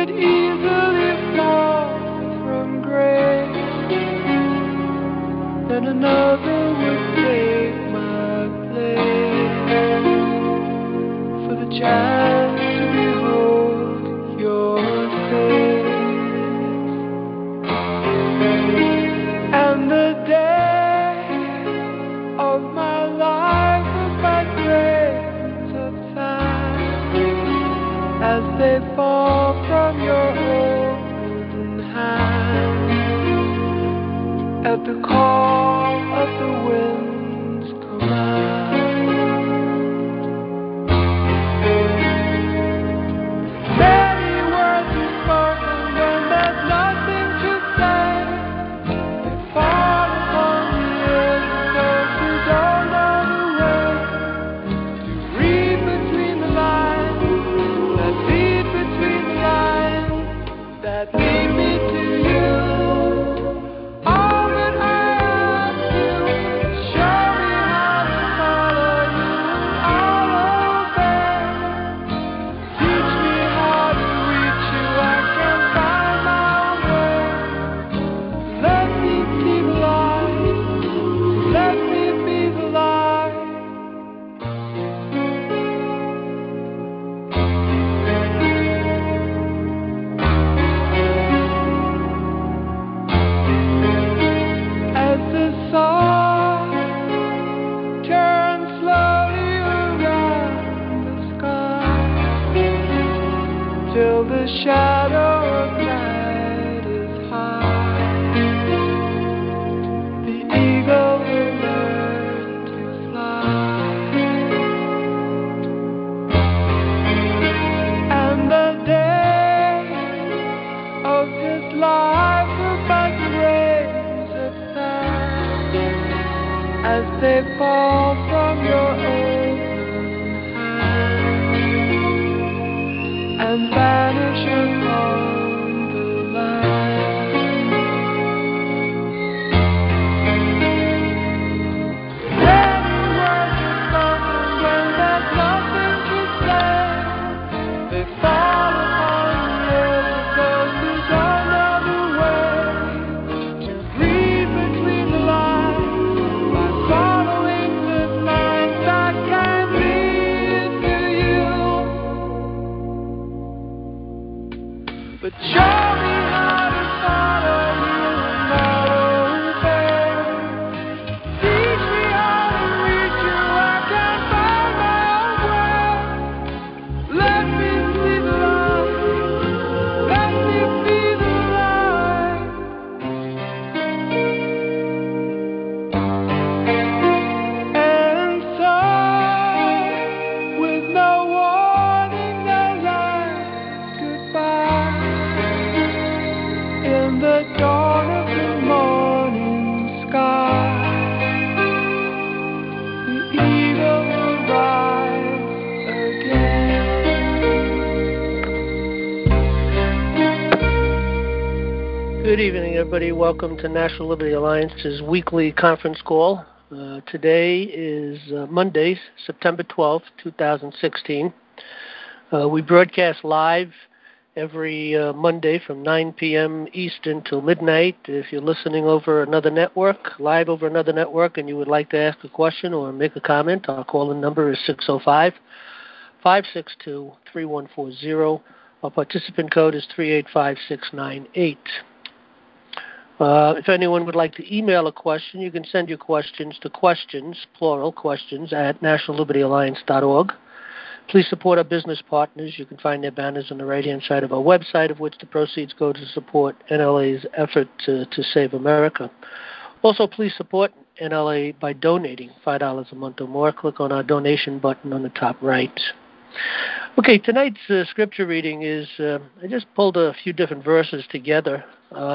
could easily fall from grace, then another would take my place for the chance to behold your face. And the days of my life are but grains of sand as they fall from your golden hand at the call of the wind's command. Many words are spoken when there's nothing to say. They fall upon the ears of those who don't know the way. To read between the lines, that lead between the lines, that lead me to you. All that I ask you is show me how to follow you and I'll obey. Teach me how to reach you, I can find my own way. Let me see the light, let me be the light. As the sun turns slowly around the sky, till the shadow of night is high, the eagle will learn to fly. And the days of his life are but grains of sand as they fall from your open hand and vanish upon the land. Many words are spoken when there's nothing to say. They fall upon the ears of those who don't know the way. To read between the lines by following the signs that can lead to you. But show me how to follow you and I'll obey. Teach me how to reach you, I can find my own way. Let me see the light, let me be the light. And so, with no warning, the lights goodbye. In the dawn of the morning sky, the eagle will rise again. Good evening, everybody. Welcome to National Liberty Alliance's weekly conference call. Today is Monday, September 12th, 2016. We broadcast live every Monday from 9 p.m. Eastern till midnight. If you're listening over another network, live over another network, and you would like to ask a question or make a comment, our call-in number is 605-562-3140. Our participant code is 385698. If anyone would like to email a question, you can send your questions to questions, plural, questions, at nationallibertyalliance.org. Please support our business partners. You can find their banners on the right-hand side of our website, of which the proceeds go to support NLA's effort to save America. Also, please support NLA by donating $5 a month or more. Click on our donation button on the top right. Okay, tonight's scripture reading is, I just pulled a few different verses together.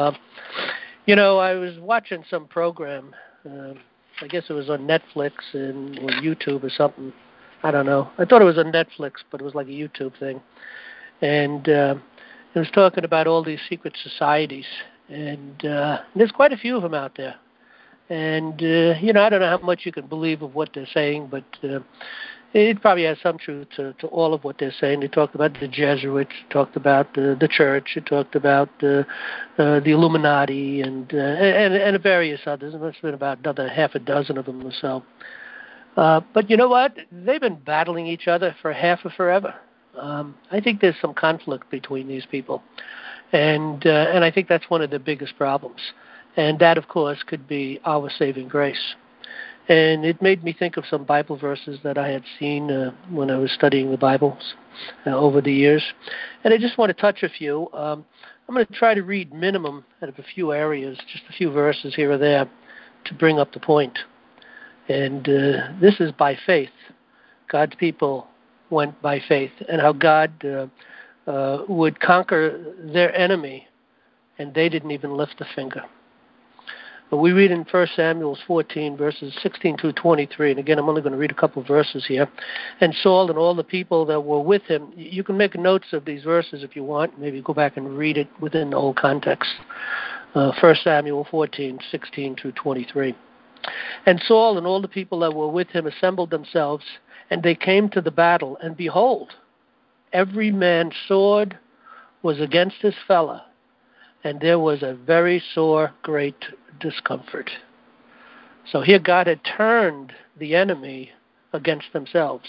I was watching some program, I guess it was on Netflix or YouTube or something. I don't know. I thought it was on Netflix, but it was like a YouTube thing. And it was talking about all these secret societies. And there's quite a few of them out there. And, I don't know how much you can believe of what they're saying, but It probably has some truth to all of what they're saying. They talked about the Jesuits, talked about the church, it talked about the Illuminati, and various others. And there's been about another half a dozen of them or so. But you know what? They've been battling each other for half of forever. I think there's some conflict between these people, and I think that's one of the biggest problems. And that, of course, could be our saving grace. And it made me think of some Bible verses that I had seen when I was studying the Bibles over the years. And I just want to touch a few. I'm going to try to read minimum out of a few areas, just a few verses here or there, to bring up the point. And this is by faith. God's people went by faith, and how God would conquer their enemy, and they didn't even lift a finger. But we read in 1 Samuel 14, verses 16 through 23, and again, I'm only going to read a couple of verses here. And Saul and all the people that were with him, you can make notes of these verses if you want, maybe go back and read it within the whole context. 1 Samuel 14, 16 through 23. And Saul and all the people that were with him assembled themselves, and they came to the battle, and behold, every man's sword was against his fellow, and there was a very sore, great discomfort. So here God had turned the enemy against themselves.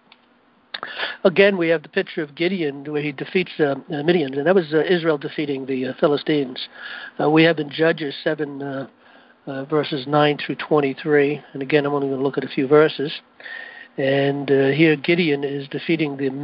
Again, we have the picture of Gideon where he defeats Midian, and that was Israel defeating the Philistines. We have in Judges 7, verses 9 through 23, and again, I'm only going to look at a few verses. And here Gideon is defeating the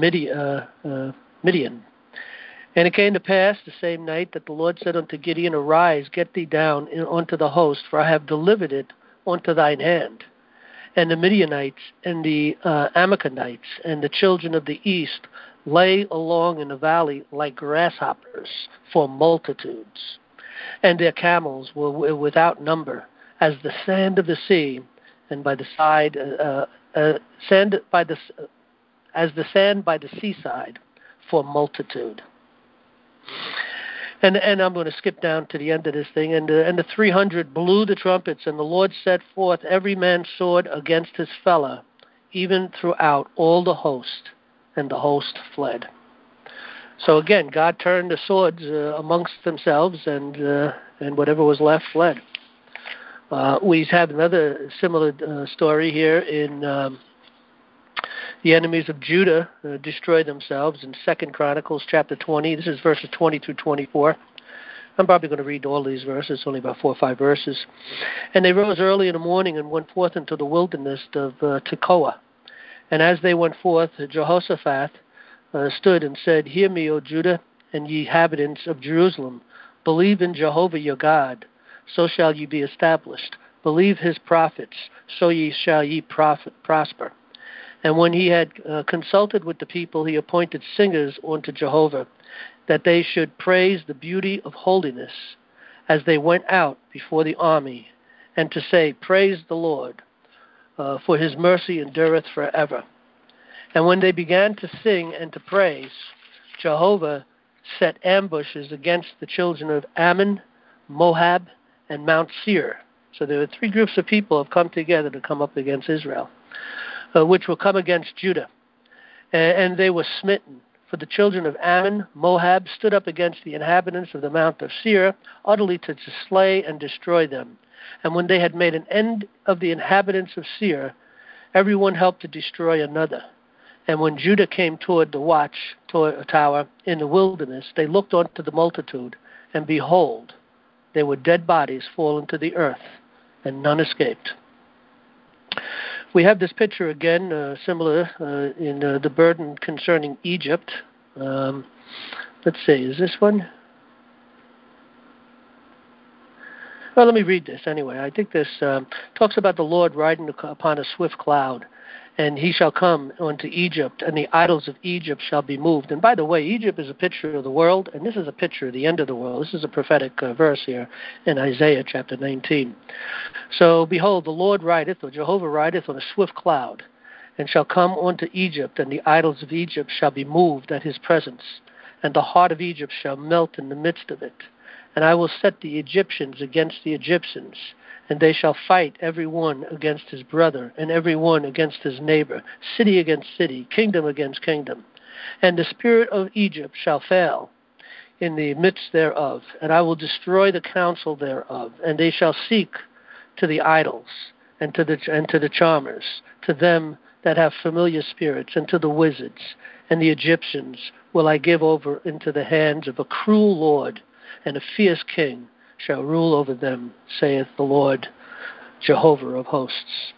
Midian. And it came to pass the same night that the Lord said unto Gideon, Arise, get thee down unto the host, for I have delivered it unto thine hand. And the Midianites and the Amalekites and the children of the east lay along in the valley like grasshoppers for multitudes. And their camels were without number, as the sand of the sea, and by the side, as the sand by the seaside, for multitude. And I'm going to skip down to the end of this thing. And the 300 blew the trumpets, and the Lord set forth every man's sword against his fellow, even throughout all the host, and the host fled. So again, God turned the swords amongst themselves, and whatever was left fled. We have another similar story here in the enemies of Judah destroyed themselves in 2 Chronicles chapter 20. This is verses 20 through 24. I'm probably going to read all these verses, only about 4 or 5 verses. And they rose early in the morning and went forth into the wilderness of Tekoa. And as they went forth, Jehoshaphat stood and said, Hear me, O Judah, and ye inhabitants of Jerusalem. Believe in Jehovah your God, so shall ye be established. Believe his prophets, so shall ye prosper. And when he had consulted with the people, he appointed singers unto Jehovah, that they should praise the beauty of holiness as they went out before the army, and to say, Praise the Lord, for his mercy endureth forever. And when they began to sing and to praise, Jehovah set ambushes against the children of Ammon, Moab, and Mount Seir. So there were 3 groups of people have come together to come up against Israel, which will come against Judah. And they were smitten. For the children of Ammon, Moab, stood up against the inhabitants of the Mount of Seir, utterly to slay and destroy them. And when they had made an end of the inhabitants of Seir, everyone helped to destroy another. And when Judah came toward the watch tower in the wilderness, they looked unto the multitude, and behold, there were dead bodies fallen to the earth, and none escaped. We have this picture again, similar in the burden concerning Egypt. Let's see, is this one? Well, let me read this anyway. I think this talks about the Lord riding upon a swift cloud. And he shall come unto Egypt, and the idols of Egypt shall be moved. And by the way, Egypt is a picture of the world, and this is a picture of the end of the world. This is a prophetic verse here in Isaiah chapter 19. So, behold, the Lord rideth, or Jehovah rideth, on a swift cloud, and shall come unto Egypt, and the idols of Egypt shall be moved at his presence, and the heart of Egypt shall melt in the midst of it. And I will set the Egyptians against the Egyptians, And they shall fight every one against his brother, and every one against his neighbor, city against city, kingdom against kingdom. And the spirit of Egypt shall fail in the midst thereof, and I will destroy the counsel thereof, and they shall seek to the idols, and to the charmers, to them that have familiar spirits, and to the wizards, and the Egyptians will I give over into the hands of a cruel Lord, and a fierce king shall rule over them, saith the Lord Jehovah of hosts.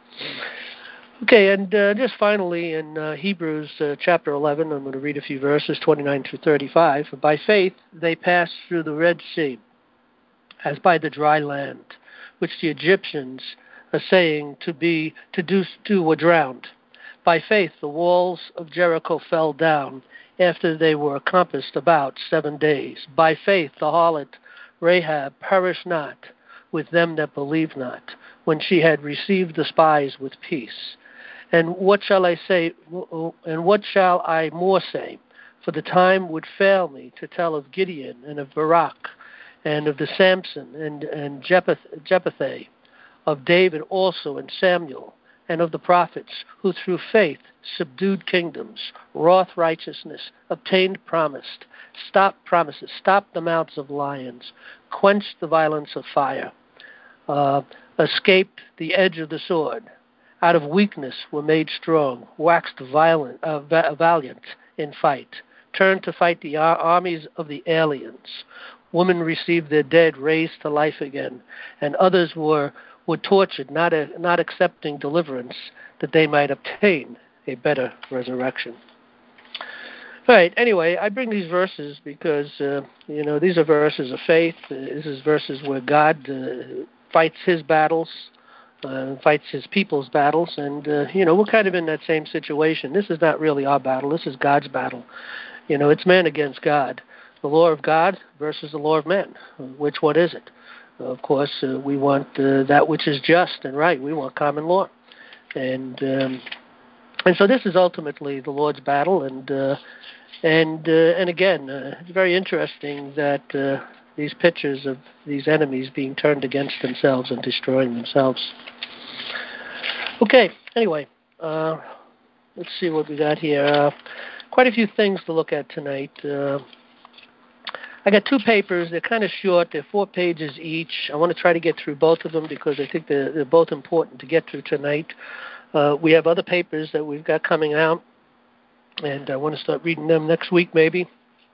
Okay, and just finally in Hebrews chapter 11, I'm going to read a few verses, 29 through 35. By faith they passed through the Red Sea, as by the dry land, which the Egyptians are saying were drowned. By faith the walls of Jericho fell down after they were compassed about 7 days. By faith the harlot Rahab perished not with them that believed not, when she had received the spies with peace. And what shall I say? And what shall I more say? For the time would fail me to tell of Gideon and of Barak and of the Samson and Jephthah, of David also and Samuel, and of the prophets, who through faith subdued kingdoms, wrought righteousness, obtained promises, stopped the mouths of lions, quenched the violence of fire, escaped the edge of the sword, out of weakness were made strong, waxed valiant in fight, turned to fight the armies of the aliens. Women received their dead raised to life again, and others were tortured, not accepting deliverance, that they might obtain a better resurrection. All right, anyway, I bring these verses because, these are verses of faith. This is verses where God fights his battles, fights his people's battles, and, we're kind of in that same situation. This is not really our battle. This is God's battle. It's man against God. The law of God versus the law of man. Which one is it? Of course, we want that which is just and right. We want common law. And so this is ultimately the Lord's battle. And again, it's very interesting that these pictures of these enemies being turned against themselves and destroying themselves. Okay, anyway, let's see what we got here. Quite a few things to look at tonight. I got two papers. They're kind of short. They're 4 pages each. I want to try to get through both of them because I think they're both important to get through tonight. We have other papers that we've got coming out, and I want to start reading them next week maybe.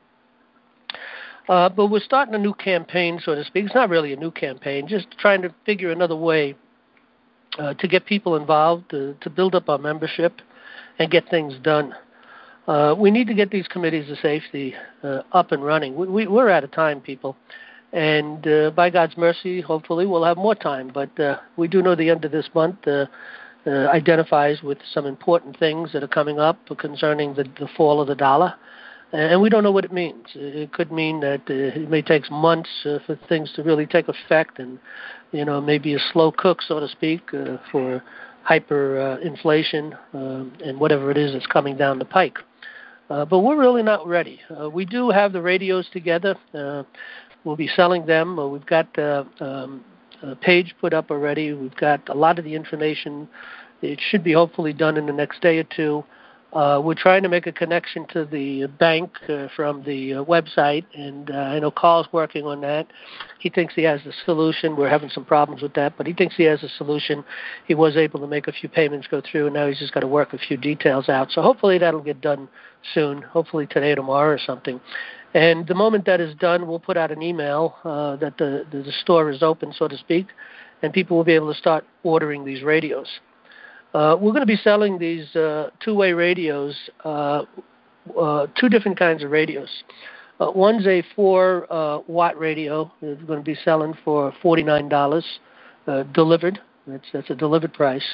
But we're starting a new campaign, so to speak. It's not really a new campaign, just trying to figure another way to get people involved, to build up our membership, and get things done. We need to get these committees of safety up and running. We're out of time, people. And by God's mercy, hopefully, we'll have more time. But we do know the end of this month identifies with some important things that are coming up concerning the fall of the dollar. And we don't know what it means. It could mean that it may take months for things to really take effect and, maybe a slow cook, so to speak, for hyperinflation and whatever it is that's coming down the pike. But we're really not ready. We do have the radios together. We'll be selling them. We've got a page put up already. We've got a lot of the information. It should be hopefully done in the next day or two. We're trying to make a connection to the bank from the website, and I know Carl's working on that. He thinks he has the solution. We're having some problems with that, but he thinks he has a solution. He was able to make a few payments go through, and now he's just got to work a few details out. So hopefully that'll get done soon, hopefully today or tomorrow or something. And the moment that is done, we'll put out an email that the store is open, so to speak, and people will be able to start ordering these radios. We're going to be selling these two-way radios, 2 different kinds of radios. One's a 4-watt radio. We're going to be selling for $49 delivered. That's a delivered price.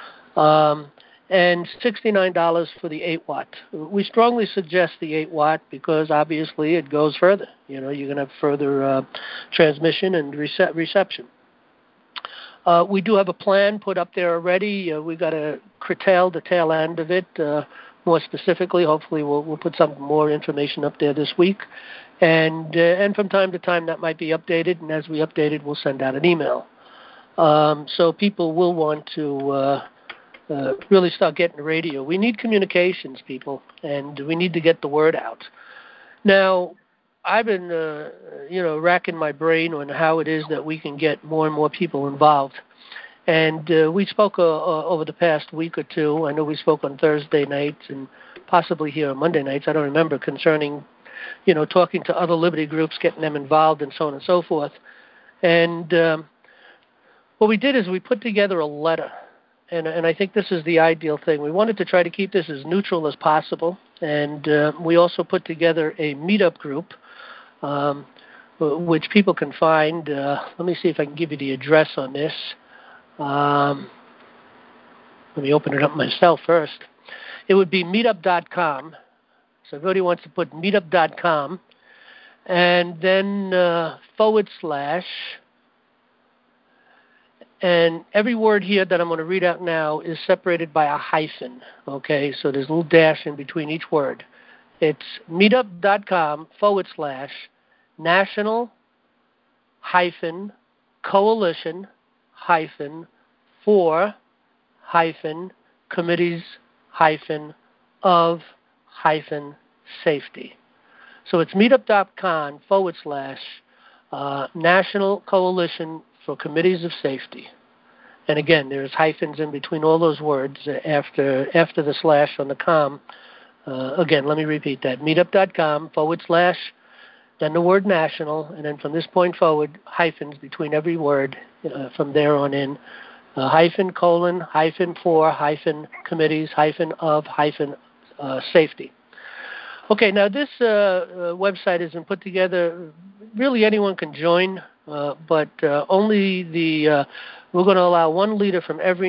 And $69 for the 8-watt. We strongly suggest the 8-watt because obviously it goes further. You're going to have further transmission and reception. We do have a plan put up there already. We've got to curtail the tail end of it more specifically. Hopefully we'll put some more information up there this week. And from time to time that might be updated, and as we update it, we'll send out an email. So people will want to really start getting the radio. We need communications, people, and we need to get the word out. Now, I've been, racking my brain on how it is that we can get more and more people involved. And we spoke over the past week or two. I know we spoke on Thursday nights and possibly here on Monday nights. I don't remember, concerning, talking to other liberty groups, getting them involved, and so on and so forth. And what we did is we put together a letter. And I think this is the ideal thing. We wanted to try to keep this as neutral as possible. And we also put together a meetup group, which people can find. Let me see if I can give you the address on this. Let me open it up myself first. It would be meetup.com. So if everybody wants to put meetup.com and then /, and every word here that I'm going to read out now is separated by a hyphen, okay? So there's a little dash in between each word. It's meetup.com / national hyphen coalition hyphen for hyphen committees hyphen of hyphen safety. So it's meetup.com / national coalition for committees of safety. And again, there's hyphens in between all those words after the slash on the com. Again, let me repeat that. Meetup.com / then the word national, and then from this point forward, hyphens between every word from there on in. Hyphen colon, hyphen for, hyphen committees, hyphen of, hyphen safety. Okay, now this website has been put together. Really, anyone can join, but only we're going to allow one leader from every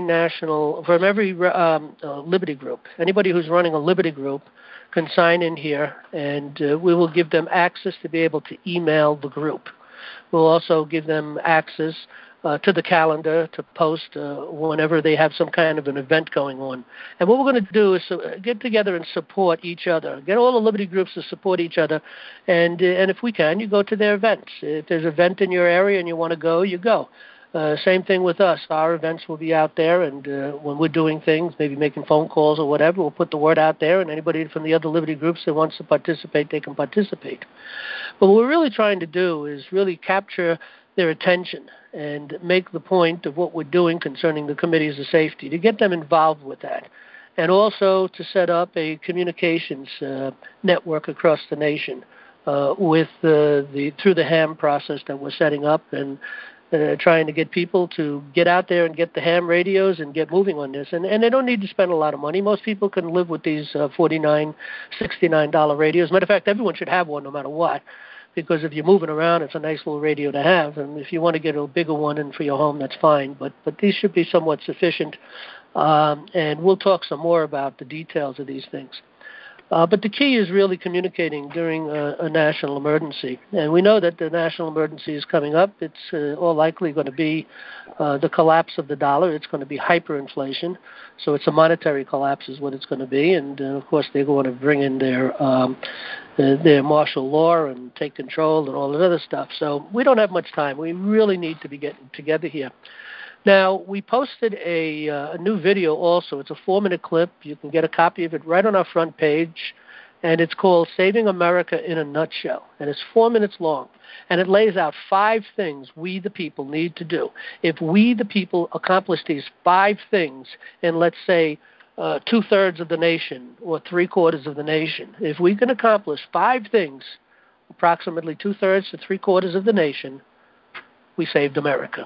liberty group. Anybody who's running a liberty group can sign in here, and we will give them access to be able to email the group. We'll also give them access to the calendar to post whenever they have some kind of an event going on. And what we're going to do is get together and support each other. Get all the liberty groups to support each other. And if we can, you go to their events. If there's an event in your area and you want to go, you go. Same thing with us. Our events will be out there, and when we're doing things, maybe making phone calls or whatever, we'll put the word out there, and anybody from the other liberty groups that wants to participate, they can participate. But what we're really trying to do is really capture their attention and make the point of what we're doing concerning the committees of safety, to get them involved with that, and also to set up a communications network across the nation with through the HAM process that we're setting up, and trying to get people to get out there and get the ham radios and get moving on this. And they don't need to spend a lot of money. Most people can live with these $49, $69 radios. Matter of fact, everyone should have one no matter what, because if you're moving around, it's a nice little radio to have. And if you want to get a bigger one and for your home, that's fine. But these should be somewhat sufficient. And we'll talk some more about the details of these things. But the key is really communicating during a national emergency. And we know that the national emergency is coming up. It's all likely going to be the collapse of the dollar. It's going to be hyperinflation. So it's a monetary collapse is what it's going to be. And, of course, they're going to bring in their martial law and take control and all that other stuff. So we don't have much time. We really need to be getting together here. Now, we posted a new video also. It's a 4-minute clip. You can get a copy of it right on our front page, and it's called Saving America in a Nutshell, and it's 4 minutes long, and it lays out 5 things we, the people, need to do. If we, the people, accomplish these 5 things in, let's say, 2/3 of the nation or 3/4 of the nation, if we can accomplish 5 things, approximately 2/3 to 3/4 of the nation, we saved America.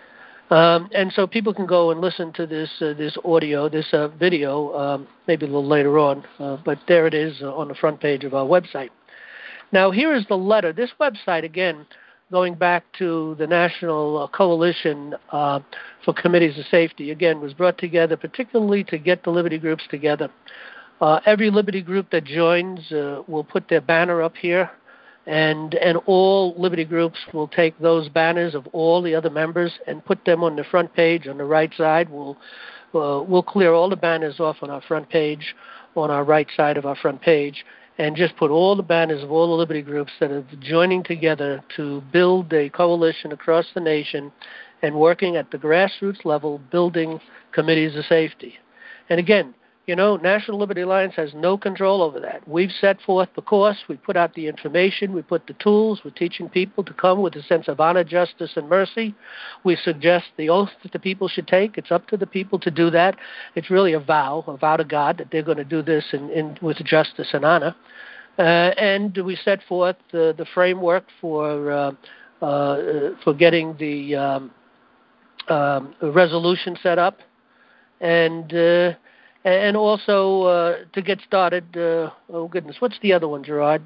And so people can go and listen to this audio, this video, maybe a little later on, but there it is on the front page of our website. Now, here is the letter. This website, again, going back to the National Coalition for Committees of Safety, again, was brought together particularly to get the liberty groups together. Every liberty group that joins will put their banner up here, and all liberty groups will take those banners of all the other members and put them on the front page on the right side. We'll clear all the banners off on our front page, on our right side of our front page, and just put all the banners of all the liberty groups that are joining together to build a coalition across the nation and working at the grassroots level, building committees of safety. And again, National Liberty Alliance has no control over that. We've set forth the course. We put out the information. We put the tools. We're teaching people to come with a sense of honor, justice, and mercy. We suggest the oath that the people should take. It's up to the people to do that. It's really a vow to God that they're going to do this with justice and honor. And we set forth the framework for getting the resolution set up, and also to get started. Oh goodness, what's the other one, Gerard?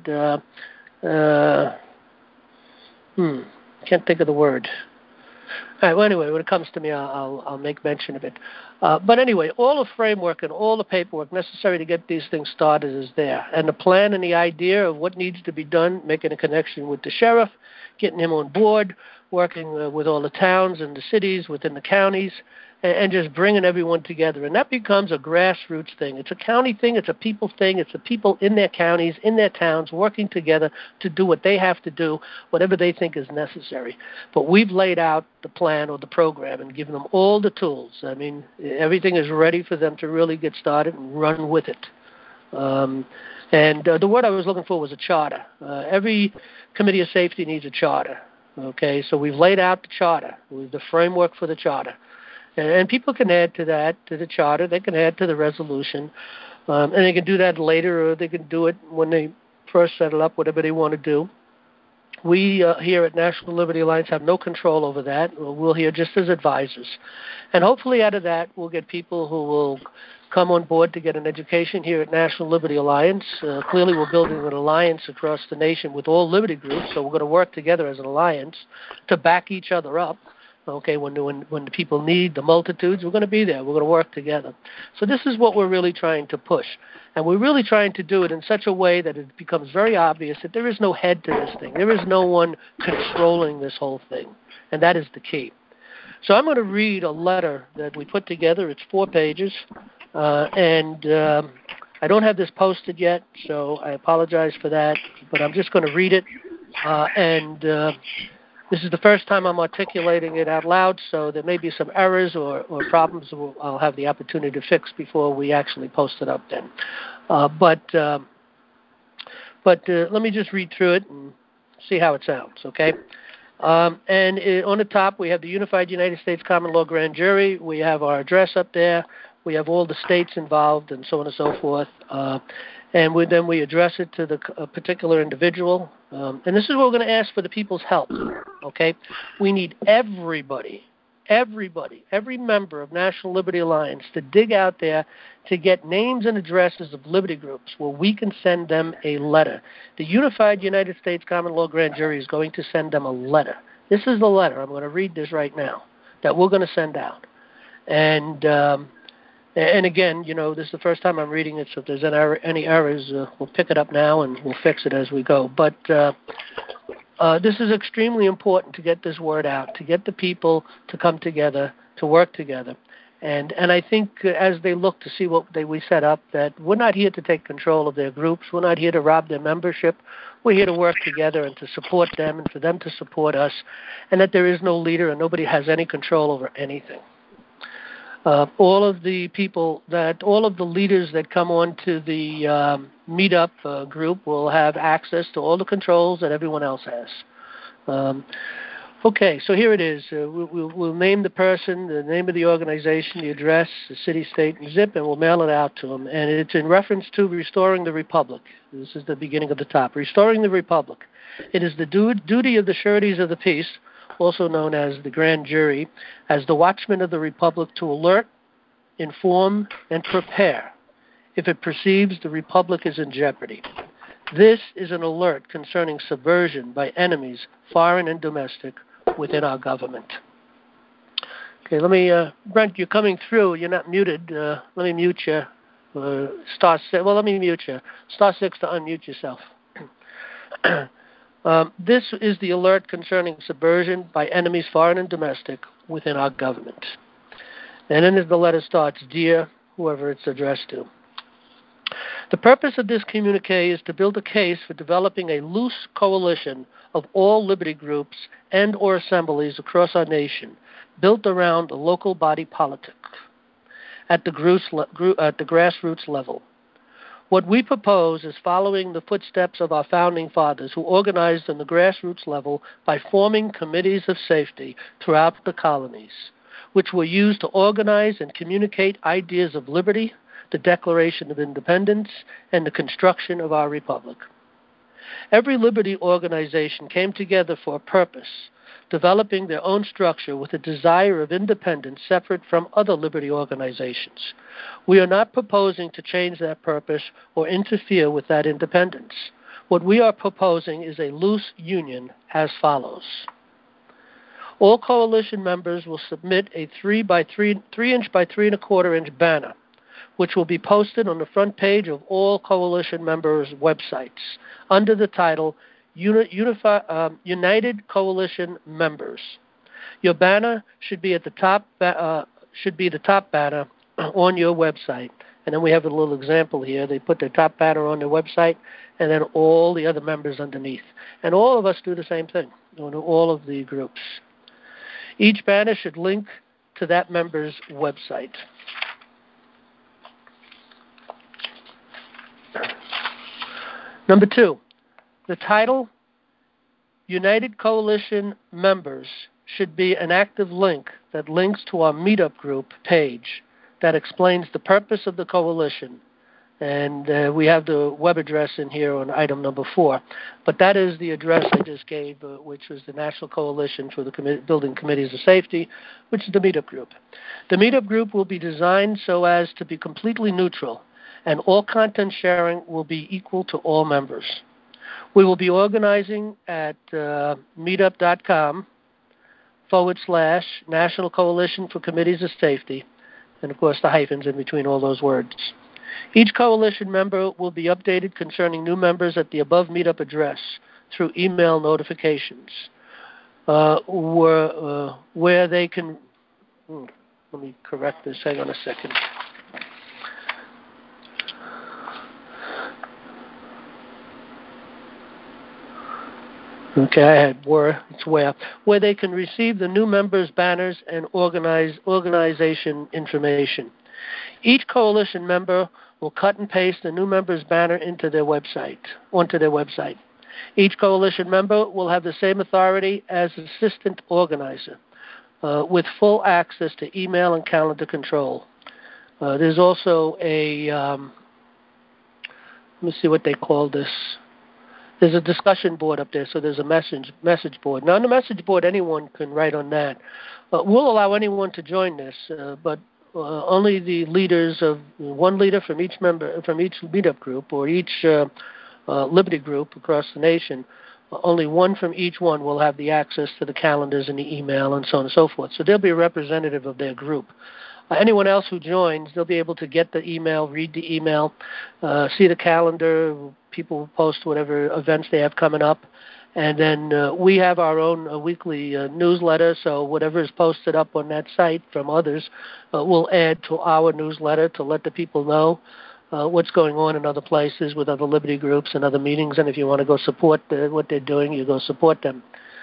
Can't think of the word. All right, well, anyway, when it comes to me, I'll make mention of it. But anyway, all the framework and all the paperwork necessary to get these things started is there. And the plan and the idea of what needs to be done, making a connection with the sheriff, getting him on board, working with all the towns and the cities within the counties, and just bringing everyone together. And that becomes a grassroots thing. It's a county thing. It's a people thing. It's the people in their counties, in their towns, working together to do what they have to do, whatever they think is necessary. But we've laid out the plan or the program and given them all the tools. I mean, everything is ready for them to really get started and run with it. And the word I was looking for was a charter. Every committee of safety needs a charter. Okay, so we've laid out the charter, the framework for the charter. And people can add to that, to the charter. They can add to the resolution. And they can do that later, or they can do it when they first set it up, whatever they want to do. We here at National Liberty Alliance have no control over that. We're here just as advisors. And hopefully out of that, we'll get people who will come on board to get an education here at National Liberty Alliance. Clearly, we're building an alliance across the nation with all liberty groups, so we're going to work together as an alliance to back each other up. Okay, when the people need the multitudes, we're going to be there. We're going to work together. So this is what we're really trying to push. And we're really trying to do it in such a way that it becomes very obvious that there is no head to this thing. There is no one controlling this whole thing. And that is the key. So I'm going to read a letter that we put together. It's 4 pages. And I don't have this posted yet, so I apologize for that. But I'm just going to read it. This is the first time I'm articulating it out loud, so there may be some errors or problems I'll have the opportunity to fix before we actually post it up then. But let me just read through it and see how it sounds, okay? On the top, we have the Unified United States Common Law Grand Jury. We have our address up there. We have all the states involved and so on and so forth. And then we address it to the particular individual. And this is where we're going to ask for the people's help, okay? We need everybody, every member of National Liberty Alliance to dig out there to get names and addresses of liberty groups where we can send them a letter. The Unified United States Common Law Grand Jury is going to send them a letter. This is the letter. I'm going to read this right now that we're going to send out. And again, this is the first time I'm reading it, so if there's any errors, we'll pick it up now and we'll fix it as we go. But this is extremely important to get this word out, to get the people to come together, to work together. And I think as they look to see what we set up, that we're not here to take control of their groups. We're not here to rob their membership. We're here to work together and to support them and for them to support us, and that there is no leader and nobody has any control over anything. All of the leaders that come on to the meetup group will have access to all the controls that everyone else has. Okay, so here it is. We'll name the person, the name of the organization, the address, the city, state, and zip, and we'll mail it out to them. And it's in reference to restoring the Republic. This is the beginning of the top. Restoring the Republic. It is the duty of the sureties of the peace, also known as the Grand Jury, as the watchmen of the Republic, to alert, inform, and prepare if it perceives the Republic is in jeopardy. This is an alert concerning subversion by enemies, foreign and domestic, within our government. Okay, let me, Brent, you're coming through. You're not muted. Let me mute you. Let me mute you. Star 6 to unmute yourself. This is the alert concerning subversion by enemies, foreign and domestic, within our government. And then as the letter starts, dear whoever it's addressed to. The purpose of this communique is to build a case for developing a loose coalition of all liberty groups and or assemblies across our nation, built around a local body politic at the grassroots level. What we propose is following the footsteps of our founding fathers who organized on the grassroots level by forming committees of safety throughout the colonies, which were used to organize and communicate ideas of liberty, the Declaration of Independence, and the construction of our republic. Every liberty organization came together for a purpose, developing their own structure with a desire of independence separate from other liberty organizations. We are not proposing to change that purpose or interfere with that independence. What we are proposing is a loose union as follows. All coalition members will submit a 3 inch by 3 1/4 inch banner, which will be posted on the front page of all coalition members' websites under the title United Coalition Members. Your banner should be at the top. The top banner on your website, and then we have a little example here. They put their top banner on their website, and then all the other members underneath. And all of us do the same thing on all of the groups. Each banner should link to that member's website. Number 2, the title, United Coalition Members, should be an active link that links to our meetup group page that explains the purpose of the coalition. And we have the web address in here on item number 4. But that is the address I just gave, which was the National Coalition for the Building Committees of Safety, which is the meetup group. The meetup group will be designed so as to be completely neutral, and all content sharing will be equal to all members. We will be organizing at meetup.com/National Coalition for Committees of Safety, and of course the hyphens in between all those words. Each coalition member will be updated concerning new members at the above meetup address through email notifications, where they can. Let me correct this. Hang on a second. Okay, I had where they can receive the new members' banners and organization information. Each coalition member will cut and paste the new members' banner onto their website. Each coalition member will have the same authority as assistant organizer, with full access to email and calendar control. There's also a, let me see what they call this. There's a discussion board up there, so there's a message board. Now, on the message board, anyone can write on that. We'll allow anyone to join this, but only the leaders of one leader from each meetup group or each liberty group across the nation. Only one from each one will have the access to the calendars and the email and so on and so forth. So they'll be a representative of their group. Anyone else who joins, they'll be able to get the email, read the email, see the calendar. People will post whatever events they have coming up. And then we have our own weekly newsletter, so whatever is posted up on that site from others, we'll add to our newsletter to let the people know what's going on in other places with other liberty groups and other meetings. And if you want to go support what they're doing, you go support them.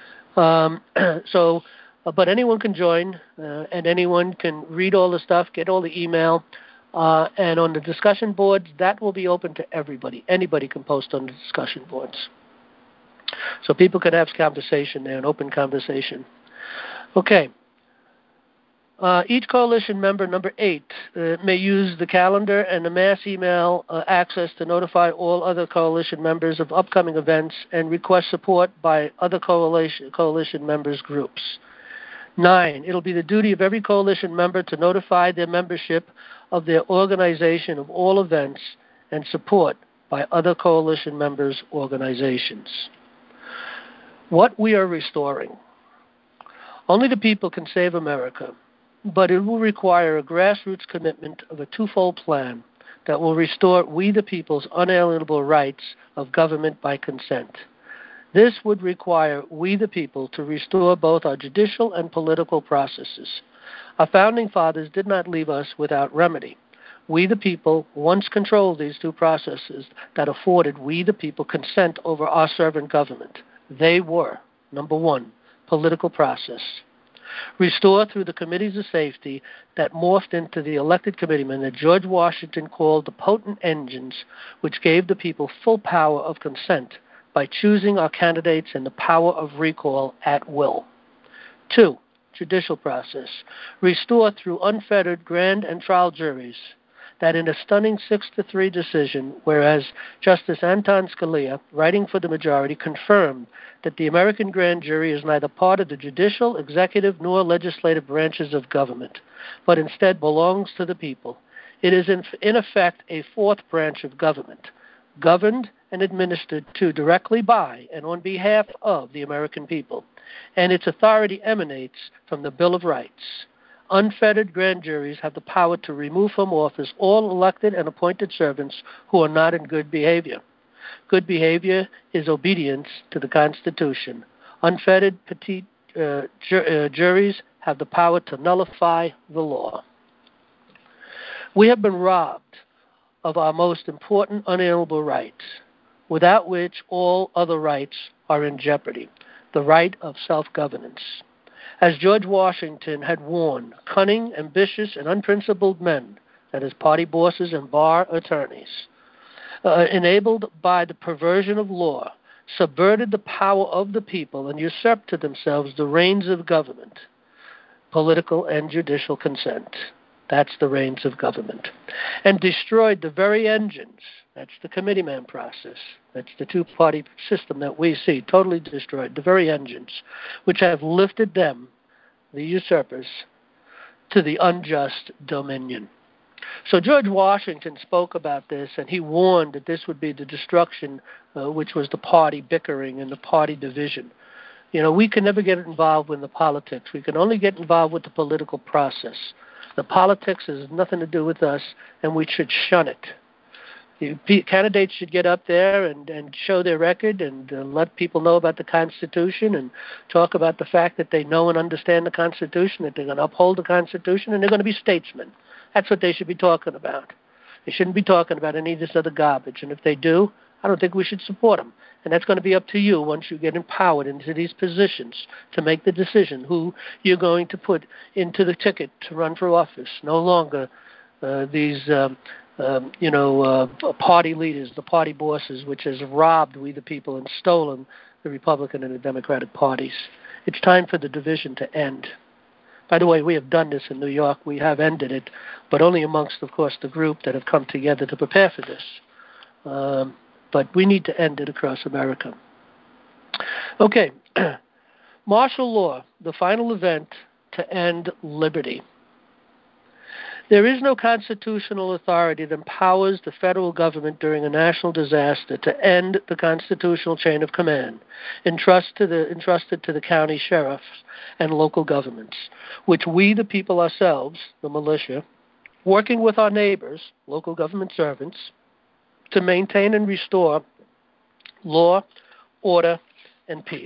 But anyone can join, and anyone can read all the stuff, get all the email. And on the discussion boards, that will be open to everybody. Anybody can post on the discussion boards. So people can have conversation there, an open conversation. Okay. Each coalition member, number 8, may use the calendar and the mass email access to notify all other coalition members of upcoming events and request support by other coalition members' groups. 9, it'll be the duty of every coalition member to notify their membership of their organization of all events and support by other coalition members' organizations. What we are restoring. Only the people can save America, but it will require a grassroots commitment of a twofold plan that will restore we the people's unalienable rights of government by consent. This would require we the people to restore both our judicial and political processes. Our founding fathers did not leave us without remedy. We, the people, once controlled these two processes that afforded we, the people, consent over our servant government. They were, number one, political process. Restore through the committees of safety that morphed into the elected committeemen that George Washington called the potent engines which gave the people full power of consent by choosing our candidates and the power of recall at will. 2. Judicial process. Restore through unfettered grand and trial juries that in a stunning 6-3 decision, whereas Justice Anton Scalia, writing for the majority, confirmed that the American grand jury is neither part of the judicial, executive, nor legislative branches of government, but instead belongs to the people. It is in effect a fourth branch of government, governed and administered to directly by and on behalf of the American people, and its authority emanates from the Bill of Rights. Unfettered grand juries have the power to remove from office all elected and appointed servants who are not in good behavior. Good behavior is obedience to the Constitution. Unfettered petite juries have the power to nullify the law. We have been robbed of our most important unalienable rights, without which all other rights are in jeopardy, the right of self-governance. As George Washington had warned, cunning, ambitious, and unprincipled men, that is, party bosses and bar attorneys, enabled by the perversion of law, subverted the power of the people and usurped to themselves the reins of government, political and judicial consent. That's the reins of government. And destroyed the very engines. That's the committeeman process. That's the two-party system that we see, totally destroyed. The very engines which have lifted them, the usurpers, to the unjust dominion. So George Washington spoke about this, and he warned that this would be the destruction, which was the party bickering and the party division. You know, we can never get involved in the politics. We can only get involved with the political process. The politics has nothing to do with us, and we should shun it. The candidates should get up there and show their record and let people know about the Constitution and talk about the fact that they know and understand the Constitution, that they're going to uphold the Constitution, and they're going to be statesmen. That's what they should be talking about. They shouldn't be talking about any of this other garbage, and if they do, I don't think we should support them. And that's going to be up to you once you get empowered into these positions to make the decision who you're going to put into the ticket to run for office. No longer these party leaders, the party bosses, which has robbed we the people and stolen the Republican and the Democratic parties. It's time for the division to end. By the way, we have done this in New York. We have ended it, but only amongst, of course, the group that have come together to prepare for this. But we need to end it across America. Okay, martial law, the final event to end liberty. There is no constitutional authority that empowers the federal government during a national disaster to end the constitutional chain of command entrusted to the county sheriffs and local governments, which we, the people ourselves, the militia, working with our neighbors, local government servants, to maintain and restore law, order, and peace.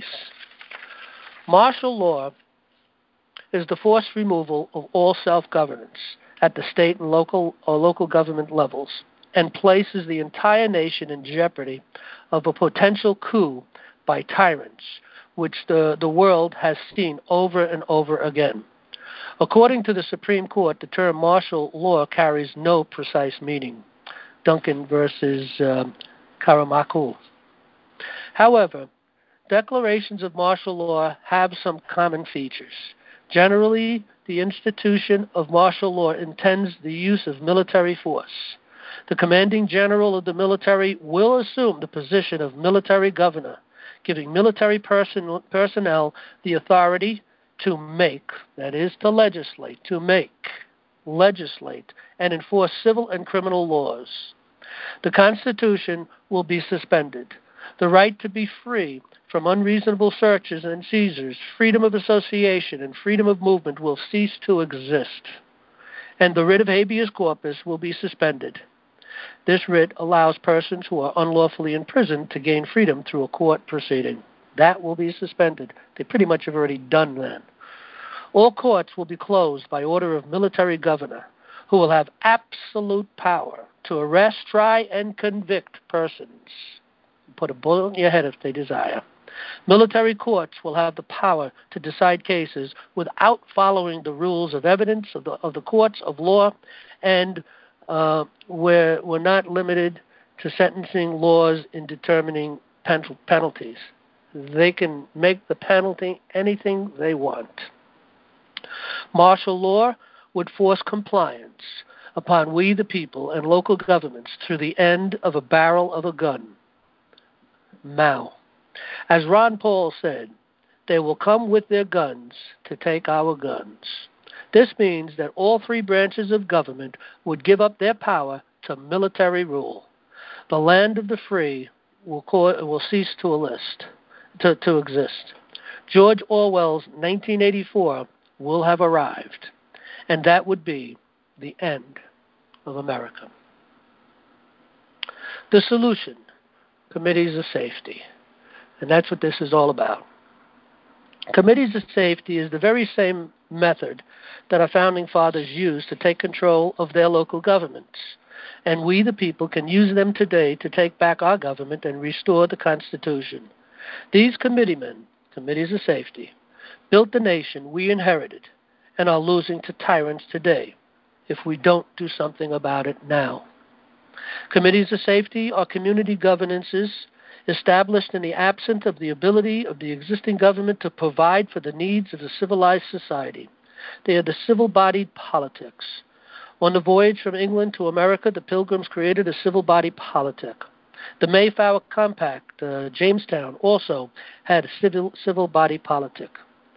Martial law is the forced removal of all self-governance at the state and local government levels and places the entire nation in jeopardy of a potential coup by tyrants, which the world has seen over and over again. According to the Supreme Court, the term martial law carries no precise meaning. Duncan versus Carmichael. However, declarations of martial law have some common features. Generally, the institution of martial law intends the use of military force. The commanding general of the military will assume the position of military governor, giving military personnel the authority to make, that is, to legislate, legislate, and enforce civil and criminal laws. The Constitution will be suspended. The right to be free from unreasonable searches and seizures, freedom of association, and freedom of movement will cease to exist, and the writ of habeas corpus will be suspended. This writ allows persons who are unlawfully imprisoned to gain freedom through a court proceeding. That will be suspended. They pretty much have already done that. All courts will be closed by order of military governor. who will have absolute power to arrest, try, and convict persons. Put a bullet in your head if they desire. Military courts will have the power to decide cases without following the rules of evidence of the courts of law, and we're not limited to sentencing laws in determining penalties. They can make the penalty anything they want. Martial law would force compliance upon we the people and local governments through the end of a barrel of a gun. Mao. As Ron Paul said, they will come with their guns to take our guns. This means that all three branches of government would give up their power to military rule. The land of the free will cease to exist. George Orwell's 1984 will have arrived, and that would be the end of America. The solution, committees of safety. And that's what this is all about. Committees of safety is the very same method that our founding fathers used to take control of their local governments. And we, the people, can use them today to take back our government and restore the Constitution. These committeemen, committees of safety, built the nation we inherited and are losing to tyrants today if we don't do something about it now. Committees of safety are community governances established in the absence of the ability of the existing government to provide for the needs of a civilized society. They are the civil-bodied politics. On the voyage from England to America, the Pilgrims created a civil-body politic. The Mayflower Compact, Jamestown, also had a civil body politic.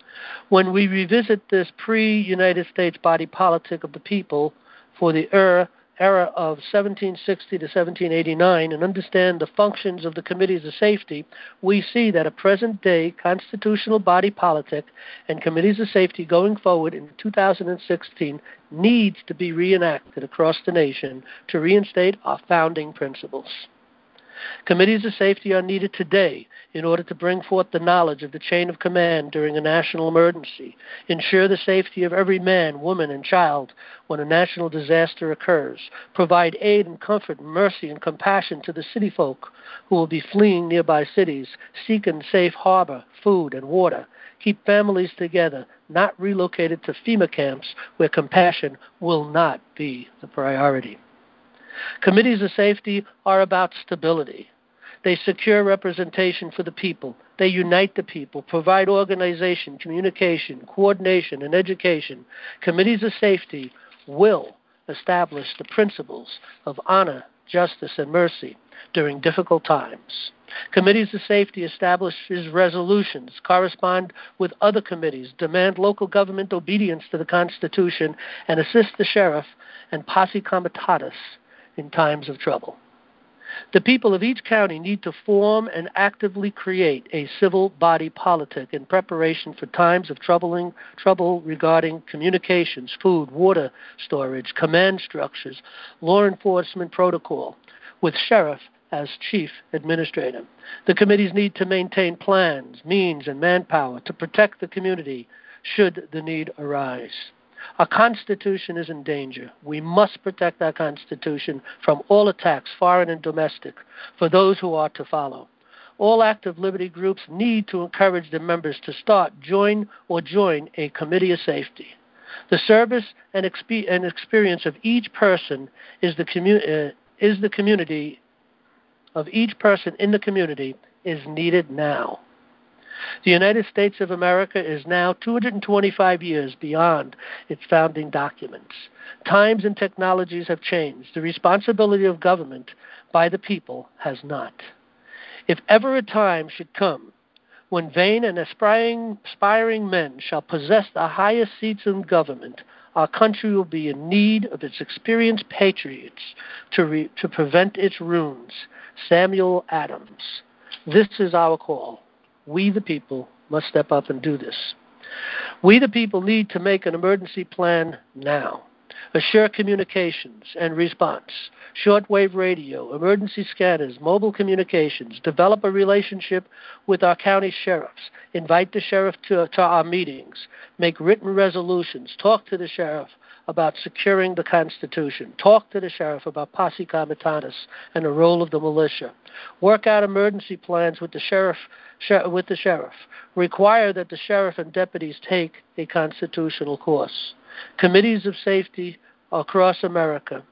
When we revisit this pre-United States body politic of the people for the era of 1760 to 1789 and understand the functions of the committees of safety, we see that a present-day constitutional body politic and committees of safety going forward in 2016 needs to be reenacted across the nation to reinstate our founding principles. Committees of safety are needed today in order to bring forth the knowledge of the chain of command during a national emergency, ensure the safety of every man, woman, and child when a national disaster occurs, provide aid and comfort, mercy, and compassion to the city folk who will be fleeing nearby cities, seeking safe harbor, food, and water, keep families together, not relocated to FEMA camps where compassion will not be the priority. Committees of safety are about stability. They secure representation for the people. They unite the people, provide organization, communication, coordination, and education. Committees of safety will establish the principles of honor, justice, and mercy during difficult times. Committees of safety establishes resolutions, correspond with other committees, demand local government obedience to the Constitution, and assist the sheriff and posse comitatus in times of trouble. The people of each county need to form and actively create a civil body politic in preparation for times of trouble regarding communications, food, water storage, command structures, law enforcement protocol, with sheriff as chief administrator. The committees need to maintain plans, means, and manpower to protect the community should the need arise. Our Constitution is in danger. We must protect our Constitution from all attacks, foreign and domestic, for those who are to follow. All active liberty groups need to encourage their members to join a committee of safety. The service and experience of each person is the community of each person in the community is needed now. The United States of America is now 225 years beyond its founding documents. Times and technologies have changed. The responsibility of government by the people has not. If ever a time should come when vain and aspiring men shall possess the highest seats in government, our country will be in need of its experienced patriots to prevent its ruins. Samuel Adams. This is our call. We, the people, must step up and do this. We, the people, need to make an emergency plan now. Assure communications and response, shortwave radio, emergency scanners, mobile communications, develop a relationship with our county sheriffs, invite the sheriff to our meetings, make written resolutions, talk to the sheriff about securing the Constitution. Talk to the sheriff about posse comitatus and the role of the militia. Work out emergency plans with the sheriff. Require that the sheriff and deputies take a constitutional course. Committees of safety across America.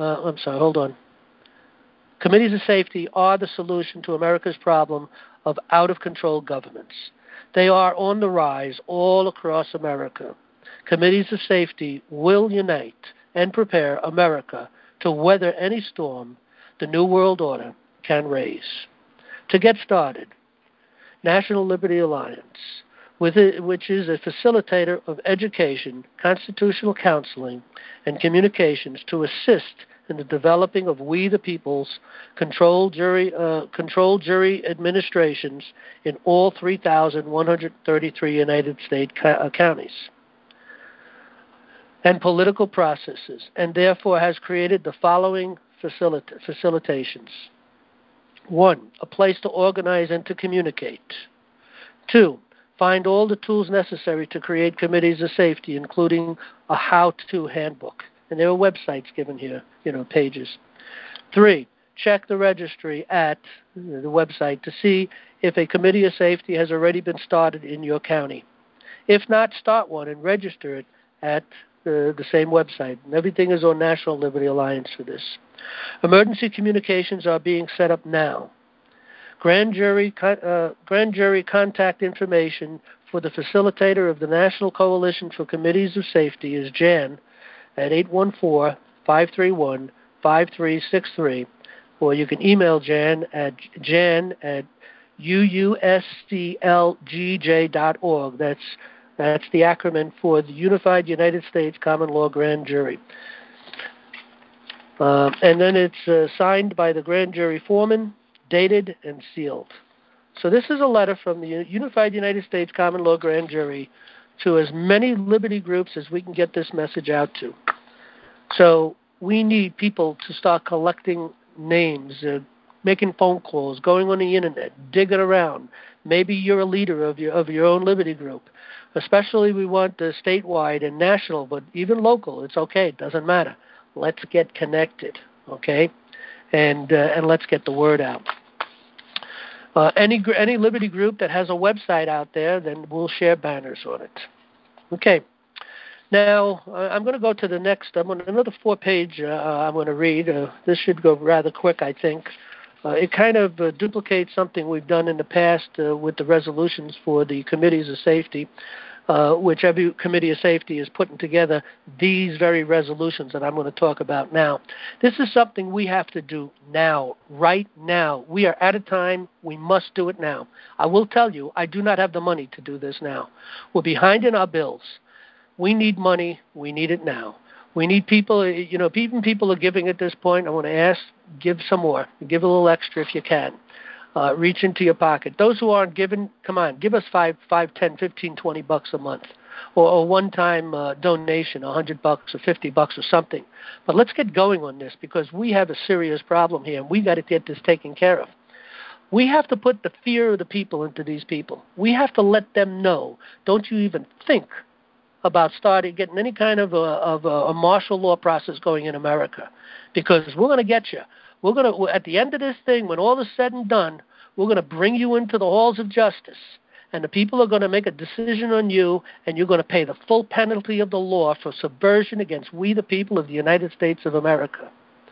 Committees of safety are the solution to America's problem of out-of-control governments. They are on the rise all across America. Committees of safety will unite and prepare America to weather any storm the New World Order can raise. To get started, National Liberty Alliance, which is a facilitator of education, constitutional counseling, and communications to assist in the developing of we the people's controlled jury administrations in all 3,133 United States counties and political processes, and therefore has created the following facilitations. 1, a place to organize and to communicate. 2, find all the tools necessary to create committees of safety, including a how-to handbook. And there are websites given here, pages. 3, check the registry at the website to see if a committee of safety has already been started in your county. If not, start one and register it at the same website. And everything is on National Liberty Alliance for this. Emergency communications are being set up now. Grand jury contact information for the facilitator of the National Coalition for Committees of Safety is Jan at 814-531-5363, or you can email Jan at uusclgj.org. That's the acronym for the Unified United States Common Law Grand Jury. And then it's signed by the grand jury foreman, dated and sealed. So this is a letter from the Unified United States Common Law Grand Jury to as many liberty groups as we can get this message out to. So we need people to start collecting names, making phone calls, going on the internet, digging around. Maybe you're a leader of your own liberty group. Especially we want the statewide and national, but even local, it's okay. It doesn't matter. Let's get connected, okay? And let's get the word out. Any liberty group that has a website out there, then we'll share banners on it. Okay. Now, I'm going to go to the next. Another 4-page I'm going to read. This should go rather quick, I think. It kind of duplicates something we've done in the past with the resolutions for the committees of safety, which every committee of safety is putting together these very resolutions that I'm going to talk about now. This is something we have to do now, right now. We are at a time. We must do it now. I will tell you, I do not have the money to do this now. We're behind in our bills. We need money. We need it now. We need people, even people are giving at this point. I want to ask, give some more. Give a little extra if you can. Reach into your pocket. Those who aren't giving, come on, give us $5, $10, $15, $20 a month, or a one-time donation, $100 or $50 or something. But let's get going on this because we have a serious problem here, and we got to get this taken care of. We have to put the fear of the people into these people. We have to let them know. Don't you even think about getting any kind of a martial law process going in America, because we're going to get you. We're going to, at the end of this thing, when all is said and done, we're going to bring you into the halls of justice, and the people are going to make a decision on you, and you're going to pay the full penalty of the law for subversion against we the people of the United States of America.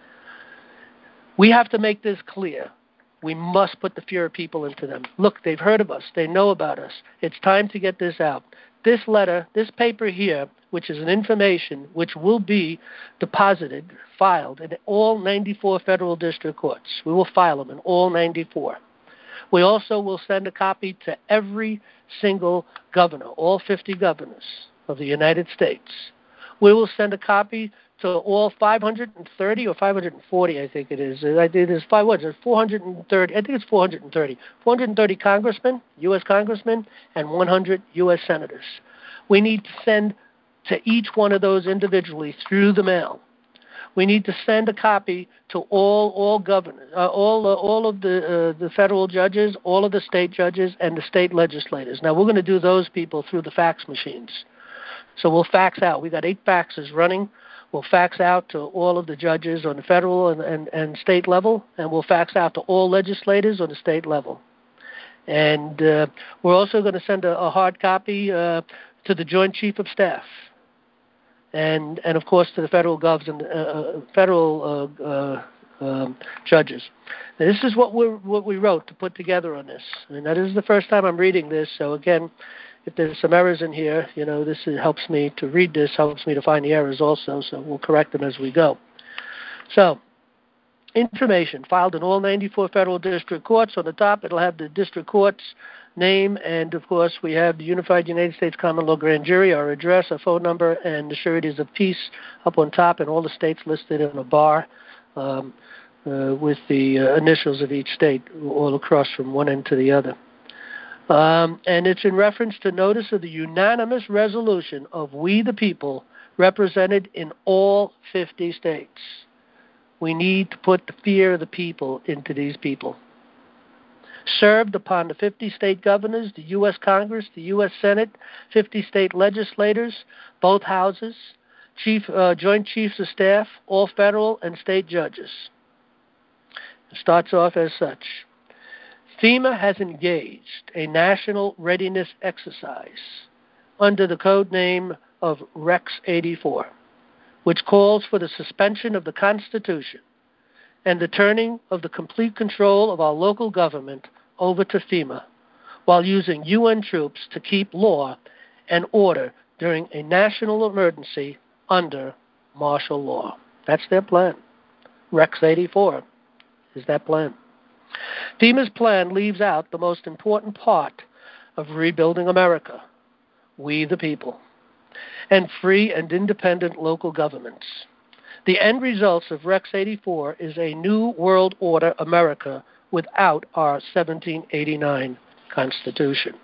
We have to make this clear. We must put the fear of people into them. Look, they've heard of us. They know about us. It's time to get this out. This letter, this paper here, which is an information which will be deposited, filed in all 94 federal district courts. We will file them in all 94. We also will send a copy to every single governor, all 50 governors of the United States. We will send a copy to all 530 or 540, I think it is. It is 430. I think it's 430. 430 congressmen, U.S. congressmen, and 100 U.S. senators. We need to send to each one of those individually through the mail. We need to send a copy to all governors, all of the federal judges, all of the state judges, and the state legislators. Now, we're going to do those people through the fax machines. So we'll fax out. We got 8 faxes running. We'll fax out to all of the judges on the federal and state level, and we'll fax out to all legislators on the state level. And we're also going to send a hard copy to the Joint Chief of Staff, and of course to the federal govs and federal judges. Now, this is what we wrote to put together on this, and that is the first time I'm reading this. So again, if there's some errors in here, this helps me to read this, helps me to find the errors also. So we'll correct them as we go. So, information filed in all 94 federal district courts. On the top, it'll have the district court's name, and of course, we have the Unified United States Common Law Grand Jury, our address, our phone number, and the sureties of peace up on top, and all the states listed in a bar with the initials of each state all across from one end to the other. And it's in reference to notice of the unanimous resolution of we the people represented in all 50 states. We need to put the fear of the people into these people. Served upon the 50 state governors, the U.S. Congress, the U.S. Senate, 50 state legislators, both houses, Joint Chiefs of Staff, all federal and state judges. It starts off as such. FEMA has engaged a national readiness exercise under the code name of Rex 84, which calls for the suspension of the Constitution and the turning of the complete control of our local government over to FEMA, while using UN troops to keep law and order during a national emergency under martial law. That's their plan. Rex 84 is that plan. FEMA's plan leaves out the most important part of rebuilding America, we the people, and free and independent local governments. The end results of Rex 84 is a new world order America without our 1789 Constitution.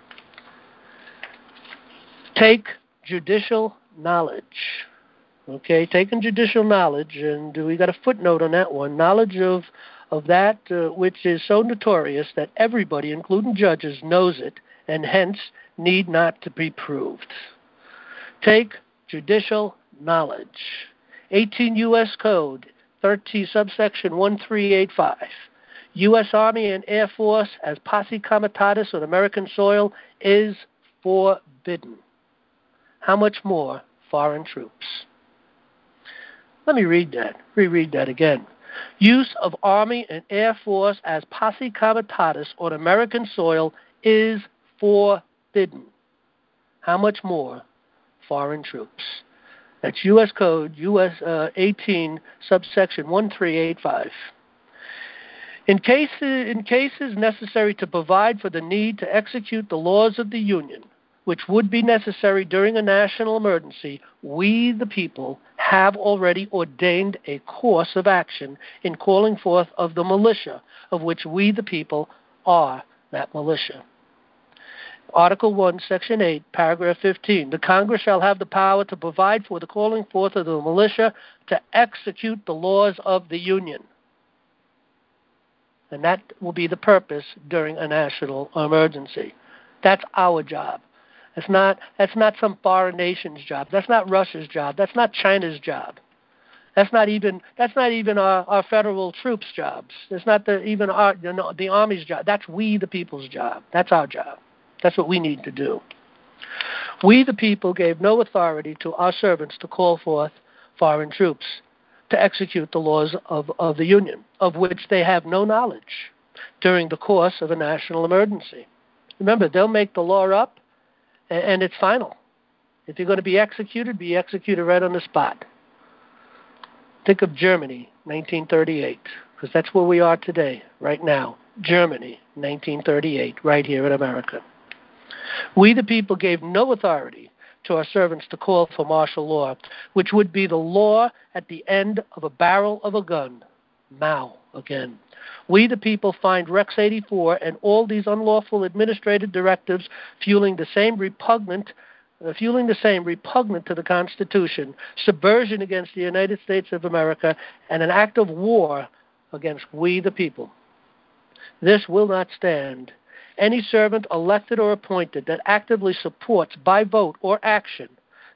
Take judicial knowledge. Okay, taking judicial knowledge, and we got a footnote on that one, knowledge of that which is so notorious that everybody, including judges, knows it, and hence need not to be proved. Take judicial knowledge. 18 U.S. Code, 13 subsection 1385. U.S. Army and Air Force as posse comitatus on American soil is forbidden. How much more foreign troops? Let me reread that again. Use of Army and Air Force as posse comitatus on American soil is forbidden. How much more foreign troops? That's U.S. Code, U.S. 18, subsection 1385. In cases necessary to provide for the need to execute the laws of the Union, which would be necessary during a national emergency, we, the people, have already ordained a course of action in calling forth of the militia, of which we, the people, are that militia. Article 1, Section 8, Paragraph 15. The Congress shall have the power to provide for the calling forth of the militia to execute the laws of the Union. And that will be the purpose during a national emergency. That's our job. That's not some foreign nation's job. That's not Russia's job. That's not China's job. That's not even our federal troops' jobs. It's not the Army's job. That's we the people's job. That's our job. That's what we need to do. We the people gave no authority to our servants to call forth foreign troops to execute the laws of the Union, of which they have no knowledge during the course of a national emergency. Remember, they'll make the law up, and it's final. If you're going to be executed right on the spot. Think of Germany, 1938, because that's where we are today, right now. Germany, 1938, right here in America. We, the people, gave no authority to our servants to call for martial law, which would be the law at the end of a barrel of a gun. Now, again. We, the people, find Rex 84 and all these unlawful administrative directives fueling the same repugnant to the Constitution, subversion against the United States of America, and an act of war against we, the people. This will not stand. Any servant, elected or appointed, that actively supports by vote or action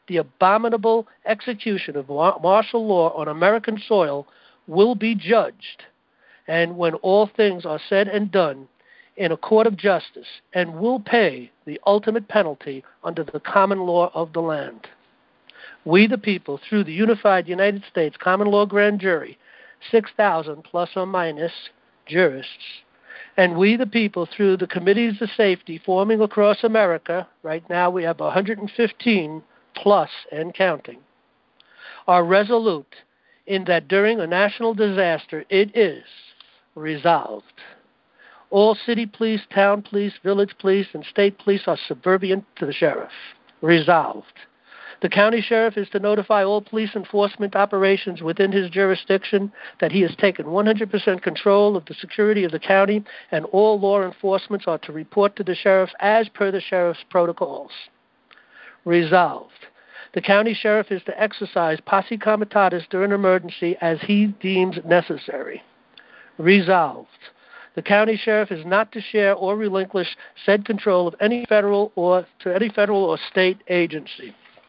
the abominable execution of martial law on American soil will be judged, and when all things are said and done, in a court of justice, and will pay the ultimate penalty under the common law of the land. We, the people, through the unified United States common law grand jury, 6,000 plus or minus jurists, and we, the people, through the committees of safety forming across America, right now we have 115 plus and counting, are resolute in that during a national disaster it is resolved. All city police, town police, village police, and state police are subservient to the sheriff. Resolved. The county sheriff is to notify all police enforcement operations within his jurisdiction that he has taken 100% control of the security of the county, and all law enforcement are to report to the sheriff as per the sheriff's protocols. Resolved. The county sheriff is to exercise posse comitatus during an emergency as he deems necessary. Resolved. The county sheriff is not to share or relinquish said control of any federal or state agency.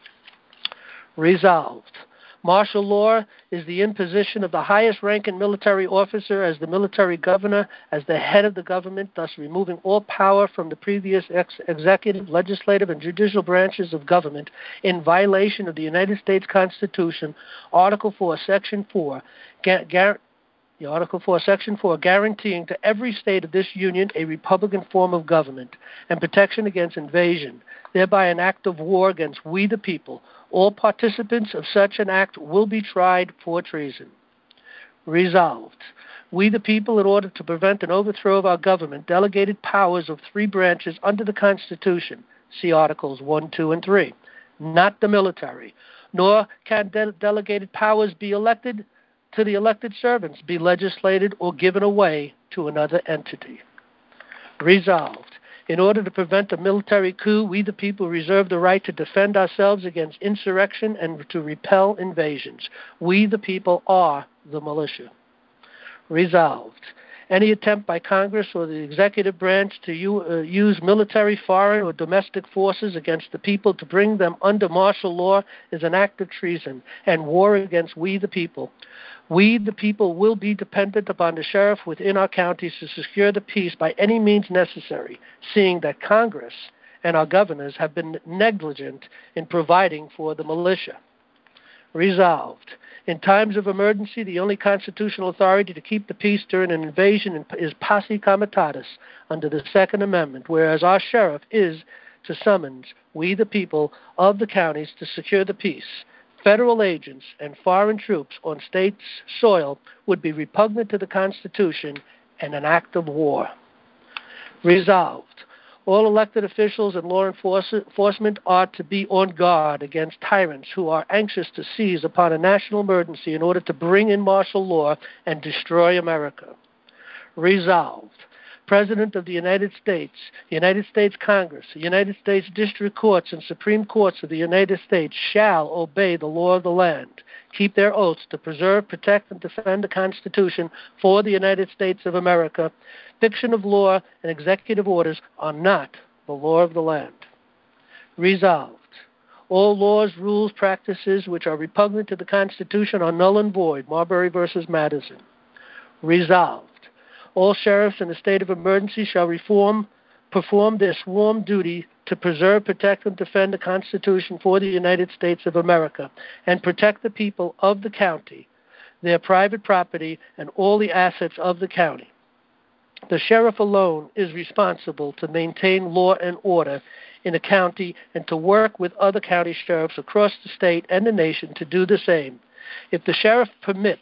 Resolved. Martial law is the imposition of the highest ranking military officer as the military governor, as the head of the government, thus removing all power from the previous executive, legislative, and judicial branches of government in violation of the United States Constitution, Article 4, Section 4, Article 4, Section 4, guaranteeing to every state of this union a republican form of government and protection against invasion, thereby an act of war against we the people. All participants of such an act will be tried for treason. Resolved. We the people, in order to prevent an overthrow of our government, delegated powers of 3 branches under the Constitution, see Articles 1, 2, and 3, not the military, nor can delegated powers be elected to the elected servants, be legislated, or given away to another entity. Resolved. In order to prevent a military coup, we the people reserve the right to defend ourselves against insurrection and to repel invasions. We the people are the militia. Resolved. Any attempt by Congress or the executive branch to use military, foreign, or domestic forces against the people to bring them under martial law is an act of treason and war against we the people. We, the people, will be dependent upon the sheriff within our counties to secure the peace by any means necessary, seeing that Congress and our governors have been negligent in providing for the militia. Resolved. In times of emergency, the only constitutional authority to keep the peace during an invasion is posse comitatus under the Second Amendment, whereas our sheriff is to summons we, the people of the counties, to secure the peace. Federal agents and foreign troops on states' soil would be repugnant to the Constitution and an act of war. Resolved. All elected officials and law enforcement are to be on guard against tyrants who are anxious to seize upon a national emergency in order to bring in martial law and destroy America. Resolved. President of the United States Congress, the United States District Courts, and Supreme Courts of the United States shall obey the law of the land, keep their oaths to preserve, protect, and defend the Constitution for the United States of America. Fiction of law and executive orders are not the law of the land. Resolved. All laws, rules, practices which are repugnant to the Constitution are null and void. Marbury versus Madison. Resolved. All sheriffs in a state of emergency shall perform their sworn duty to preserve, protect, and defend the Constitution for the United States of America and protect the people of the county, their private property, and all the assets of the county. The sheriff alone is responsible to maintain law and order in a county and to work with other county sheriffs across the state and the nation to do the same. If the sheriff permits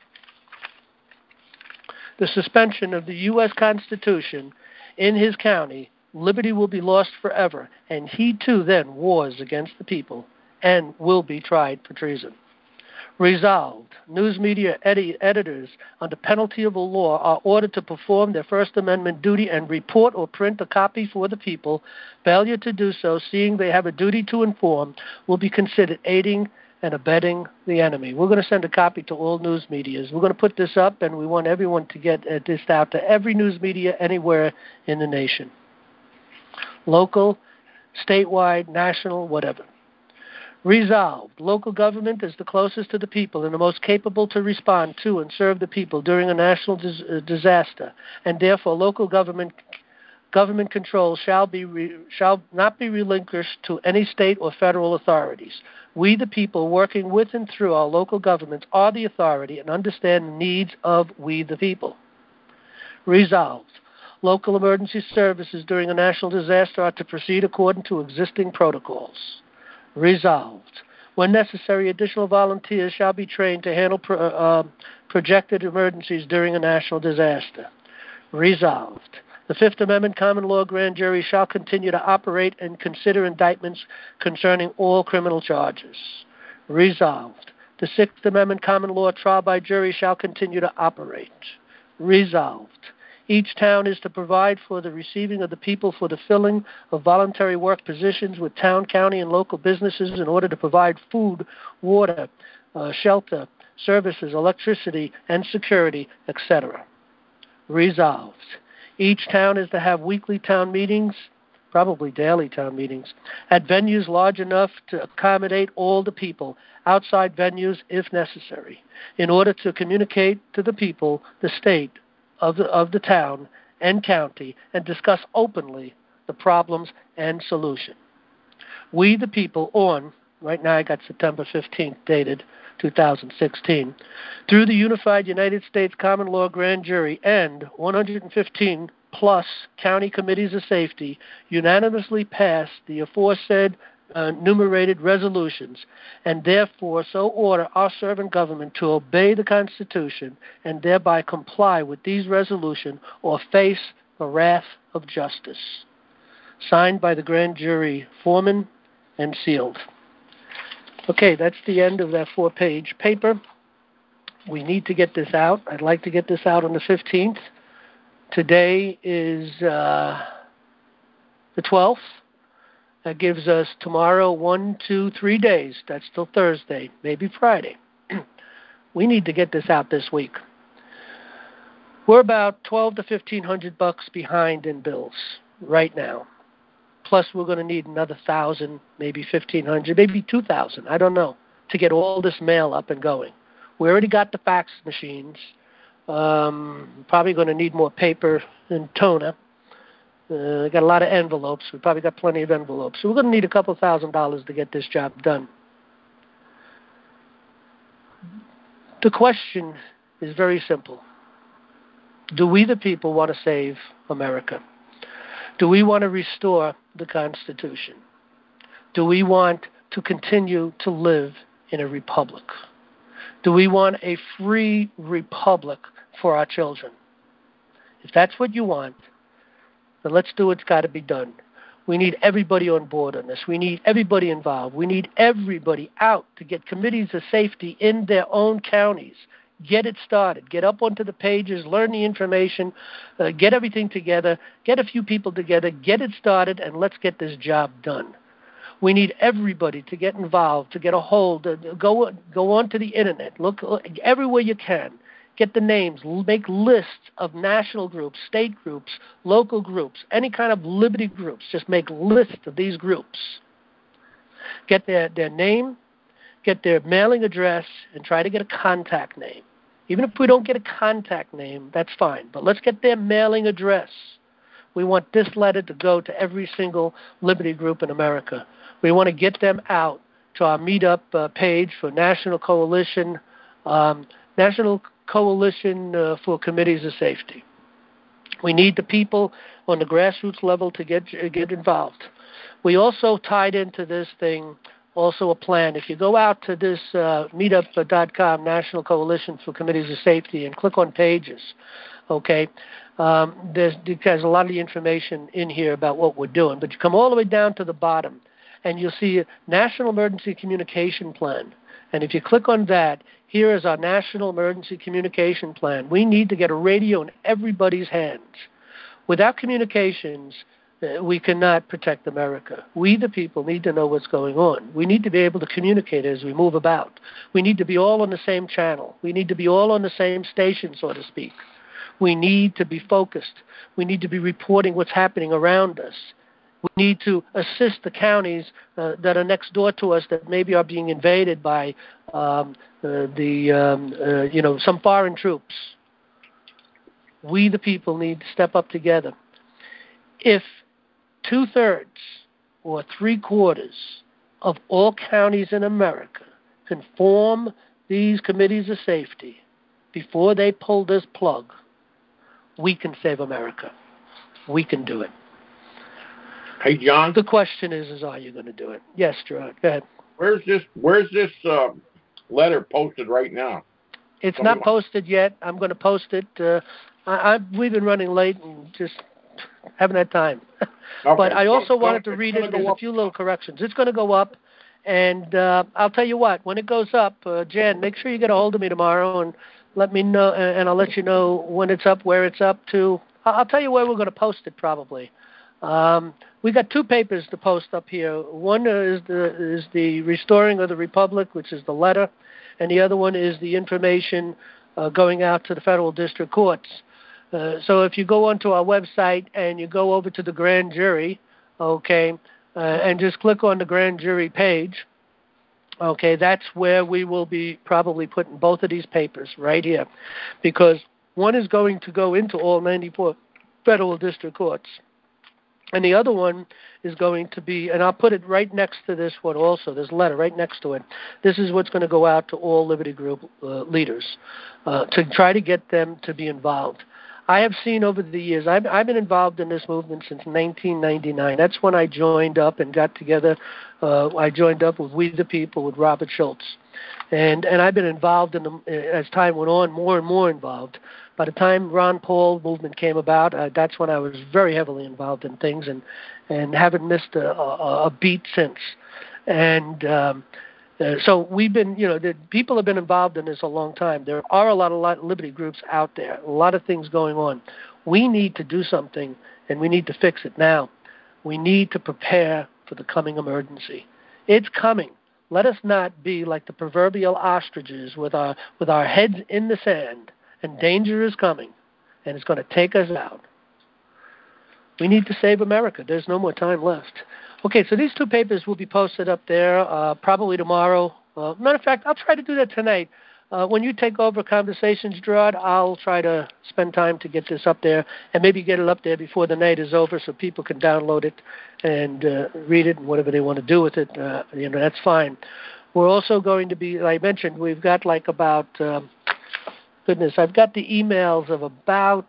the suspension of the U.S. Constitution in his county, liberty will be lost forever, and he too then wars against the people and will be tried for treason. Resolved. News media editors, under penalty of a law, are ordered to perform their First Amendment duty and report or print a copy for the people. Failure to do so, seeing they have a duty to inform, will be considered aiding and abetting the enemy. We're going to send a copy to all news medias. We're going to put this up, and we want everyone to get this out to every news media anywhere in the nation. Local, statewide, national, whatever. Resolved, local government is the closest to the people and the most capable to respond to and serve the people during a national disaster, and therefore local government control shall not be relinquished to any state or federal authorities. We, the people, working with and through our local governments, are the authority and understand the needs of we, the people. Resolved, local emergency services during a national disaster are to proceed according to existing protocols. Resolved, when necessary, additional volunteers shall be trained to handle projected emergencies during a national disaster. Resolved, the Fifth Amendment common law grand jury shall continue to operate and consider indictments concerning all criminal charges. Resolved, the Sixth Amendment common law trial by jury shall continue to operate. Resolved, each town is to provide for the receiving of the people for the filling of voluntary work positions with town, county, and local businesses in order to provide food, water, shelter, services, electricity, and security, etc. Resolved, each town is to have weekly town meetings, probably daily town meetings, at venues large enough to accommodate all the people, outside venues if necessary, in order to communicate to the people, the state, of the town and county and discuss openly the problems and solution. We, the people, on, right now I got September 15th dated 2016, through the Unified United States Common Law Grand Jury and 115 plus county committees of safety, unanimously passed the aforesaid enumerated resolutions, and therefore so order our servant government to obey the Constitution and thereby comply with these resolutions or face the wrath of justice. Signed by the grand jury foreman and sealed. Okay, that's the end of that 4-page paper. We need to get this out. I'd like to get this out on the 15th. Today is the 12th. That gives us tomorrow 1, 2, 3 days. That's till Thursday, maybe Friday. We need to get this out this week. We're about $1,200 to $1,500 behind in bills right now. Plus, we're going to need another 1,000, maybe 1,500, maybe 2,000. I don't know, to get all this mail up and going. We already got the fax machines. Probably going to need more paper and toner. Got a lot of envelopes. We probably got plenty of envelopes. So we're going to need a couple $1,000 to get this job done. The question is very simple. Do we, the people, want to save America? Do we want to restore the Constitution? Do we want to continue to live in a republic? Do we want a free republic for our children? If that's what you want, then let's do what's got to be done. We need everybody on board on this. We need everybody involved. We need everybody out to get committees of safety in their own counties. Get it started. Get up onto the pages, learn the information, get everything together, get a few people together, get it started, and let's get this job done. We need everybody to get involved, to get a hold, go onto the internet, look everywhere you can. Get the names, make lists of national groups, state groups, local groups, any kind of liberty groups. Just make lists of these groups. Get their name, get their mailing address, and try to get a contact name. Even if we don't get a contact name, that's fine. But let's get their mailing address. We want this letter to go to every single liberty group in America. We want to get them out to our meetup page for National Coalition for Committees of Safety. We need the people on the grassroots level to get involved. We also tied into this thing also a plan. If you go out to this meetup.com, National Coalition for Committees of Safety, and click on pages, okay, there's a lot of the information in here about what we're doing. But you come all the way down to the bottom, and you'll see a National Emergency Communication Plan. And if you click on that, here is our National Emergency Communication Plan. We need to get a radio in everybody's hands. Without communications, we cannot protect America. We, the people, need to know what's going on. We need to be able to communicate as we move about. We need to be all on the same channel. We need to be all on the same station, so to speak. We need to be focused. We need to be reporting what's happening around us. We need to assist the counties that are next door to us that maybe are being invaded by some foreign troops. We, the people, need to step up together. If 2/3 or 3/4 of all counties in America can form these committees of safety before they pull this plug, we can save America. We can do it. Hey, John. The question is are you going to do it? Yes, Gerard. Go ahead. Where's this letter posted right now? It's not posted yet. I'm going to post it. We've been running late and just haven't had time. Okay. But I also wanted to read it. There's a few little corrections. It's going to go up. And I'll tell you what, when it goes up, Jan, make sure you get a hold of me tomorrow and let me know, and I'll let you know when it's up, where it's up to. I'll tell you where we're going to post it probably. We got 2 papers to post up here. One is the Restoring of the Republic, which is the letter, and the other one is the information going out to the federal district courts. So if you go onto our website and you go over to the grand jury, okay, and just click on the grand jury page, okay, that's where we will be probably putting both of these papers right here, because one is going to go into all 94 federal district courts, and the other one is going to be, and I'll put it right next to this one also, this letter right next to it. This is what's going to go out to all Liberty Group leaders to try to get them to be involved. I have seen over the years, I've been involved in this movement since 1999. That's when I joined up and got together. I joined up with We the People, with Robert Schultz. And I've been involved in them as time went on, more and more involved. By the time Ron Paul movement came about, that's when I was very heavily involved in things and haven't missed a beat since. And so we've been, the people have been involved in this a long time. There are a lot of Liberty groups out there, a lot of things going on. We need to do something, and we need to fix it now. We need to prepare for the coming emergency. It's coming. Let us not be like the proverbial ostriches with our heads in the sand, and danger is coming, and it's going to take us out. We need to save America. There's no more time left. Okay, so these 2 papers will be posted up there probably tomorrow. Matter of fact, I'll try to do that tonight. When you take over Conversations, Gerard, I'll try to spend time to get this up there and maybe get it up there before the night is over so people can download it and read it and whatever they want to do with it. That's fine. We're also going to be, like I mentioned, we've got like about, I've got the emails of about,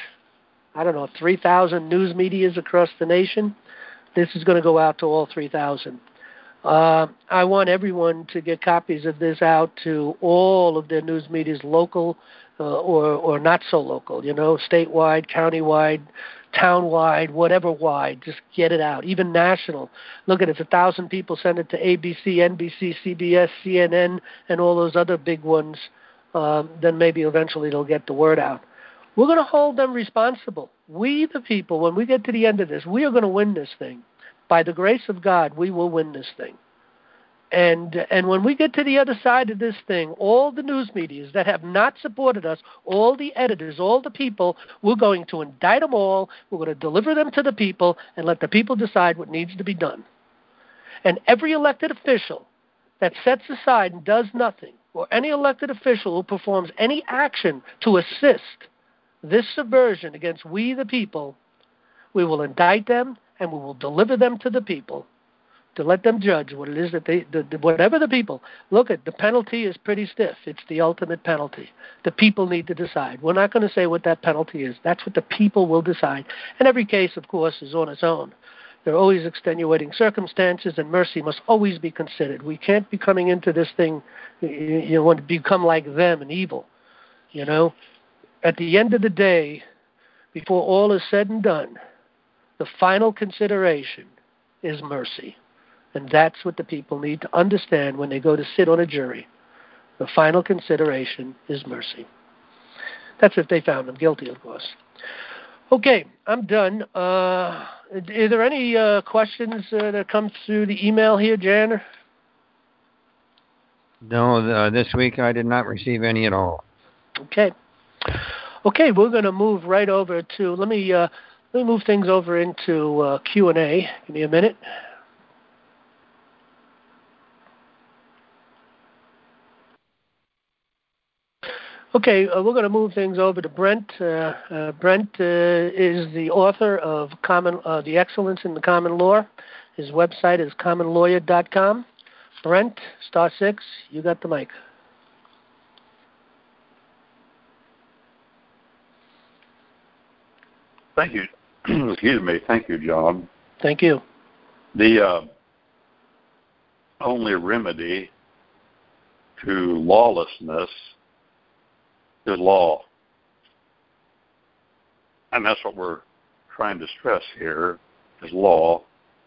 3,000 news medias across the nation. This is going to go out to all 3,000. I want everyone to get copies of this out to all of their news medias, local or not so local, statewide, countywide, townwide, whatever wide. Just get it out, even national. Look at it, if 1,000 people send it to ABC, NBC, CBS, CNN, and all those other big ones, then maybe eventually they'll get the word out. We're going to hold them responsible. We, the people, when we get to the end of this, we are going to win this thing. By the grace of God, we will win this thing. And when we get to the other side of this thing, all the news medias that have not supported us, all the editors, all the people, we're going to indict them all. We're going to deliver them to the people and let the people decide what needs to be done. And every elected official that sets aside and does nothing, or any elected official who performs any action to assist this subversion against we the people, we will indict them and we will deliver them to the people to let them judge what it is that whatever the people, look at, the penalty is pretty stiff. It's the ultimate penalty. The people need to decide. We're not going to say what that penalty is. That's what the people will decide. And every case, of course, is on its own. There are always extenuating circumstances, and mercy must always be considered. We can't be coming into this thing, want to become like them and evil, At the end of the day, before all is said and done, the final consideration is mercy. And that's what the people need to understand when they go to sit on a jury. The final consideration is mercy. That's if they found them guilty, of course. Okay, I'm done. Are there any questions that come through the email here, Jan? No, this week I did not receive any at all. Okay, we're going to move right over to, let me Let me move things over into Q&A. Give me a minute. Okay, we're going to move things over to Brent. Brent is the author of The Excellence in the Common Law. His website is commonlawyer.com. Brent, *6, you got the mic. Thank you. Excuse me. Thank you, John. Thank you. The only remedy to lawlessness is law. And that's what we're trying to stress here, is law.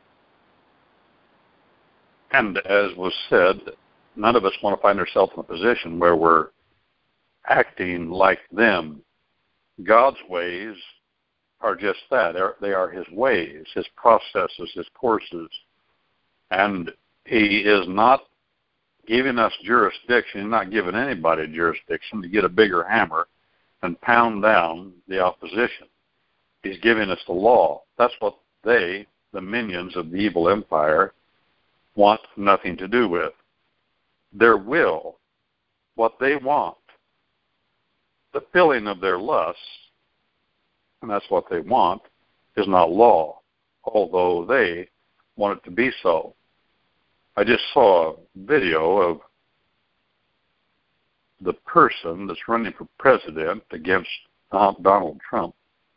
And as was said, none of us want to find ourselves in a position where we're acting like them. God's ways are just that. They are his ways, his processes, his courses. And he is not giving us jurisdiction. He's not giving anybody jurisdiction to get a bigger hammer and pound down the opposition. He's giving us the law. That's what they, the minions of the evil empire, want nothing to do with. Their will, what they want, the filling of their lusts, and that's what they want, is not law, although they want it to be so. I just saw a video of the person that's running for president against Donald Trump,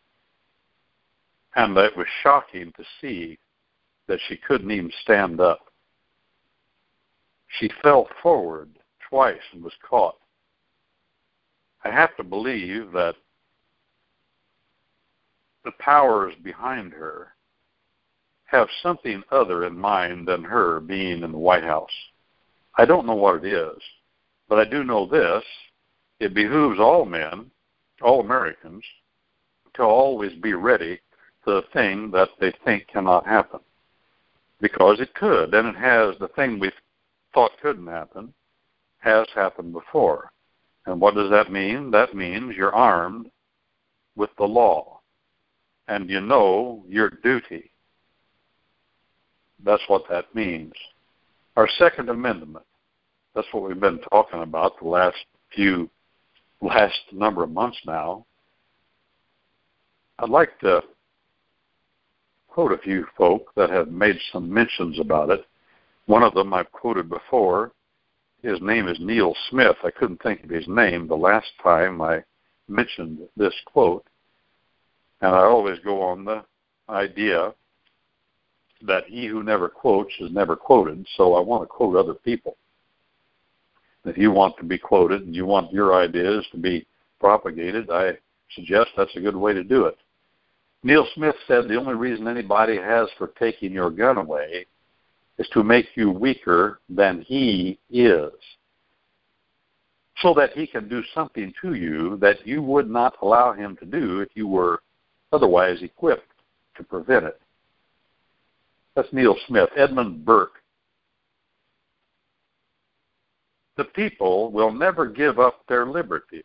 and it was shocking to see that she couldn't even stand up. She fell forward twice and was caught. I have to believe that the powers behind her have something other in mind than her being in the White House. I don't know what it is, but I do know this. It behooves all men, all Americans, to always be ready for the thing that they think cannot happen. Because it could, and it has. The thing we thought couldn't happen has happened before. And what does that mean? That means you're armed with the law, and you know your duty. That's what that means. Our Second Amendment, that's what we've been talking about the last number of months now. I'd like to quote a few folk that have made some mentions about it. One of them I've quoted before. His name is Neil Smith. I couldn't think of his name the last time I mentioned this quote. And I always go on the idea that he who never quotes is never quoted, so I want to quote other people. If you want to be quoted and you want your ideas to be propagated, I suggest that's a good way to do it. Neil Smith said the only reason anybody has for taking your gun away is to make you weaker than he is, so that he can do something to you that you would not allow him to do if you were otherwise equipped to prevent it. That's Neil Smith. Edmund Burke. The people will never give up their liberties,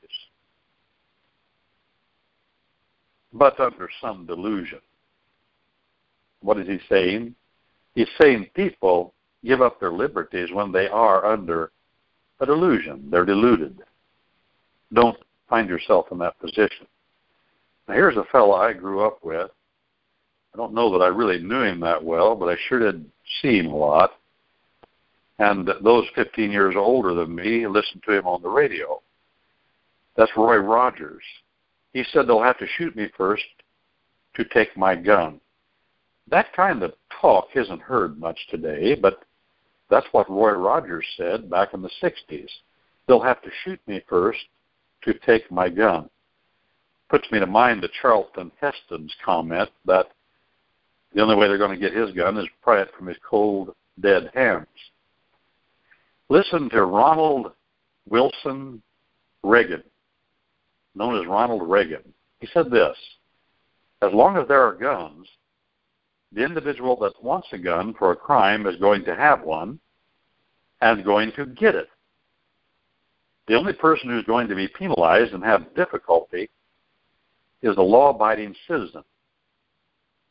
but under some delusion. What is he saying? He's saying people give up their liberties when they are under a delusion. They're deluded. Don't find yourself in that position. Now, here's a fellow I grew up with. I don't know that I really knew him that well, but I sure did see him a lot. And those 15 years older than me listened to him on the radio. That's Roy Rogers. He said they'll have to shoot me first to take my gun. That kind of talk isn't heard much today, but that's what Roy Rogers said back in the 60s. They'll have to shoot me first to take my gun. Puts me to mind of Charlton Heston's comment that the only way they're going to get his gun is pry it from his cold, dead hands. Listen to Ronald Wilson Reagan, known as Ronald Reagan. He said this: as long as there are guns, the individual that wants a gun for a crime is going to have one and going to get it. The only person who's going to be penalized and have difficulty is the law-abiding citizen.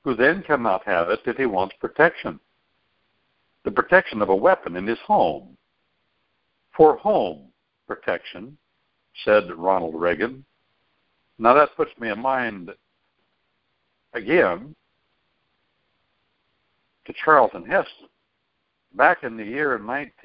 who then cannot have it if he wants protection. The protection of a weapon in his home. For home protection, said Ronald Reagan. Now that puts me in mind again to Charlton Heston. Back in the year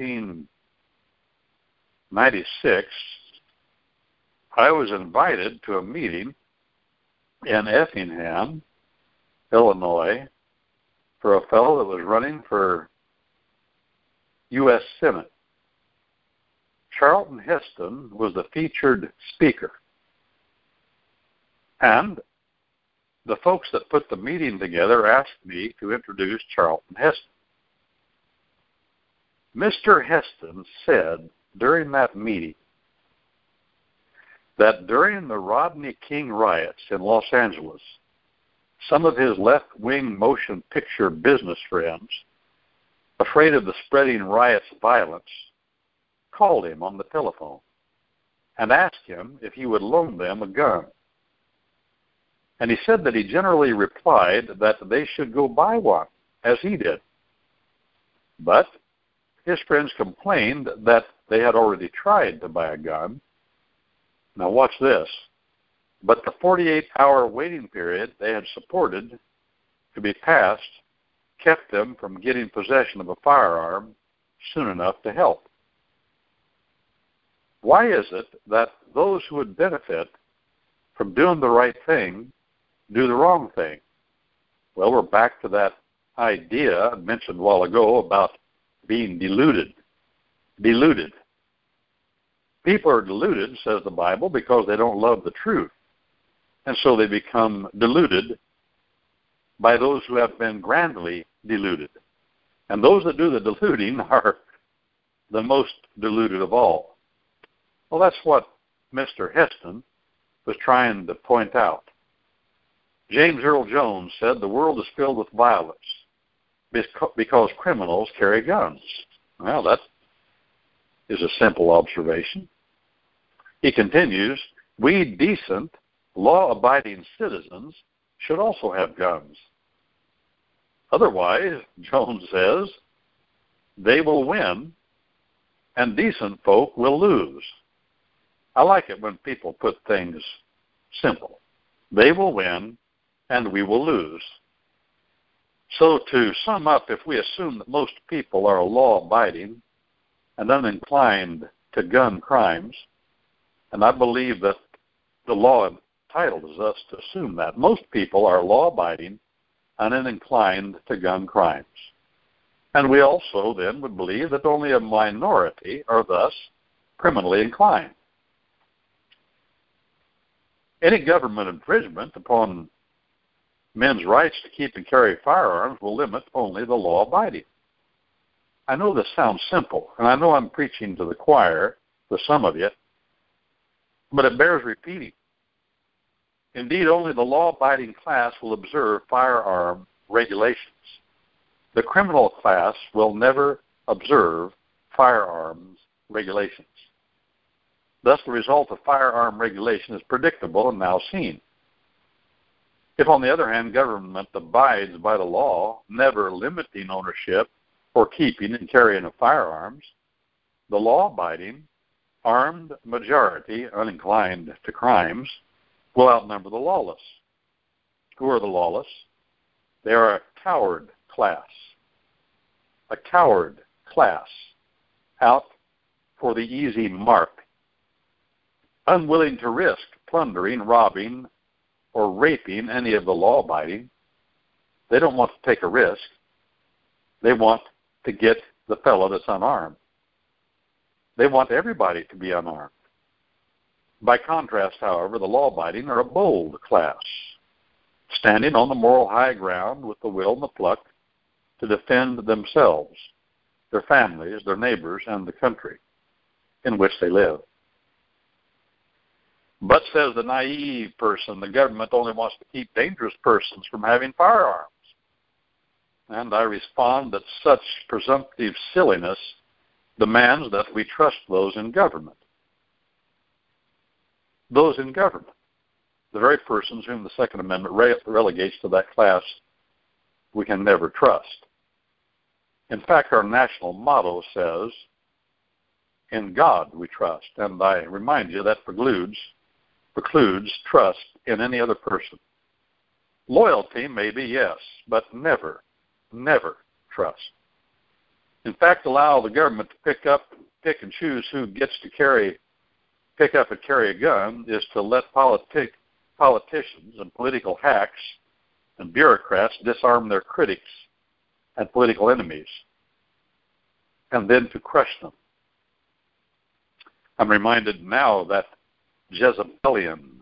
1996, I was invited to a meeting in Effingham, Illinois, for a fellow that was running for U.S. Senate. Charlton Heston was the featured speaker. And the folks that put the meeting together asked me to introduce Charlton Heston. Mr. Heston said during that meeting that during the Rodney King riots in Los Angeles, some of his left-wing motion picture business friends, afraid of the spreading riot's violence, called him on the telephone and asked him if he would loan them a gun. And he said that he generally replied that they should go buy one, as he did. But his friends complained that they had already tried to buy a gun. Now watch this. But the 48-hour waiting period they had supported to be passed kept them from getting possession of a firearm soon enough to help. Why is it that those who would benefit from doing the right thing do the wrong thing? Well, we're back to that idea I mentioned a while ago about being deluded. Deluded. People are deluded, says the Bible, because they don't love the truth. And so they become deluded by those who have been grandly deluded. And those that do the deluding are the most deluded of all. Well, that's what Mr. Heston was trying to point out. James Earl Jones said the world is filled with violence because criminals carry guns. Well, that is a simple observation. He continues, we decent, law-abiding citizens should also have guns. Otherwise, Jones says, they will win and decent folk will lose. I like it when people put things simple. They will win and we will lose. So to sum up, if we assume that most people are law-abiding and uninclined to gun crimes, and I believe that the law entitles us to assume that most people are law-abiding and uninclined to gun crimes. And we also then would believe that only a minority are thus criminally inclined. Any government infringement upon men's rights to keep and carry firearms will limit only the law-abiding. I know this sounds simple, and I know I'm preaching to the choir with some of you, but it bears repeating. Indeed, only the law-abiding class will observe firearm regulations. The criminal class will never observe firearms regulations. Thus, the result of firearm regulation is predictable and now seen. If, on the other hand, government abides by the law, never limiting ownership or keeping and carrying of firearms, the law-abiding, armed majority, uninclined to crimes, will outnumber the lawless. Who are the lawless? They are a coward class. A coward class, out for the easy mark, unwilling to risk plundering, robbing, or raping any of the law-abiding. They don't want to take a risk. They want to get the fellow that's unarmed. They want everybody to be unarmed. By contrast, however, the law-abiding are a bold class, standing on the moral high ground with the will and the pluck to defend themselves, their families, their neighbors, and the country in which they live. But, says the naive person, the government only wants to keep dangerous persons from having firearms. And I respond that such presumptive silliness demands that we trust those in government. Those in government, the very persons whom the Second Amendment relegates to that class we can never trust. In fact, our national motto says, "In God we trust," and I remind you that precludes trust in any other person. Loyalty, maybe, yes, but never trust. In fact, allow the government to pick and choose who gets to pick up and carry a gun is to let politicians and political hacks and bureaucrats disarm their critics and political enemies, and then to crush them. I'm reminded now that Jezebelian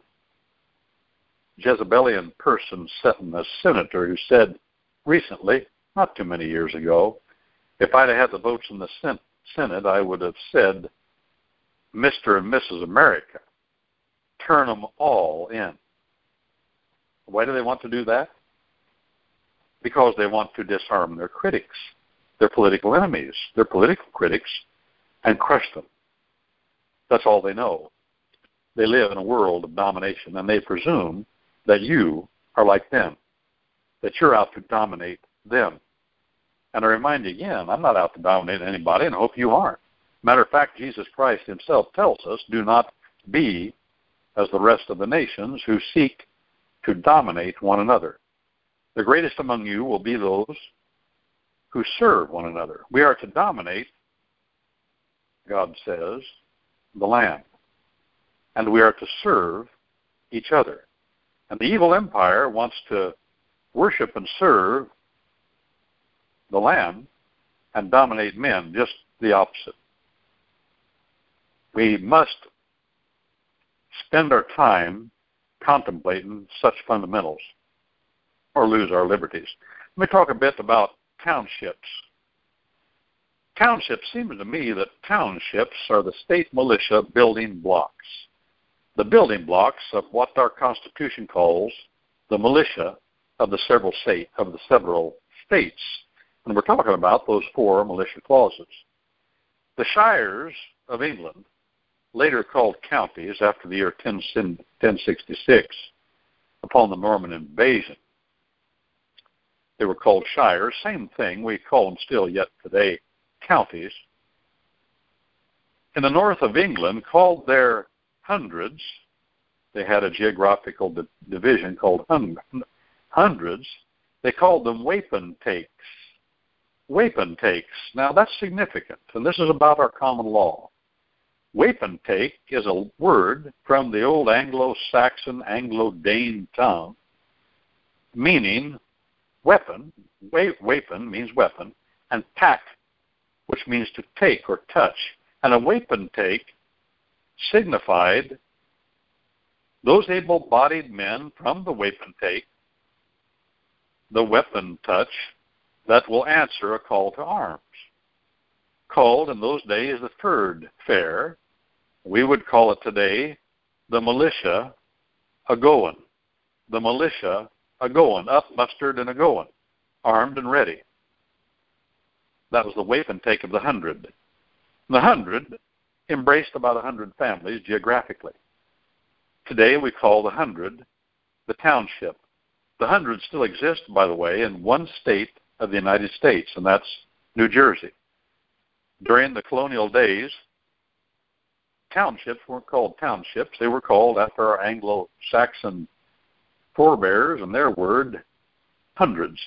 person sitting as senator who said recently, not too many years ago, if I'd have had the votes in the Senate, I would have said, Mr. and Mrs. America, turn them all in. Why do they want to do that? Because they want to disarm their critics, their political enemies, their political critics, and crush them. That's all they know. They live in a world of domination, and they presume that you are like them, that you're out to dominate them. And I remind you again, I'm not out to dominate anybody, and I hope you aren't. Matter of fact, Jesus Christ himself tells us, do not be as the rest of the nations who seek to dominate one another. The greatest among you will be those who serve one another. We are to dominate, God says, the land. And we are to serve each other. And the evil empire wants to worship and serve the land and dominate men, just the opposite. We must spend our time contemplating such fundamentals or lose our liberties. Let me talk a bit about townships. Townships, seems to me that townships are the state militia building blocks. The building blocks of what our Constitution calls the militia of the several states. And we're talking about those 4 militia clauses. The shires of England, later called counties after the year 1066, upon the Norman invasion, they were called shires. Same thing, we call them still yet today counties. In the north of England, called their hundreds, they had a geographical division called hundreds. They called them wapentakes. Wapentakes. Now that's significant, and this is about our common law. Wapentake is a word from the old Anglo-Saxon, Anglo-Dane tongue, meaning weapon. Wapen means weapon, and tak, which means to take or touch. And a wapentake signified those able-bodied men from the wapentake, the weapon touch, that will answer a call to arms. Called in those days the third fair. We would call it today the militia a-goin'. The militia a-goin', up, mustered, and a-goin', armed and ready. That was the wapentake of the 100. The 100 embraced about 100 families geographically. Today we call the 100 the township. The 100 still exist, by the way, in one state of the United States, and that's New Jersey. During the colonial days, townships weren't called townships. They were called, after our Anglo-Saxon forebears and their word, hundreds.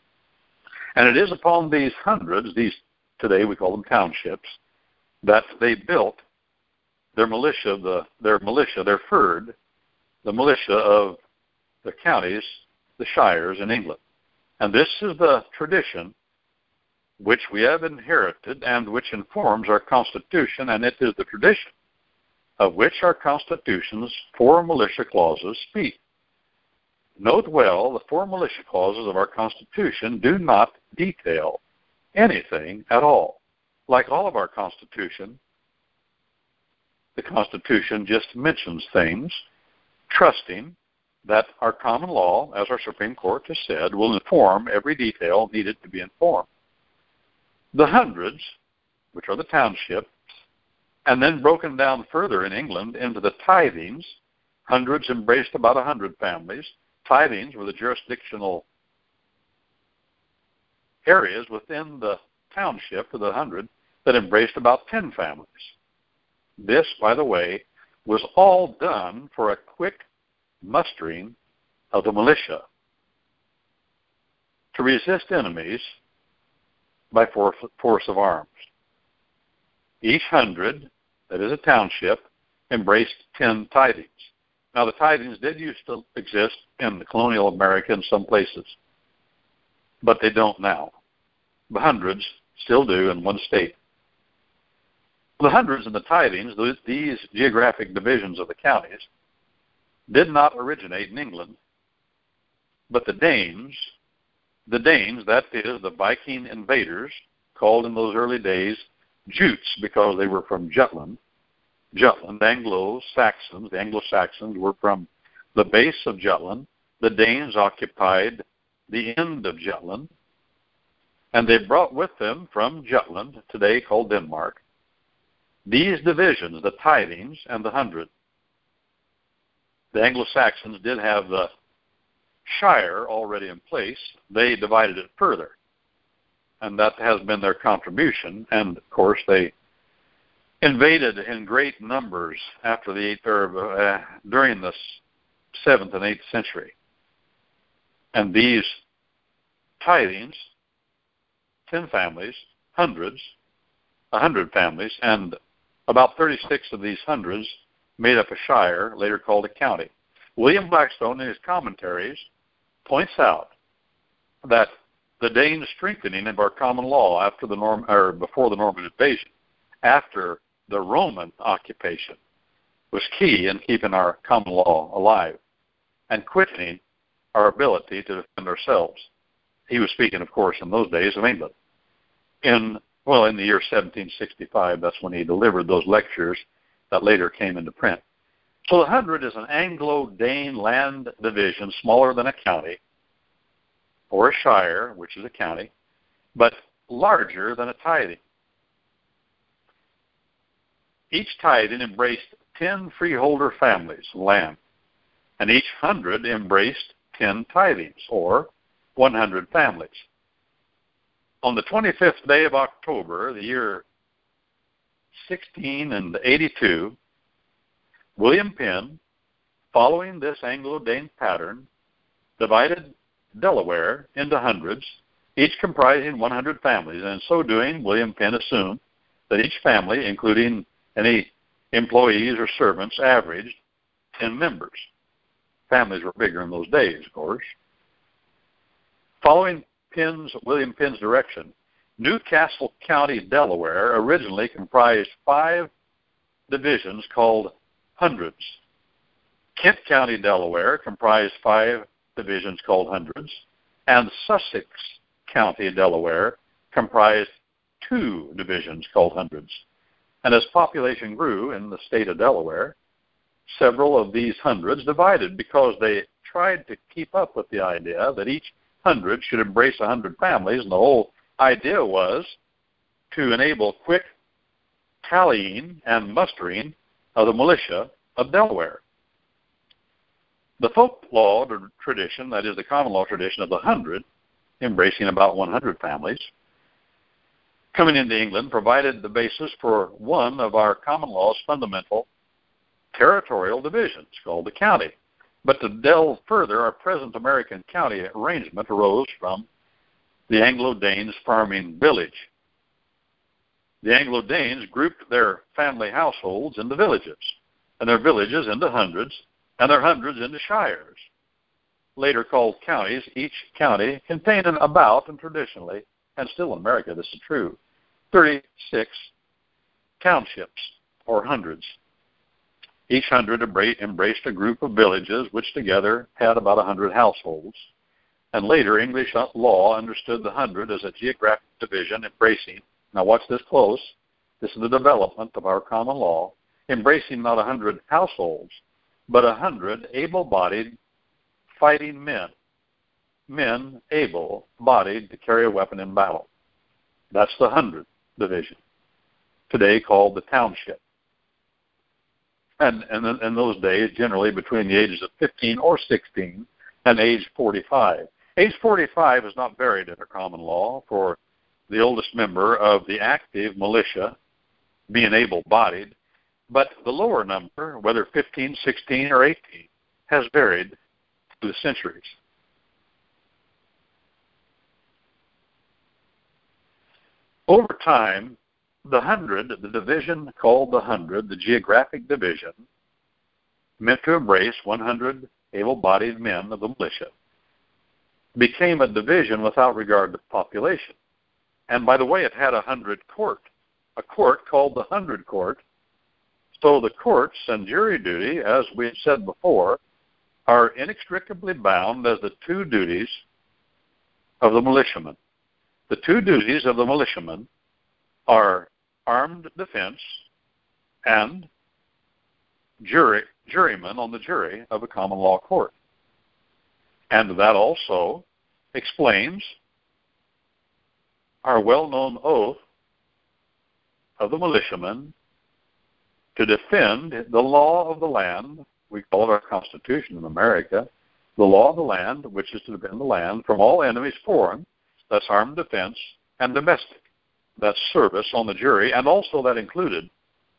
And it is upon these hundreds, today we call them townships, that they built their militia, their FIRD, the militia of the counties, the shires in England. And this is the tradition which we have inherited and which informs our Constitution, and it is the tradition of which our Constitution's 4 militia clauses speak. Note well, the 4 militia clauses of our Constitution do not detail anything at all. Like all of our Constitution, the Constitution just mentions things, trusting that our common law, as our Supreme Court has said, will inform every detail needed to be informed. The hundreds, which are the townships, and then broken down further in England into the tithings, hundreds embraced about 100 families. Tithings were the jurisdictional areas within the township of the 100 that embraced about 10 families. This, by the way, was all done for a quick mustering of the militia to resist enemies by force of arms. Each 100, that is a township, embraced 10 tithings. Now, the tithings did used to exist in the colonial America in some places, but they don't now. The hundreds still do in one state. The hundreds and the tithings, these geographic divisions of the counties, did not originate in England, but the Danes, that is, the Viking invaders, called in those early days Jutes because they were from Jutland. Jutland, the Anglo-Saxons were from the base of Jutland. The Danes occupied the end of Jutland, and they brought with them from Jutland, today called Denmark, these divisions, the tithings and the 100. The Anglo-Saxons did have the shire already in place. They divided it further, and that has been their contribution. And of course, they invaded in great numbers after during the 7th and 8th century. And these tithings, 10 families, hundreds, 100 families, and about 36 of these hundreds made up a shire, later called a county. William Blackstone, in his commentaries, points out that the Danes' strengthening of our common law before the Norman invasion, after the Roman occupation, was key in keeping our common law alive and quickening our ability to defend ourselves. He was speaking, of course, in those days of England. In the year 1765, that's when he delivered those lectures that later came into print. So the 100 is an Anglo-Dane land division, smaller than a county, or a shire, which is a county, but larger than a tithing. Each tithing embraced 10 freeholder families of land, and each 100 embraced 10 tithings, or 100 families. On the 25th day of October, the year 1682, William Penn, following this Anglo-Dane pattern, divided Delaware into hundreds, each comprising 100 families, and in so doing, William Penn assumed that each family, including any employees or servants, averaged 10 members. Families were bigger in those days, of course. Following William Penn's direction, Newcastle County, Delaware, originally comprised 5 divisions called hundreds. Kent County, Delaware, comprised 5 divisions called hundreds, and Sussex County, Delaware, comprised 2 divisions called hundreds. And as population grew in the state of Delaware, several of these hundreds divided because they tried to keep up with the idea that each 100 should embrace 100 families, and the whole idea was to enable quick tallying and mustering of the militia of Delaware. The folk law tradition, that is the common law tradition of the 100, embracing about 100 families, coming into England, provided the basis for one of our common law's fundamental territorial divisions, called the county. But to delve further, our present American county arrangement arose from the Anglo-Danes farming village. The Anglo-Danes grouped their family households into villages, and their villages into hundreds, and their hundreds into shires, later called counties. Each county contained about, and traditionally, and still in America this is true, 36 townships, or hundreds. Each 100 embraced a group of villages which together had about 100 households. And later, English law understood the 100 as a geographic division embracing, now watch this close, this is the development of our common law, embracing not 100 households, but 100 able-bodied fighting men able-bodied to carry a weapon in battle. That's the 100 division, today called the township. And in those days, generally between the ages of 15 or 16 and age 45. Age 45 is not buried under common law for the oldest member of the active militia being able-bodied, but the lower number, whether 15, 16, or 18, has varied through the centuries. Over time, the 100, the division called the 100, the geographic division, meant to embrace 100 able-bodied men of the militia, became a division without regard to population. And by the way, it had a 100 court, a court called the 100 court. So the courts and jury duty, as we had said before, are inextricably bound as the two duties of the militiaman. The two duties of the militiaman are armed defense and juryman on the jury of a common law court. And that also explains our well-known oath of the militiaman to defend the law of the land. We call it our Constitution in America, the law of the land, which is to defend the land from all enemies foreign, that's armed defense, and domestic, that's service on the jury, and also that included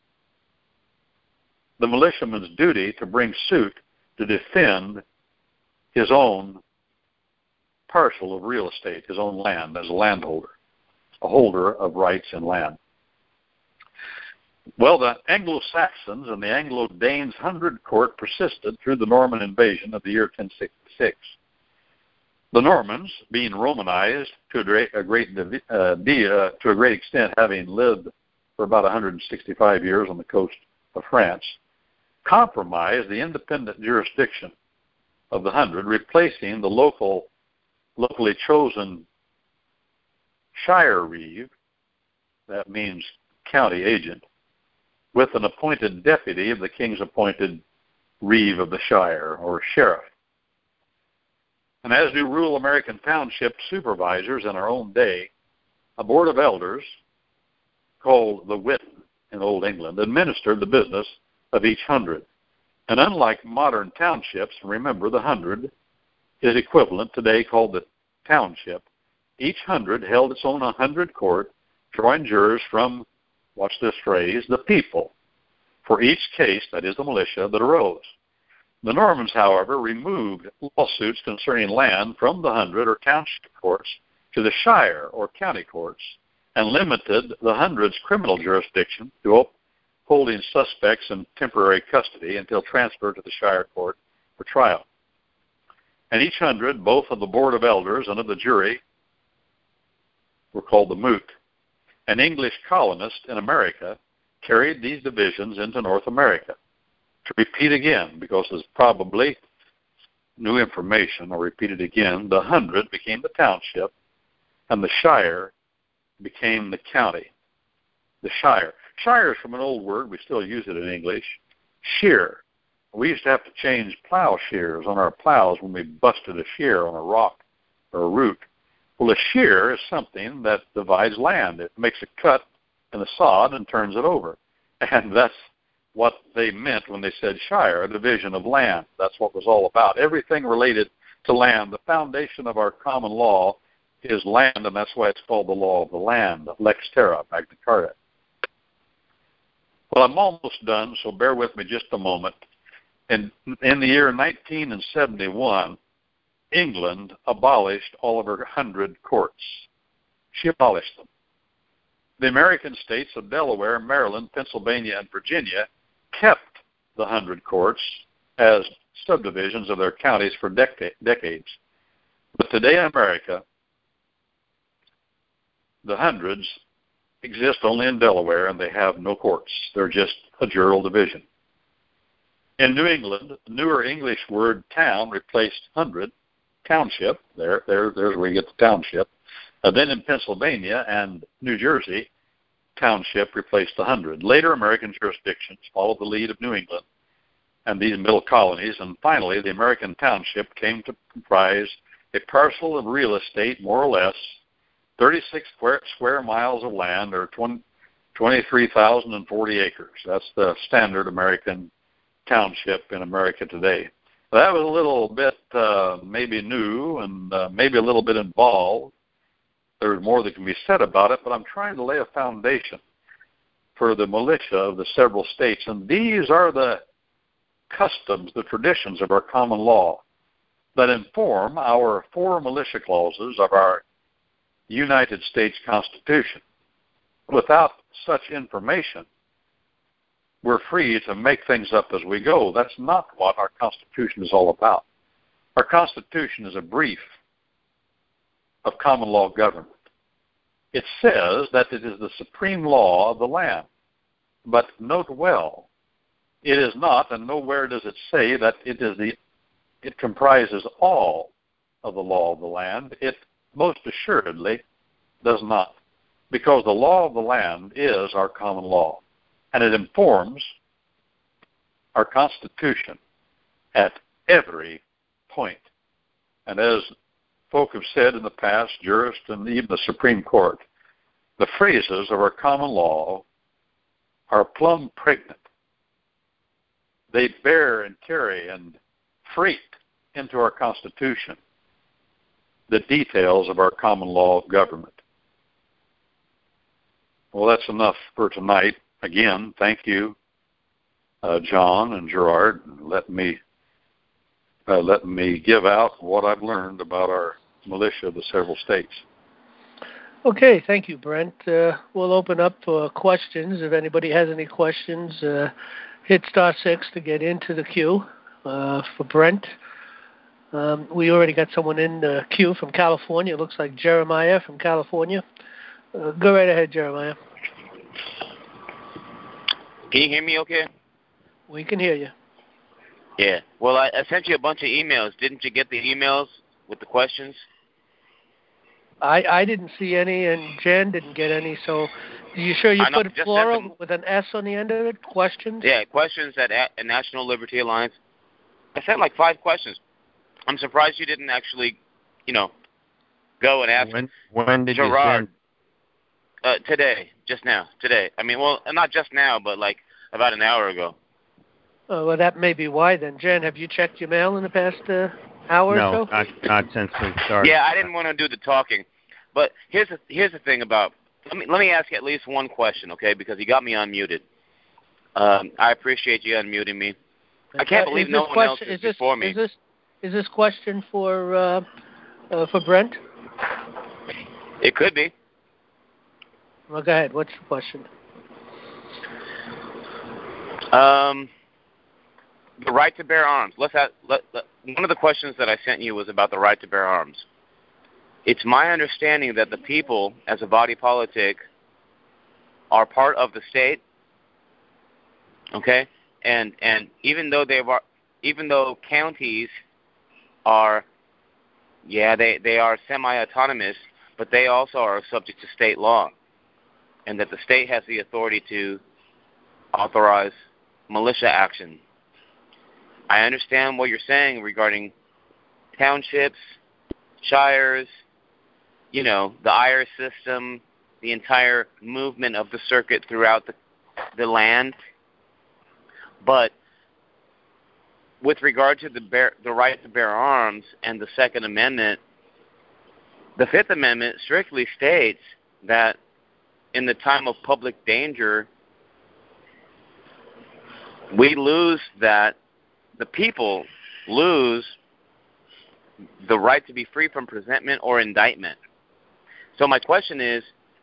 the militiaman's duty to bring suit to defend his own parcel of real estate, his own land, as a landholder, a holder of rights in land. Well, the Anglo-Saxons and the Anglo-Danes 100 court persisted through the Norman invasion of the year 1066. The Normans, being Romanized to a great extent, having lived for about 165 years on the coast of France, compromised the independent jurisdiction of the 100, replacing the locally chosen shire reeve, that means county agent, with an appointed deputy of the king's appointed reeve of the shire, or sheriff. And as do rural American township supervisors in our own day, a board of elders, called the Witan in Old England, administered the business of each 100. And unlike modern townships, remember the 100 is equivalent today called the township. Each 100 held its own 100 court, drawing jurors from, watch this phrase, the people, for each case, that is the militia, that arose. The Normans, however, removed lawsuits concerning land from the 100 or township courts to the shire or county courts, and limited the 100's criminal jurisdiction to holding suspects in temporary custody until transferred to the shire court for trial. And each 100, both of the board of elders and of the jury, were called the moot. An English colonist in America carried these divisions into North America. To repeat again, because there's probably new information, I'll repeat it again, the 100 became the township, and the shire became the county. The shire. Shire is from an old word, we still use it in English, shear. We used to have to change plowshares on our plows when we busted a shear on a rock or a root. Well, a shear is something that divides land. It makes a cut in the sod and turns it over. And that's what they meant when they said shire, a division of land. That's what it was all about. Everything related to land. The foundation of our common law is land, and that's why it's called the law of the land, Lex Terra, Magna Carta. Well, I'm almost done, so bear with me just a moment. In the year 1971, England abolished all of her 100 courts. She abolished them. The American states of Delaware, Maryland, Pennsylvania, and Virginia kept the 100 courts as subdivisions of their counties for decades. But today in America, the 100s exist only in Delaware, and they have no courts. They're just a jural division. In New England, the newer English word town replaced 100, township. There's where you get the township. Then in Pennsylvania and New Jersey, township replaced the 100. Later American jurisdictions followed the lead of New England and these middle colonies, and finally the American township came to comprise a parcel of real estate, more or less, 36 square miles of land, or 23,040 acres. That's the standard American township in America today. That was a little bit maybe new and maybe a little bit involved. There's more that can be said about it, but I'm trying to lay a foundation for the militia of the several states. And these are the customs, the traditions of our common law that inform our 4 militia clauses of our United States Constitution. Without such information, we're free to make things up as we go. That's not what our Constitution is all about. Our Constitution is a brief of common law government. It says that it is the supreme law of the land. But note well, it is not, and nowhere does it say that it comprises all of the law of the land. It most assuredly does not, because the law of the land is our common law, and it informs our Constitution at every point. And as folk have said in the past, jurists and even the Supreme Court, the phrases of our common law are plumb pregnant. They bear and carry and freight into our Constitution the details of our common law of government. Well, that's enough for tonight. Again, thank you, John and Gerard. Let me give out what I've learned about our militia of the several states. Okay, thank you, Brent. We'll open up for questions. If anybody has any questions, hit *6 to get into the queue for Brent. We already got someone in the queue from California. It looks like Jeremiah from California. Go right ahead, Jeremiah. Can you hear me okay? We can hear you. Yeah. Well, I sent you a bunch of emails. Didn't you get the emails with the questions? I didn't see any, and Jan didn't get any, so are you sure you put it plural with an S on the end of it? Questions? Yeah, questions at National Liberty Alliance. I sent like 5 questions. I'm surprised you didn't actually, go and ask When did Gerard, you send? Today, just now, today. I mean, well, not just now, but like about an hour ago. Oh, well, that may be why then. Jan, have you checked your mail in the past hour or so? No, not since we started. Yeah, I didn't want to do the talking. But here's the thing about, let me ask you at least one question, okay, because you got me unmuted. I appreciate you unmuting me. I can't believe no one else is before me. Is this question for Brent? It could be. Well, go ahead. What's the question? The right to bear arms. One of the questions that I sent you was about the right to bear arms. It's my understanding that the people, as a body politic, are part of the state. Okay, and even though counties are, they are semi-autonomous, but they also are subject to state law, and that the state has the authority to authorize militia action. I understand what you're saying regarding townships, shires, the IR system, the entire movement of the circuit throughout the land. But with regard to the right to bear arms and the Second Amendment, the Fifth Amendment strictly states that in the time of public danger, we lose that. The people lose the right to be free from presentment or indictment. So my question is,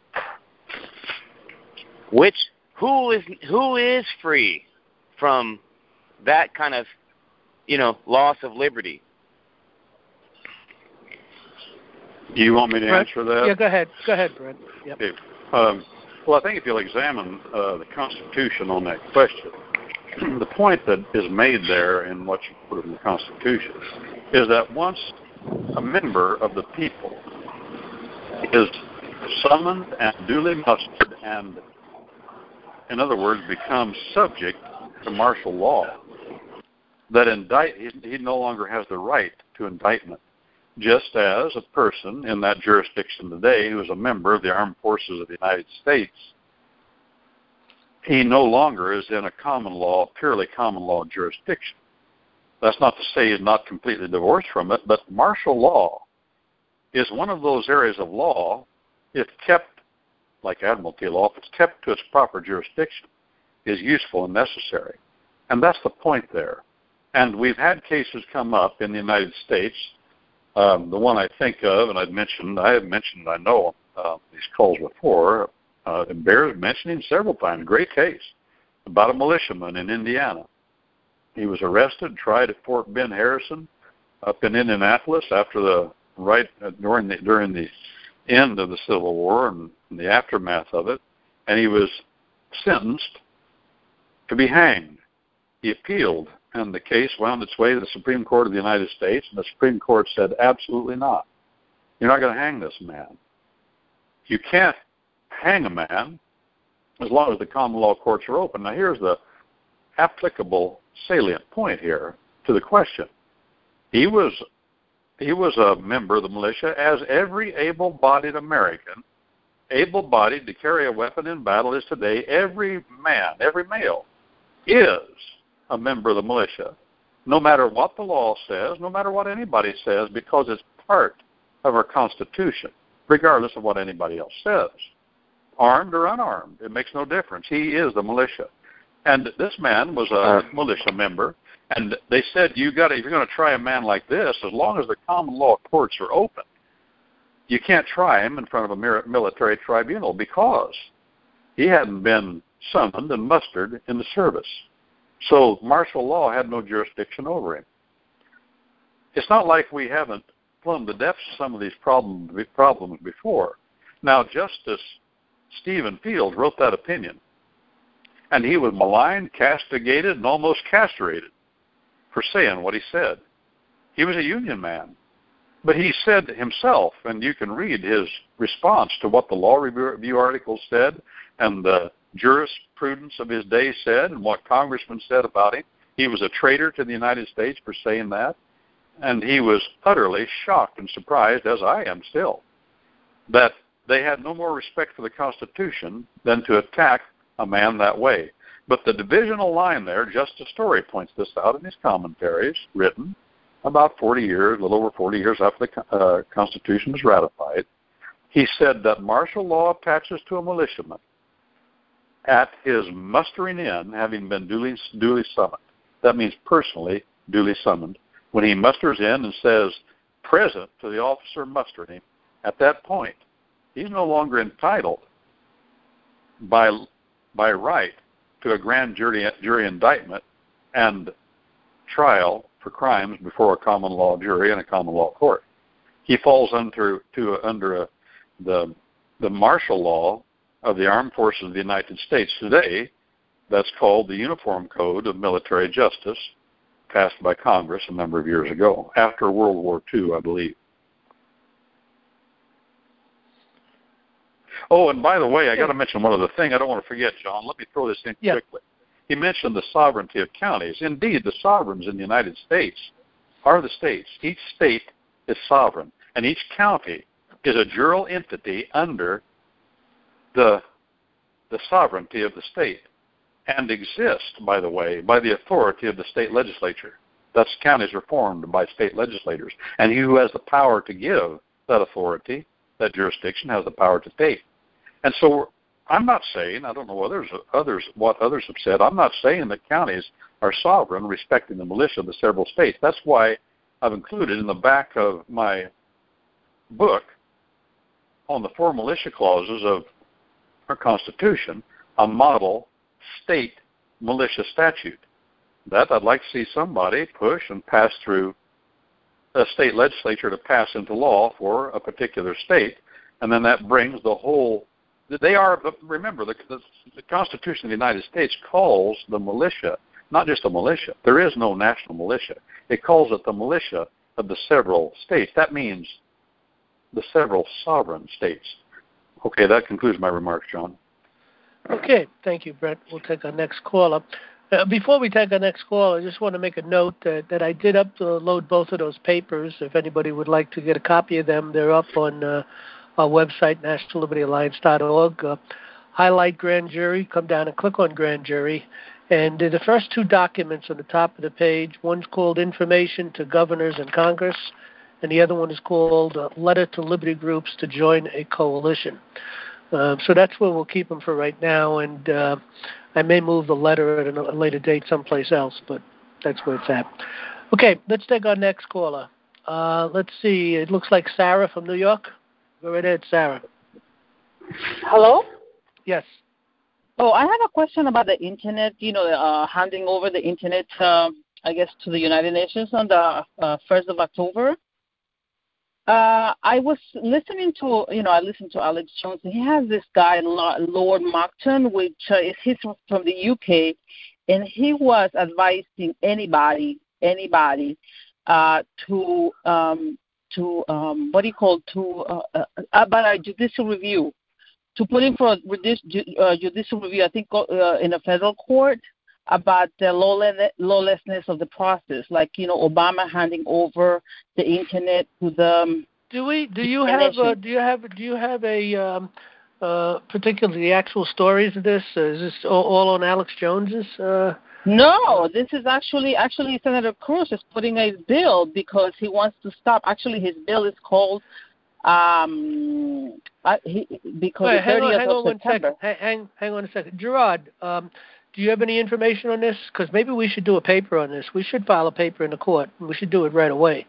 who is free from that kind of, loss of liberty? Do you want me to answer that? Yeah, go ahead. Go ahead, Brent. Yep. Okay. Well, I think if you'll examine the Constitution on that question, the point that is made there in what you put in the Constitution is that once a member of the people is summoned and duly mustered and, in other words, becomes subject to martial law, that he no longer has the right to indictment, just as a person in that jurisdiction today who is a member of the Armed Forces of the United States, he no longer is in a purely common law jurisdiction. That's not to say he's not completely divorced from it, but martial law is one of those areas of law, if kept, like admiralty law, if it's kept to its proper jurisdiction, is useful and necessary. And that's the point there. And we've had cases come up in the United States. The one I think of, and I have mentioned, I know these calls before, and bears mentioning several times, a great case about a militiaman in Indiana. He was arrested, tried at Fort Ben Harrison up in Indianapolis after during the end of the Civil War and the aftermath of it, and he was sentenced to be hanged. He appealed, and the case wound its way to the Supreme Court of the United States, and the Supreme Court said, absolutely not. You're not going to hang this man. You can't hang a man as long as the common law courts are open. Now, here's the applicable salient point here to the question. He was a member of the militia, as every able-bodied American, able-bodied to carry a weapon in battle is today. Every man, every male, is a member of the militia, no matter what the law says, no matter what anybody says, because it's part of our Constitution, regardless of what anybody else says. Armed or unarmed, it makes no difference. He is the militia. And this man was a militia member, and they said, if you're going to try a man like this, as long as the common law courts are open, you can't try him in front of a military tribunal because he hadn't been summoned and mustered in the service. So martial law had no jurisdiction over him. It's not like we haven't plumbed the depths of some of these problems before. Now, Justice Stephen Field wrote that opinion, and he was maligned, castigated, and almost castrated for saying what he said. He was a Union man. But he said himself, and you can read his response to what the Law Review article said and the jurisprudence of his day said and what congressmen said about him. He was a traitor to the United States for saying that. And he was utterly shocked and surprised, as I am still, that they had no more respect for the Constitution than to attack a man that way. But the divisional line there, Justice Story points this out in his commentaries, written about 40 years, a little over 40 years after the Constitution was ratified. He said that martial law attaches to a militiaman at his mustering in, having been duly summoned. That means personally duly summoned. When he musters in and says present to the officer mustering him, at that point, he's no longer entitled by right to a grand jury indictment and trial for crimes before a common law jury and a common law court. He falls under the martial law of the Armed Forces of the United States today. That's called the Uniform Code of Military Justice, passed by Congress a number of years ago, after World War II, I believe. Oh, and by the way, I got to mention one other thing. I don't want to forget, John. Let me throw this in quickly. He mentioned the sovereignty of counties. Indeed, the sovereigns in the United States are the states. Each state is sovereign, and each county is a jural entity under the sovereignty of the state, and exists, by the way, by the authority of the state legislature. Thus, counties are formed by state legislators, and he who has the power to give that authority, that jurisdiction, has the power to take. And so I'm not saying, I don't know what others have said, I'm not saying that counties are sovereign respecting the militia of the several states. That's why I've included in the back of my book on the 4 militia clauses of our Constitution a model state militia statute. That I'd like to see somebody push and pass through a state legislature to pass into law for a particular state, and then that brings the whole. Remember, the Constitution of the United States calls the militia not just a militia. There is no national militia. It calls it the militia of the several states. That means the several sovereign states. Okay, that concludes my remarks, John. Okay, thank you, Brent. We'll take our next caller. Before we take our next call, I just want to make a note that I did upload both of those papers. If anybody would like to get a copy of them, they're up on our website, nationalliberyalliance.org. highlight grand jury, come down and click on grand jury. And the first two documents on the top of the page, one's called Information to Governors and Congress, and the other one is called Letter to Liberty Groups to Join a Coalition. So that's where we'll keep them for right now, and I may move the letter at a later date someplace else, but that's where it's at. Okay, let's take our next caller. Let's see. It looks like Sarah from New York. Go right ahead, Sarah. Hello? Yes. Oh, I have a question about the Internet, handing over the Internet, I guess, to the United Nations on the 1st of October. I was listening to, I listened to Alex Jones, and he has this guy, Lord Mockton, he's from the UK, and he was advising anybody about a judicial review, to put in for a judicial review, I think, in a federal court about the lawlessness of the process, like Obama handing over the Internet to the. Do you have a particularly the actual stories of this? Is this all on Alex Jones's? No, this is actually Senator Cruz is putting a bill because he wants to stop. Actually, his bill is called because Wait, hang on September. 1 second. Hang on a second, Gerard. Do you have any information on this? Because maybe we should do a paper on this. We should file a paper in the court. We should do it right away.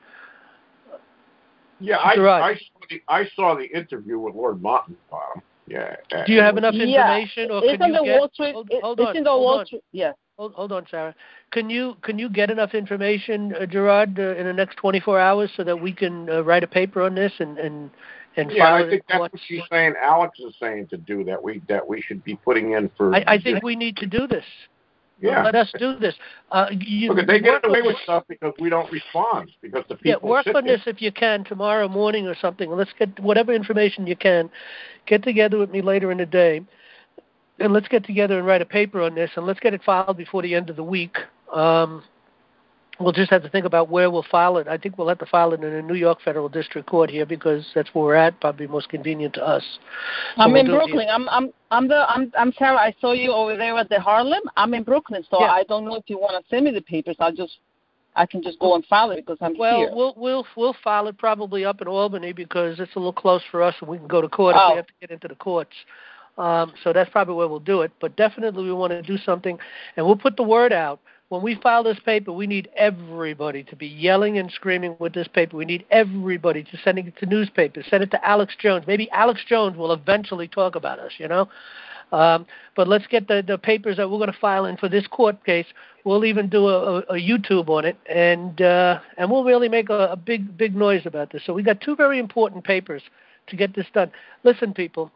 Yeah, I saw the interview with Lord Mountain. Yeah. Do you have enough information, or it's can you get? Wall Street. Hold it's on. In the Wall Street. Yeah. Hold on, Sarah. Can you get enough information, Gerard, in the next 24 hours so that we can write a paper on this and file it? I think that's what she's saying. Alex is saying to do that. We should be putting in for. I think we need to do this. Yeah. Let us do this. Look, they get away with stuff because we don't respond, because the people work on this if you can tomorrow morning or something. Let's get whatever information you can. Get together with me later in the day, and let's get together and write a paper on this, and let's get it filed before the end of the week. We'll just have to think about where we'll file it. I think we'll have to file it in a New York Federal District Court here because that's where we're at. Probably most convenient to us. So I'm in Brooklyn. I'm Sarah. I saw you over there at the Harlem. I'm in Brooklyn, so I don't know if you want to send me the papers. I can just go and file it because I'm here. Well, we'll file it probably up in Albany because it's a little close for us, and we can go to court if we have to get into the courts. So that's probably where we'll do it. But definitely we want to do something, and we'll put the word out. When we file this paper, we need everybody to be yelling and screaming with this paper. We need everybody to send it to newspapers, send it to Alex Jones. Maybe Alex Jones will eventually talk about us, But let's get the papers that we're going to file in for this court case. We'll even do a YouTube on it, and we'll really make a big noise about this. So we got two very important papers to get this done. Listen, people.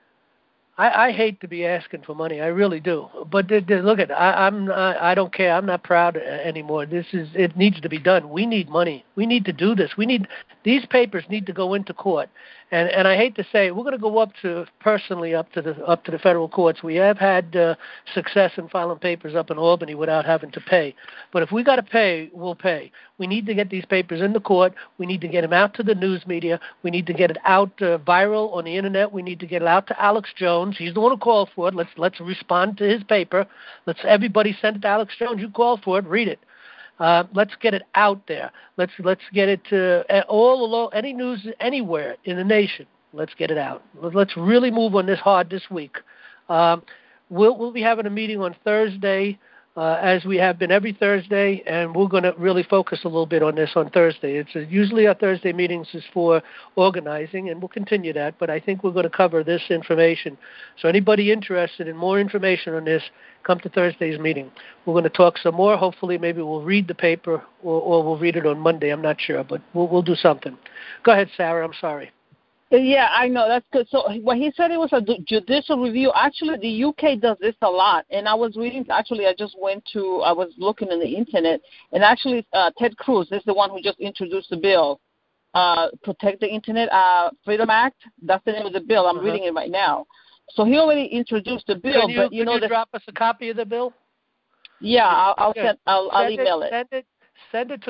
I hate to be asking for money. I really do. But look at I don't care. I'm not proud anymore. It needs to be done. We need money. We need to do this. These papers need to go into court. And I hate to say we're going to go up to the federal courts. We have had success in filing papers up in Albany without having to pay. But if we got to pay, we'll pay. We need to get these papers in the court. We need to get them out to the news media. We need to get it out viral on the internet. We need to get it out to Alex Jones. He's the one who called for it. Let's respond to his paper. Let's everybody send it to Alex Jones. You called for it. Read it. Let's get it out there. Let's get it to all along any news anywhere in the nation. Let's get it out. Let's really move on this hard this week. We'll be having a meeting on Thursday, as we have been every Thursday, and we're going to really focus a little bit on this on Thursday. It's usually our Thursday meetings is for organizing, and we'll continue that. But I think we're going to cover this information. So anybody interested in more information on this, come to Thursday's meeting. We're going to talk some more. Hopefully, maybe we'll read the paper, or we'll read it on Monday. I'm not sure, but we'll do something. Go ahead, Sarah. I'm sorry. Yeah, I know. That's good. So when he said it was a judicial review, actually the UK does this a lot. And I was reading, I was looking on the internet, and actually Ted Cruz is the one who just introduced the bill, Protect the Internet Freedom Act. That's the name of the bill. I'm reading it right now. So he already introduced the bill. Can you drop us a copy of the bill? Yeah, I'll email it. Send it to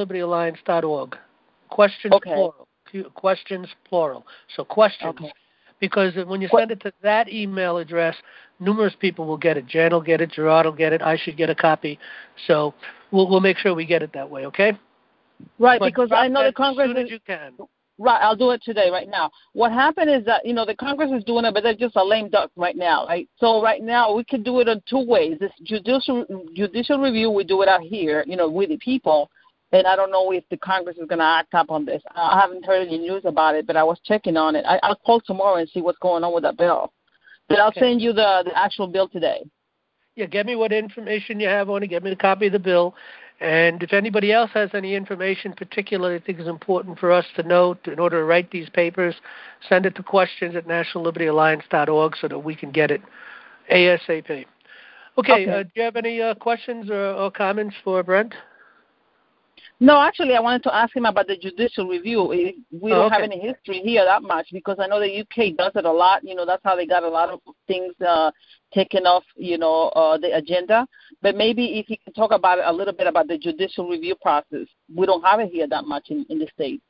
questions@nationallibertyalliance.org. Questions, plural. Questions, plural. So questions. Okay. because when you send it to that email address, numerous people will get it. Jan will get it. Gerard will get it. I should get a copy. So we'll make sure we get it that way, okay? Right, But because I know the Congress as soon as you can. Right, I'll do it today, right now. What happened is that, the Congress is doing it, but they're just a lame duck right now, right? So right now we can do it in two ways. This judicial review, we do it out here, with the people, and I don't know if the Congress is going to act up on this. I haven't heard any news about it, but I was checking on it. I'll call tomorrow and see what's going on with that bill. But I'll send you the actual bill today. Yeah, get me what information you have on it. Get me a copy of the bill. And if anybody else has any information particular I think is important for us to know in order to write these papers, send it to questions@nationallibertyalliance.org so that we can get it ASAP. Okay. Do you have any questions or comments for Brent? No, actually, I wanted to ask him about the judicial review. We don't have any history here that much because I know the UK does it a lot. That's how they got a lot of things taken off, the agenda. But maybe if you can talk about a little bit about the judicial review process. We don't have it here that much in the States.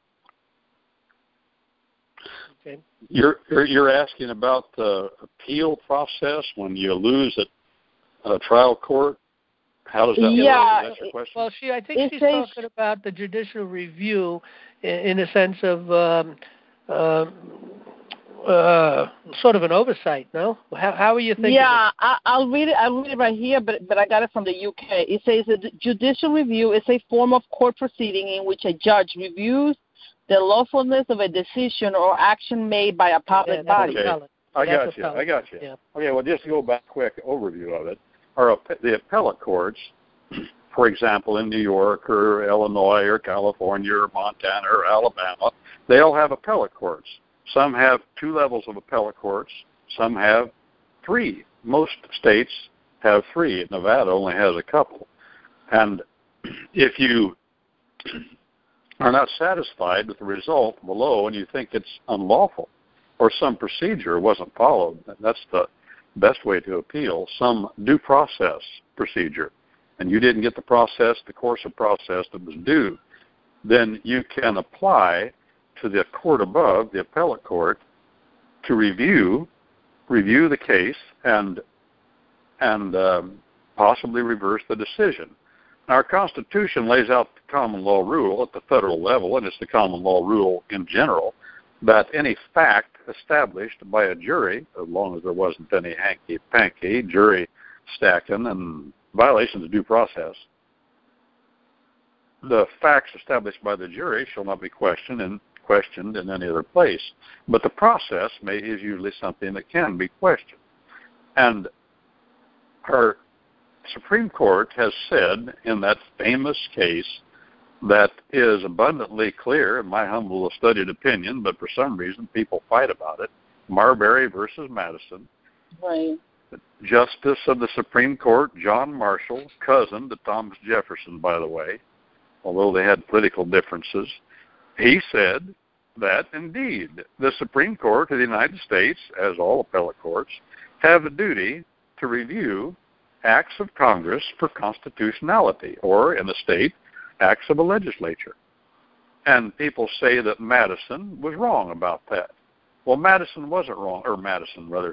Okay. You're asking about the appeal process when you lose at a trial court? How does that work? Is that your question? Well, I think she's talking about the judicial review in a sense of sort of an oversight, no? How are you thinking? Yeah, I'll read it. I'll read it right here, but I got it from the UK. It says the judicial review is a form of court proceeding in which a judge reviews the lawfulness of a decision or action made by a public body. Okay. I got you. Yeah. Okay, well, just to go back quick overview of it. The appellate courts, for example, in New York or Illinois or California or Montana or Alabama, they all have appellate courts. Some have 2 levels of appellate courts. Some have 3. Most states have 3. Nevada only has a couple. And if you are not satisfied with the result below and you think it's unlawful or some procedure wasn't followed, that's the best way to appeal, some due process procedure, and you didn't get the course of process that was due, then you can apply to the court above, the appellate court, to review the case and possibly reverse the decision. Now, our Constitution lays out the common law rule at the federal level, and it's the common law rule in general, that any fact established by a jury, as long as there wasn't any hanky-panky jury stacking and violations of due process, the facts established by the jury shall not be questioned in any other place. But the process is usually something that can be questioned. And our Supreme Court has said in that famous case that is abundantly clear, in my humble studied opinion, but for some reason people fight about it, Marbury versus Madison. Right. Justice of the Supreme Court, John Marshall, cousin to Thomas Jefferson, by the way, although they had political differences, he said that, indeed, the Supreme Court of the United States, as all appellate courts, have a duty to review acts of Congress for constitutionality, or, in the state, acts of a legislature. And people say that Madison was wrong about that. Well, Madison wasn't wrong, or Madison, rather.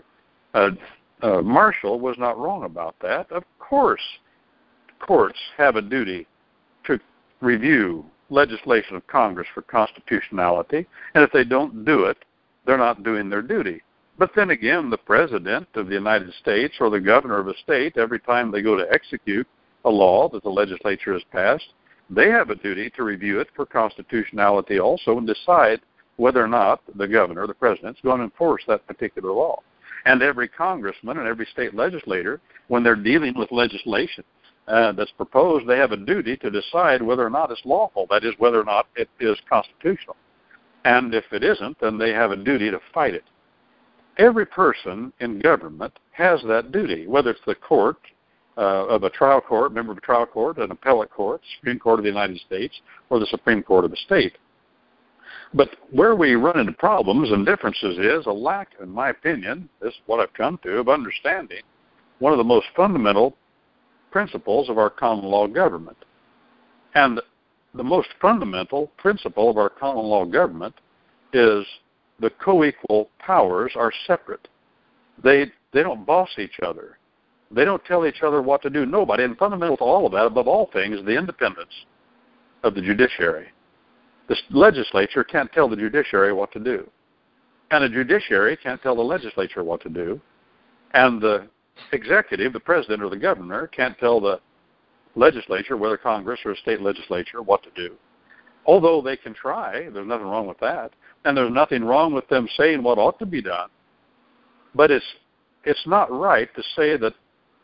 Marshall was not wrong about that. Of course, courts have a duty to review legislation of Congress for constitutionality, and if they don't do it, they're not doing their duty. But then again, the President of the United States or the governor of a state, every time they go to execute a law that the legislature has passed, they have a duty to review it for constitutionality also and decide whether or not the governor, the president, is going to enforce that particular law. And every congressman and every state legislator, when they're dealing with legislation that's proposed, they have a duty to decide whether or not it's lawful, that is, whether or not it is constitutional. And if it isn't, then they have a duty to fight it. Every person in government has that duty, whether it's the court of a trial court, member of a trial court, an appellate court, Supreme Court of the United States, or the Supreme Court of a state. But where we run into problems and differences is a lack, in my opinion, this is what I've come to, of understanding one of the most fundamental principles of our common law government. And the most fundamental principle of our common law government is the co-equal powers are separate. They don't boss each other. They don't tell each other what to do. Nobody. And fundamental to all of that, above all things, is the independence of the judiciary. The legislature can't tell the judiciary what to do. And the judiciary can't tell the legislature what to do. And the executive, the president or the governor, can't tell the legislature, whether Congress or a state legislature, what to do. Although they can try, there's nothing wrong with that. And there's nothing wrong with them saying what ought to be done. But it's not right to say that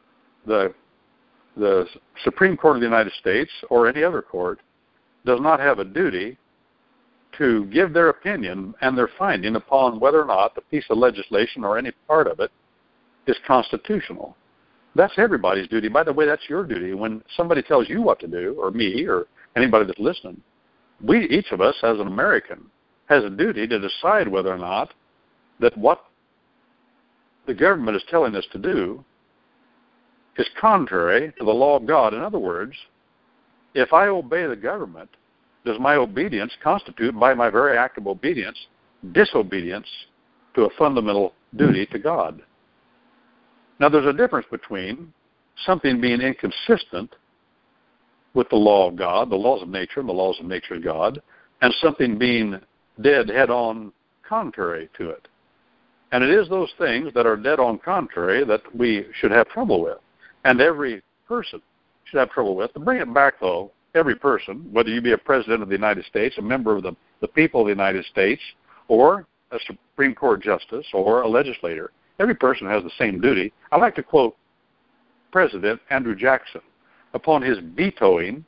the Supreme Court of the United States or any other court does not have a duty to give their opinion and their finding upon whether or not the piece of legislation or any part of it is constitutional. That's everybody's duty. By the way, that's your duty. When somebody tells you what to do, or me, or anybody that's listening, each of us as an American has a duty to decide whether or not that what the government is telling us to do is contrary to the law of God. In other words, if I obey the government, does my obedience constitute, by my very act of obedience, disobedience to a fundamental duty to God? Now, there's a difference between something being inconsistent with the law of God, the laws of nature, and the laws of nature of God, and something being dead head-on contrary to it. And it is those things that are dead-on contrary that we should have trouble with, and every person should have trouble with. To bring it back, though, every person, whether you be a president of the United States, a member of the people of the United States, or a Supreme Court justice, or a legislator, every person has the same duty. I like to quote President Andrew Jackson upon his vetoing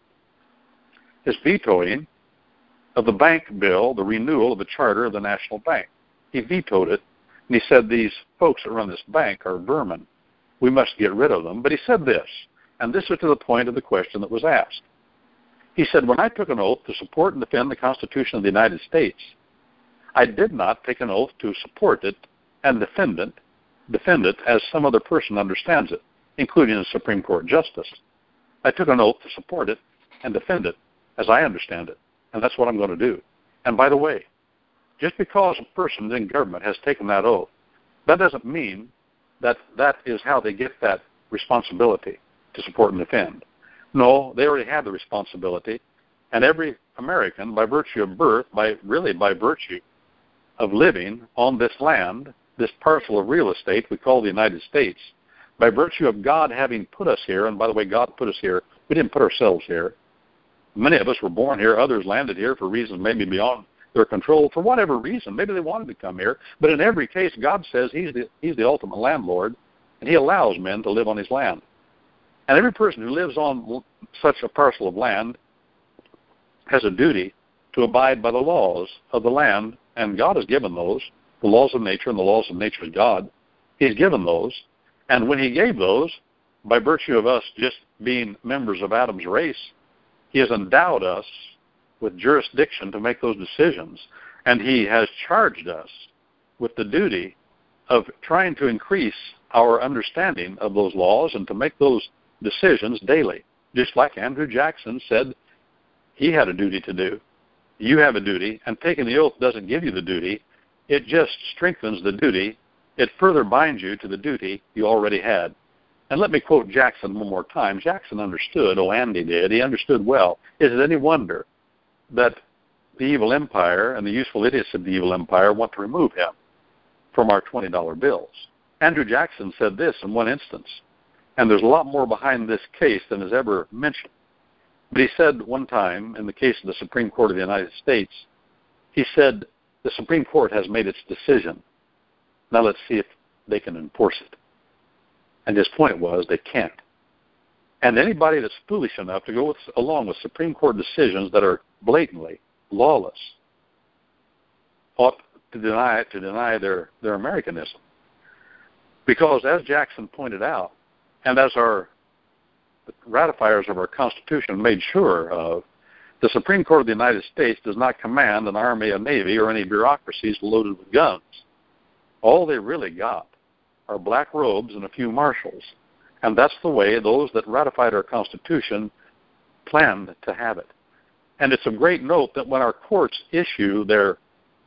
of the bank bill, the renewal of the charter of the National Bank. He vetoed it, and he said these folks that run this bank are vermin. We must get rid of them. But he said this, and this is to the point of the question that was asked. He said, when I took an oath to support and defend the Constitution of the United States, I did not take an oath to support it and defend it as some other person understands it, including a Supreme Court justice. I took an oath to support it and defend it as I understand it, and that's what I'm going to do. And by the way, just because a person in government has taken that oath, that doesn't mean that that is how they get that responsibility to support and defend. No, they already have the responsibility, and every American, by virtue of birth, by virtue of living on this land, this parcel of real estate we call the United States, by virtue of God having put us here, and by the way, God put us here, we didn't put ourselves here. Many of us were born here, others landed here for reasons maybe beyond their control, for whatever reason. Maybe they wanted to come here, but in every case, God says He's the ultimate landlord, and He allows men to live on His land. And every person who lives on such a parcel of land has a duty to abide by the laws of the land, and God has given those, the laws of nature and the laws of nature of God. He's given those, and when He gave those, by virtue of us just being members of Adam's race, He has endowed us with jurisdiction to make those decisions, and He has charged us with the duty of trying to increase our understanding of those laws and to make those decisions daily, just like Andrew Jackson said he had a duty to do. You have a duty, and taking the oath doesn't give you the duty. It just strengthens the duty. It further binds you to the duty you already had. And let me quote Jackson one more time. Jackson understood, Andy did, he understood well. Is it any wonder that the evil empire and the useful idiots of the evil empire want to remove him from our $20 bills? Andrew Jackson said this in one instance, and there's a lot more behind this case than is ever mentioned. But he said one time, in the case of the Supreme Court of the United States, he said, the Supreme Court has made its decision. Now let's see if they can enforce it. And his point was they can't. And anybody that's foolish enough to go along with Supreme Court decisions that are blatantly lawless ought to deny their Americanism. Because as Jackson pointed out, and as the ratifiers of our Constitution made sure of, the Supreme Court of the United States does not command an army, a navy, or any bureaucracies loaded with guns. All they really got are black robes and a few marshals. And that's the way those that ratified our Constitution planned to have it. And it's of great note that when our courts issue their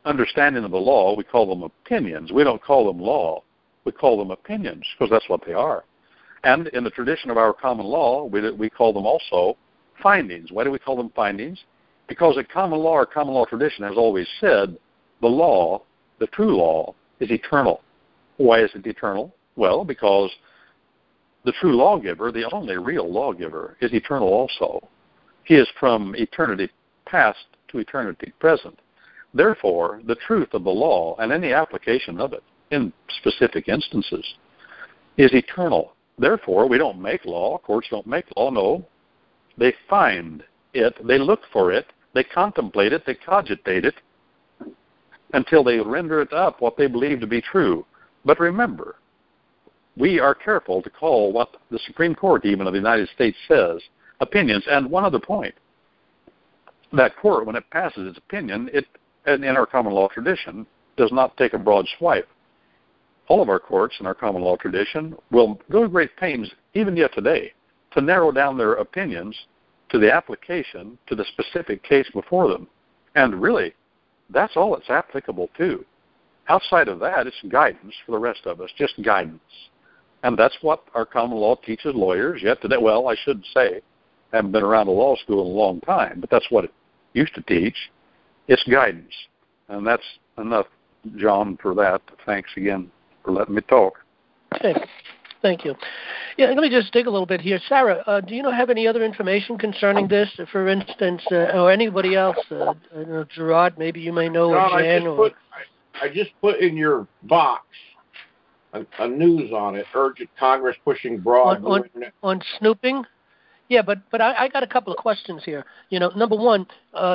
understanding of the law, we call them opinions. We don't call them law. We call them opinions because that's what they are. And in the tradition of our common law, we call them also findings. Why do we call them findings? Because a common law or common law tradition has always said the law, the true law, is eternal. Why is it eternal? Well, because the true lawgiver, the only real lawgiver, is eternal also. He is from eternity past to eternity present. Therefore, the truth of the law and any application of it in specific instances is eternal. Therefore, we don't make law. Courts don't make law. No. They find it. They look for it. They contemplate it. They cogitate it until they render it up what they believe to be true. But remember, we are careful to call what the Supreme Court even of the United States says opinions. And one other point, that court, when it passes its opinion, it, in our common law tradition, does not take a broad swipe. All of our courts in our common law tradition will go to great pains, even yet today, to narrow down their opinions to the application to the specific case before them. And really, that's all it's applicable to. Outside of that, it's guidance for the rest of us, just guidance. And that's what our common law teaches lawyers yet today. Well, I should say, I haven't been around a law school in a long time, but that's what it used to teach. It's guidance. And that's enough, John, for that. Thanks again for letting me talk. Okay. Thank you. Yeah, let me just dig a little bit here. Sarah, do you have any other information concerning this? For instance, or anybody else? Gerard, maybe you may know. John, I just put in your box a news on it. Urgent Congress pushing broad on snooping. Yeah, but I got a couple of questions here. Number one,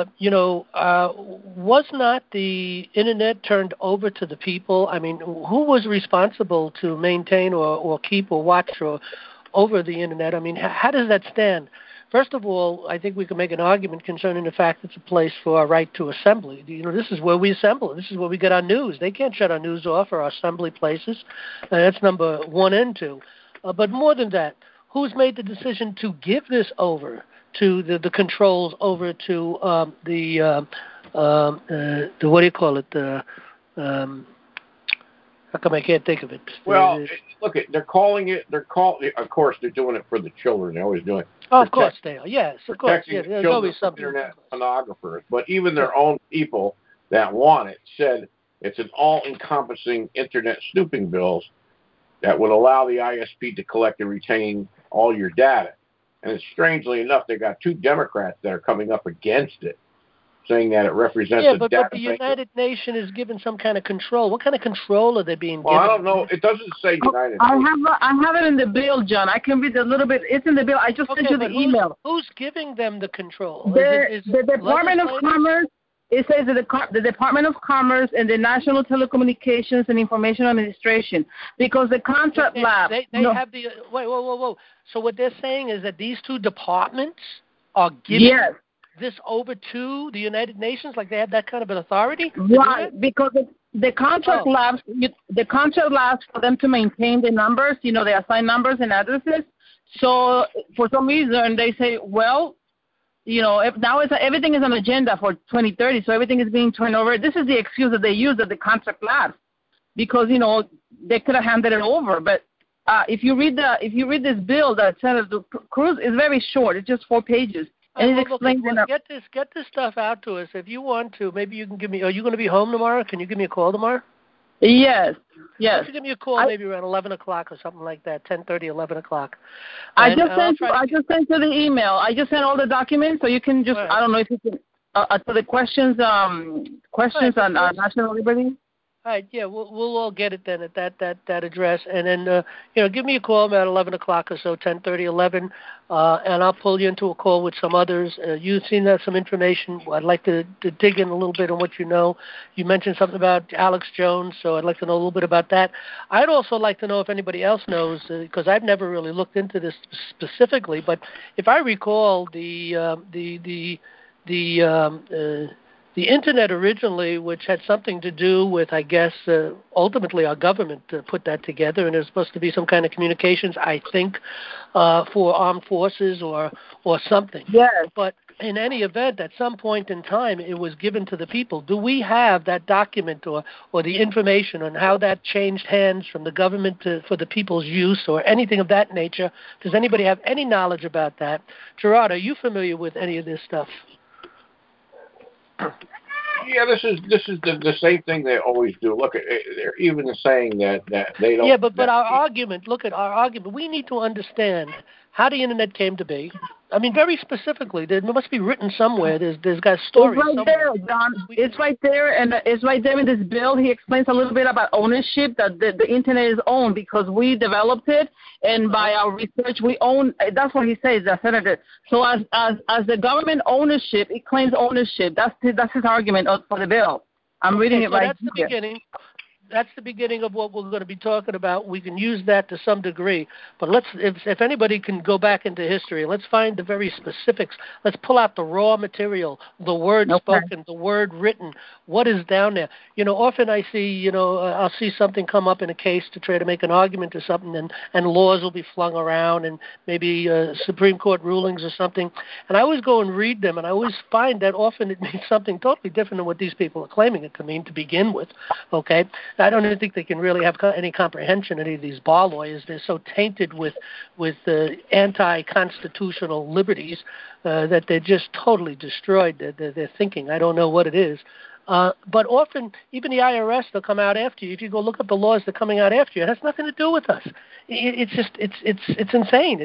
was not the internet turned over to the people? I mean, who was responsible to maintain or keep or watch over the internet? I mean, how does that stand? First of all, I think we can make an argument concerning the fact it's a place for our right to assembly. This is where we assemble. This is where we get our news. They can't shut our news off or our assembly places. That's number one and two. But more than that, who's made the decision to give this over to the controls over to the what do you call it? How come I can't think of it? Well, look, they're calling it. Of course, they're doing it for the children. They always do it. Oh, of course they are. Yes, of course. Yeah, there's always something. Internet pornographers, but even their own people that want it said it's an all-encompassing internet snooping bills that would allow the ISP to collect and retain all your data. And strangely enough, they got two Democrats that are coming up against it, saying that it represents a data. But the United Nations is given some kind of control. What kind of control are they being given? Well, I don't know. It doesn't say United Nations. I have it in the bill, John. I can read a little bit. It's in the bill. I just sent you the email. Who's giving them the control? The Department of Commerce. It says that the Department of Commerce and the National Telecommunications and Information Administration, because the contract lab. They have the whoa. So what they're saying is that these two departments are giving this over to the United Nations, like they have that kind of an authority. Right, because the contract labs, for them to maintain the numbers, they assign numbers and addresses. So for some reason they say, well, now everything is an agenda for 2030, so everything is being turned over. This is the excuse that they use at the contract labs, because they could have handed it over. But if you read this bill that Senator Cruz is very short, it's just 4 pages, and it explains. Get this stuff out to us if you want to. Maybe you can give me. Are you going to be home tomorrow? Can you give me a call tomorrow? Yes. Why don't you give me a call maybe around 11 o'clock or something like that, 10:30, 11 o'clolt. I just sent you the email. I just sent all the documents, so you can just, I don't know if you can, to the questions on national liberty. All right, yeah, we'll all get it then at that address, and then give me a call about 11 o'clock or so, 10:30, 11, and I'll pull you into a call with some others. You've seen some information. I'd like to dig in a little bit on what you know. You mentioned something about Alex Jones, so I'd like to know a little bit about that. I'd also like to know if anybody else knows, because I've never really looked into this specifically. But if I recall, the Internet originally, which had something to do with, I guess, ultimately our government put that together, and there's supposed to be some kind of communications, I think, for armed forces or something. Yes. But in any event, at some point in time, it was given to the people. Do we have that document or the information on how that changed hands from the government for the people's use or anything of that nature? Does anybody have any knowledge about that? Gerard, are you familiar with any of this stuff? Yeah, this is the same thing they always do. Look, they're even saying that they don't. Yeah, but our argument. Look at our argument. We need to understand how the internet came to be. I mean, very specifically, there must be written somewhere. There's got stories. It's right somewhere. there, Don. It's right there, and it's right there in this bill. He explains a little bit about ownership, that the internet is owned because we developed it, and by our research, we own. That's what he says, the senator. So as the government ownership, it claims ownership. That's his argument for the bill. I'm reading it right here. That's the beginning. That's the beginning of what we're going to be talking about. We can use that to some degree, but if anybody can go back into history, let's find the very specifics. Let's pull out the raw material, the word spoken, the word written. What is down there? Often I see, I'll see something come up in a case to try to make an argument or something, and laws will be flung around, and maybe Supreme Court rulings or something. And I always go and read them, and I always find that often it means something totally different than what these people are claiming it to mean to begin with. Okay. I don't even think they can really have any comprehension, any of these bar lawyers. They're so tainted with anti-constitutional liberties that they're just totally destroyed their thinking. I don't know what it is. But often, even the IRS, they'll come out after you. If you go look up the laws that are coming out after you, it has nothing to do with us. It's insane.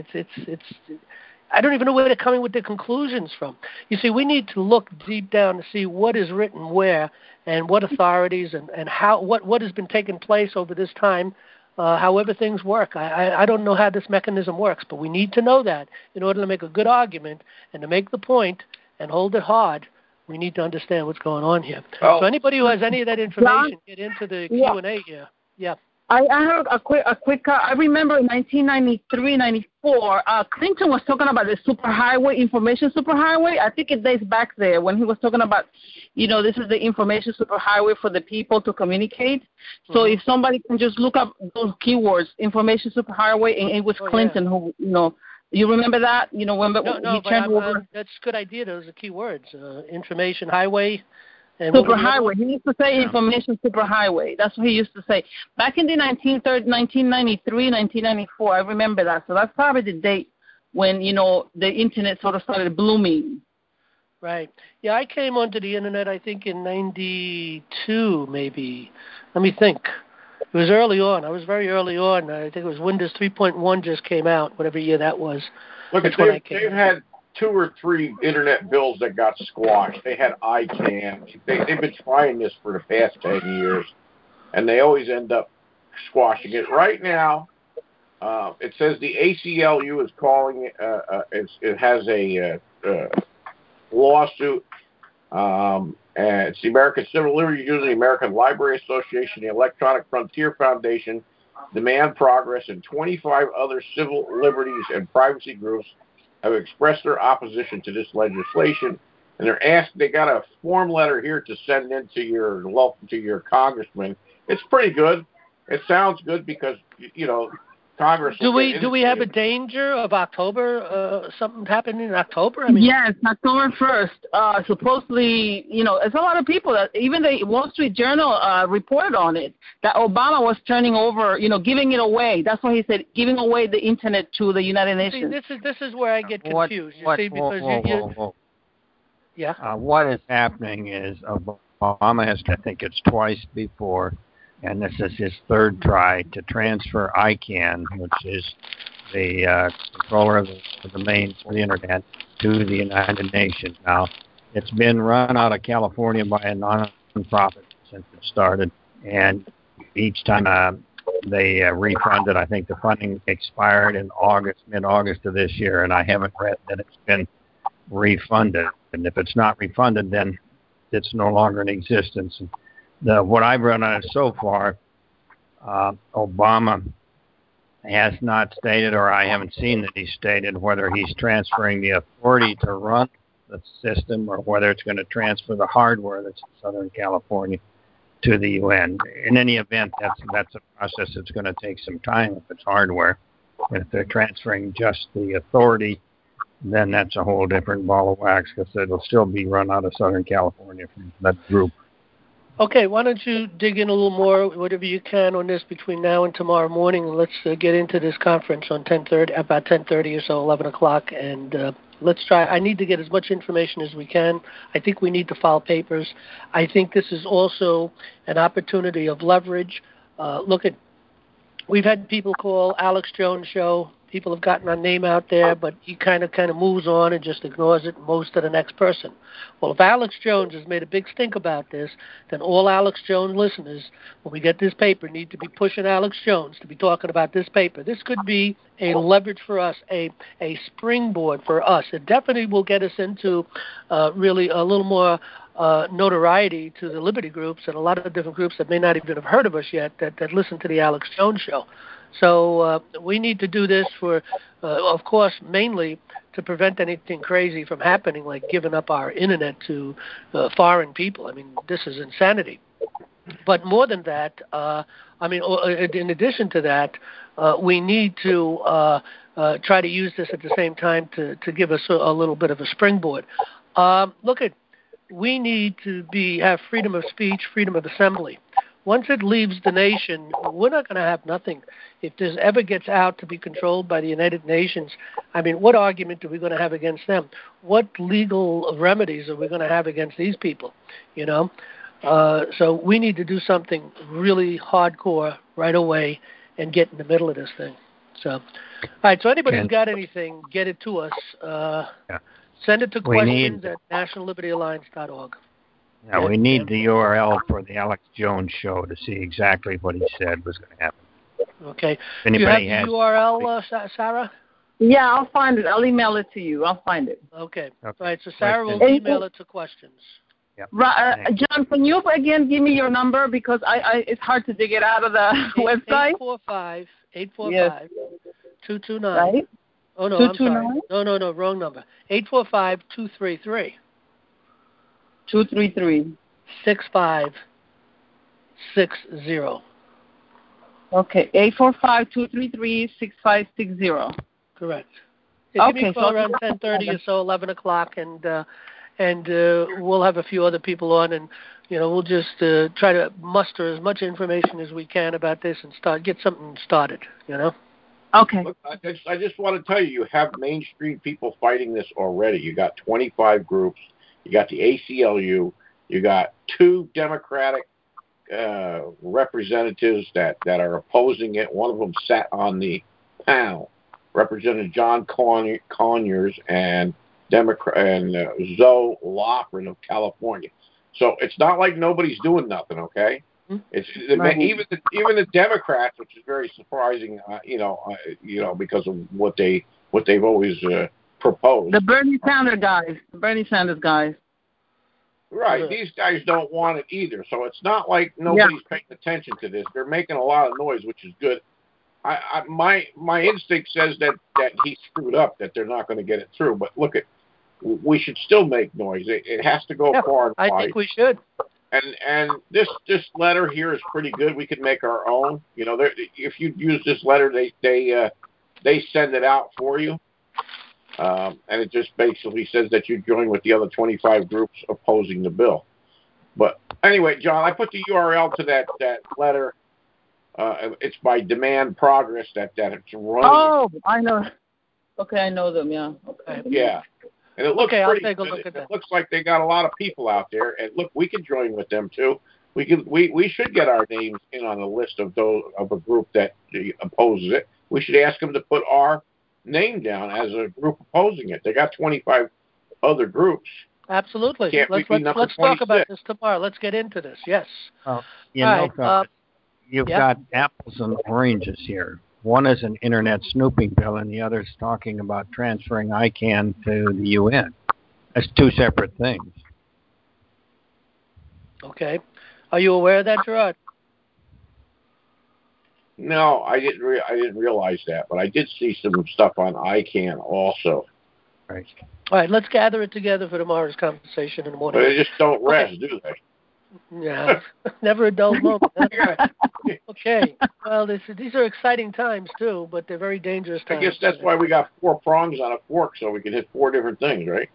I don't even know where they're coming with their conclusions from. You see, we need to look deep down to see what is written where and what authorities and how what has been taking place over this time, however things work. I don't know how this mechanism works, but we need to know that in order to make a good argument and to make the point and hold it hard. We need to understand what's going on here. So anybody who has any of that information, get into the Q&A here. Yeah. I heard a quick. I remember in 1993, 94, Clinton was talking about the superhighway, information superhighway. I think it dates back there when he was talking about, this is the information superhighway for the people to communicate. So if somebody can just look up those keywords, information superhighway, and it was Clinton who, you remember that? When he turned over. That's a good idea. Those are key words. Information highway. Superhighway. He used to say information superhighway. That's what he used to say. Back in the 1993, 1994, I remember that. So that's probably the date when, the Internet sort of started blooming. Right. Yeah, I came onto the Internet, I think, in 92, maybe. Let me think. It was early on. I was very early on. I think it was Windows 3.1 just came out, whatever year that was. Look, they've had 2 or 3 internet bills that got squashed. They had ICANN. They've been trying this for the past 10 years, and they always end up squashing it. Right now, it says the ACLU is calling it. It has a lawsuit. And it's the American Civil Liberties Union, the American Library Association, the Electronic Frontier Foundation, Demand Progress, and 25 other civil liberties and privacy groups have expressed their opposition to this legislation, and they got a form letter here to send in to your congressman. It's pretty good. It sounds good because Congress. Do we have a danger of October? Something happening in October? Yes, October 1st. Supposedly, it's a lot of people that even the Wall Street Journal reported on it that Obama was turning over, giving it away. That's what he said, giving away the internet to the United Nations. See, this is where I get confused. What is happening is Obama has, I think it's twice before. And this is his third try to transfer ICANN, which is the controller of the domain for the Internet, to the United Nations. Now, it's been run out of California by a non-profit since it started, and each time they refunded. I think the funding expired in mid-August of this year, and I haven't read that it's been refunded. And if it's not refunded, then it's no longer in existence. What I've run on it so far, Obama has not stated, or I haven't seen that he's stated, whether he's transferring the authority to run the system or whether it's going to transfer the hardware that's in Southern California to the UN. In any event, that's a process that's going to take some time if it's hardware. And if they're transferring just the authority then that's a whole different ball of wax because it'll still be run out of Southern California from that group. Okay, why don't you dig in a little more, whatever you can, on this between now and tomorrow morning, and let's get into this conference on 10:30, about 10:30 or so, 11 o'clock, and let's try. I need to get as much information as we can. I think we need to file papers. I think this is also an opportunity of leverage. We've had people call Alex Jones show. People have gotten our name out there, but he kind of moves on and just ignores it and moves to the next person. Well, if Alex Jones has made a big stink about this, then all Alex Jones listeners, when we get this paper, need to be pushing Alex Jones to be talking about this paper. This could be a leverage for us, a springboard for us. It definitely will get us into really a little more notoriety to the Liberty groups and a lot of different groups that may not even have heard of us yet that listen to the Alex Jones show. So we need to do this for, of course, mainly to prevent anything crazy from happening, like giving up our internet to foreign people. I mean, this is insanity. But more than that, in addition to that, we need to try to use this at the same time to give us a little bit of a springboard. We need to have freedom of speech, freedom of assembly. Once it leaves the nation, we're not going to have nothing. If this ever gets out to be controlled by the United Nations, I mean, what argument are we going to have against them? What legal remedies are we going to have against these people? You know, so we need to do something really hardcore right away and get in the middle of this thing. So, all right. So anybody who's got anything, get it to us. Send it to questions at nationallibertyalliance.org. Yeah, we need the URL for the Alex Jones show to see exactly what he said was going to happen. Okay. Do you have the URL, Sarah? Yeah, I'll find it. I'll email it to you. I'll find it. Okay. Right, so Sarah will email it to questions. Yep. John, can you again give me your number because it's hard to dig it out of the website? 845 229. Right? Oh, no, 229? I'm sorry. No, wrong number. 845-233. 6560. Okay, 845-233-6560. Correct. Give me a call around 10:30 or so, 11 o'clock, and we'll have a few other people on, and we'll just try to muster as much information as we can about this and get something started. Okay. Look, I just want to tell you have mainstream people fighting this already. You got 25 groups. You got the ACLU. You got 2 Democratic representatives that are opposing it. One of them sat on the panel, Representative John Conyers and Zoe Lofgren of California. So it's not like nobody's doing nothing, okay? It's even the Democrats, which is very surprising, because of what they've always proposed. The Bernie Sanders guys. Right. These guys don't want it either. So it's not like nobody's paying attention to this. They're making a lot of noise, which is good. My instinct says that he screwed up, that they're not going to get it through. But look, we should still make noise. It has to go far and wide. I think we should. And this letter here is pretty good. We could make our own. If you use this letter, they send it out for you. And it just basically says that you join with the other 25 groups opposing the bill. But anyway, John, I put the URL to that letter. It's by Demand Progress that it's running. Oh, I know. Okay, I know them. Yeah. Okay. Yeah, and it looks pretty I'll take a good. look at that. It looks like they got a lot of people out there. And look, we can join with them too. We should get our names in on the list of a group that opposes it. We should ask them to put our name down as a group opposing it. They got 25 other groups. Absolutely. Let's talk about this tomorrow. Let's get into this. Yes. You've got apples and oranges here. One is an internet snooping bill, and the other is talking about transferring ICANN to the UN. That's 2 separate things. Okay. Are you aware of that, Gerard? No, I didn't realize that, but I did see some stuff on ICANN also. Right. All right, let's gather it together for tomorrow's conversation in the morning. But they just don't rest, do they? Yeah, never a dull moment. That's right. Okay. Well, these are exciting times too, but they're very dangerous I times. guess that's why we got 4 prongs on a fork, so we can hit 4 different things, right?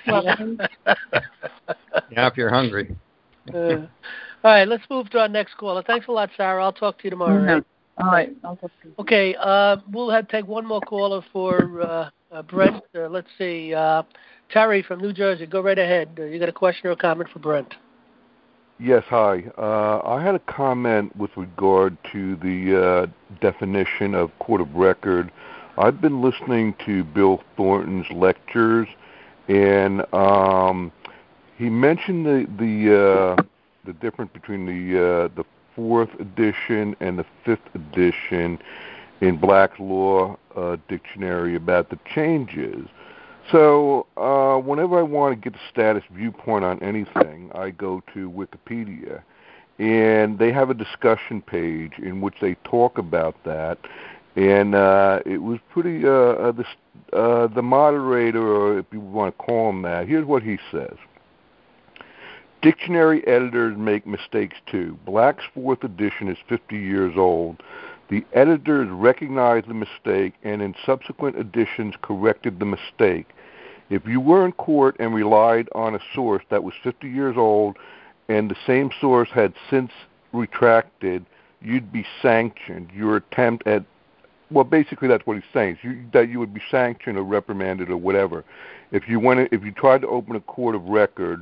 Yeah, if you're hungry. All right, let's move to our next caller. Thanks a lot, Sarah. I'll talk to you tomorrow. Right? All right. I'll talk to you. Okay. We'll take one more caller for Brent. Let's see. Terry from New Jersey. Go right ahead. You got a question or a comment for Brent? Yes, hi. I had a comment with regard to the definition of court of record. I've been listening to Bill Thornton's lectures, and he mentioned the difference between the 4th edition and the 5th edition in Black's Law Dictionary about the changes. So whenever I want to get a status viewpoint on anything, I go to Wikipedia, and they have a discussion page in which they talk about that. And it was pretty. The moderator, or if you want to call him that, here's what he says. Dictionary editors make mistakes too. Black's 4th edition is 50 years old. The editors recognized the mistake and in subsequent editions corrected the mistake. If you were in court and relied on a source that was 50 years old and the same source had since retracted, you'd be sanctioned. Your attempt at, well, basically that's what he's saying, that you would be sanctioned or reprimanded or whatever. If you tried to open a court of record,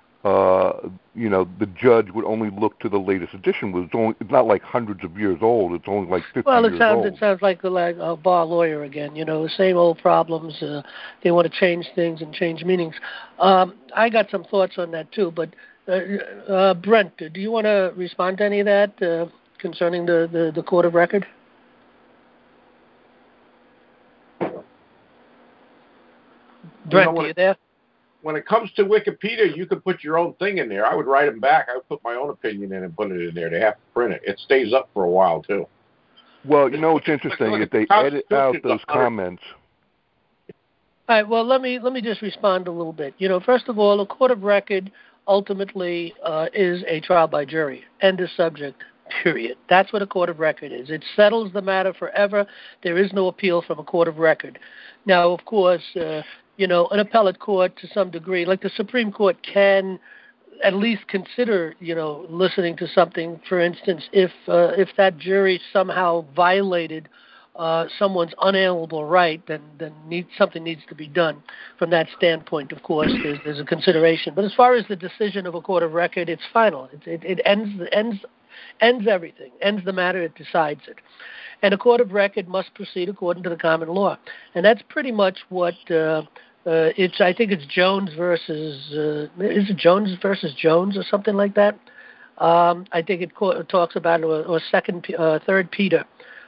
the judge would only look to the latest edition. It's not like hundreds of years old. It's only like 50 years old. It sounds like a bar lawyer again. The same old problems. They want to change things and change meanings. I got some thoughts on that too. But Brent, do you want to respond to any of that concerning the court of record? Brent, are you there? When it comes to Wikipedia, you can put your own thing in there. I would write them back. I would put my own opinion in and put it in there. They have to print it. It stays up for a while, too. Well, it's interesting. If they edit out those comments. All right, well, let me just respond a little bit. First of all, a court of record ultimately is a trial by jury. End of subject, period. That's what a court of record is. It settles the matter forever. There is no appeal from a court of record. Now, of course, an appellate court to some degree, like the Supreme Court, can at least consider, listening to something. For instance, if that jury somehow violated someone's unalienable right, then something needs to be done. From that standpoint, of course, there's a consideration. But as far as the decision of a court of record, it's final. It ends everything, ends the matter, it decides it. And a court of record must proceed according to the common law. And that's pretty much what I think it's Jones versus is it Jones versus Jones or something like that? I think it talks about or third Peter,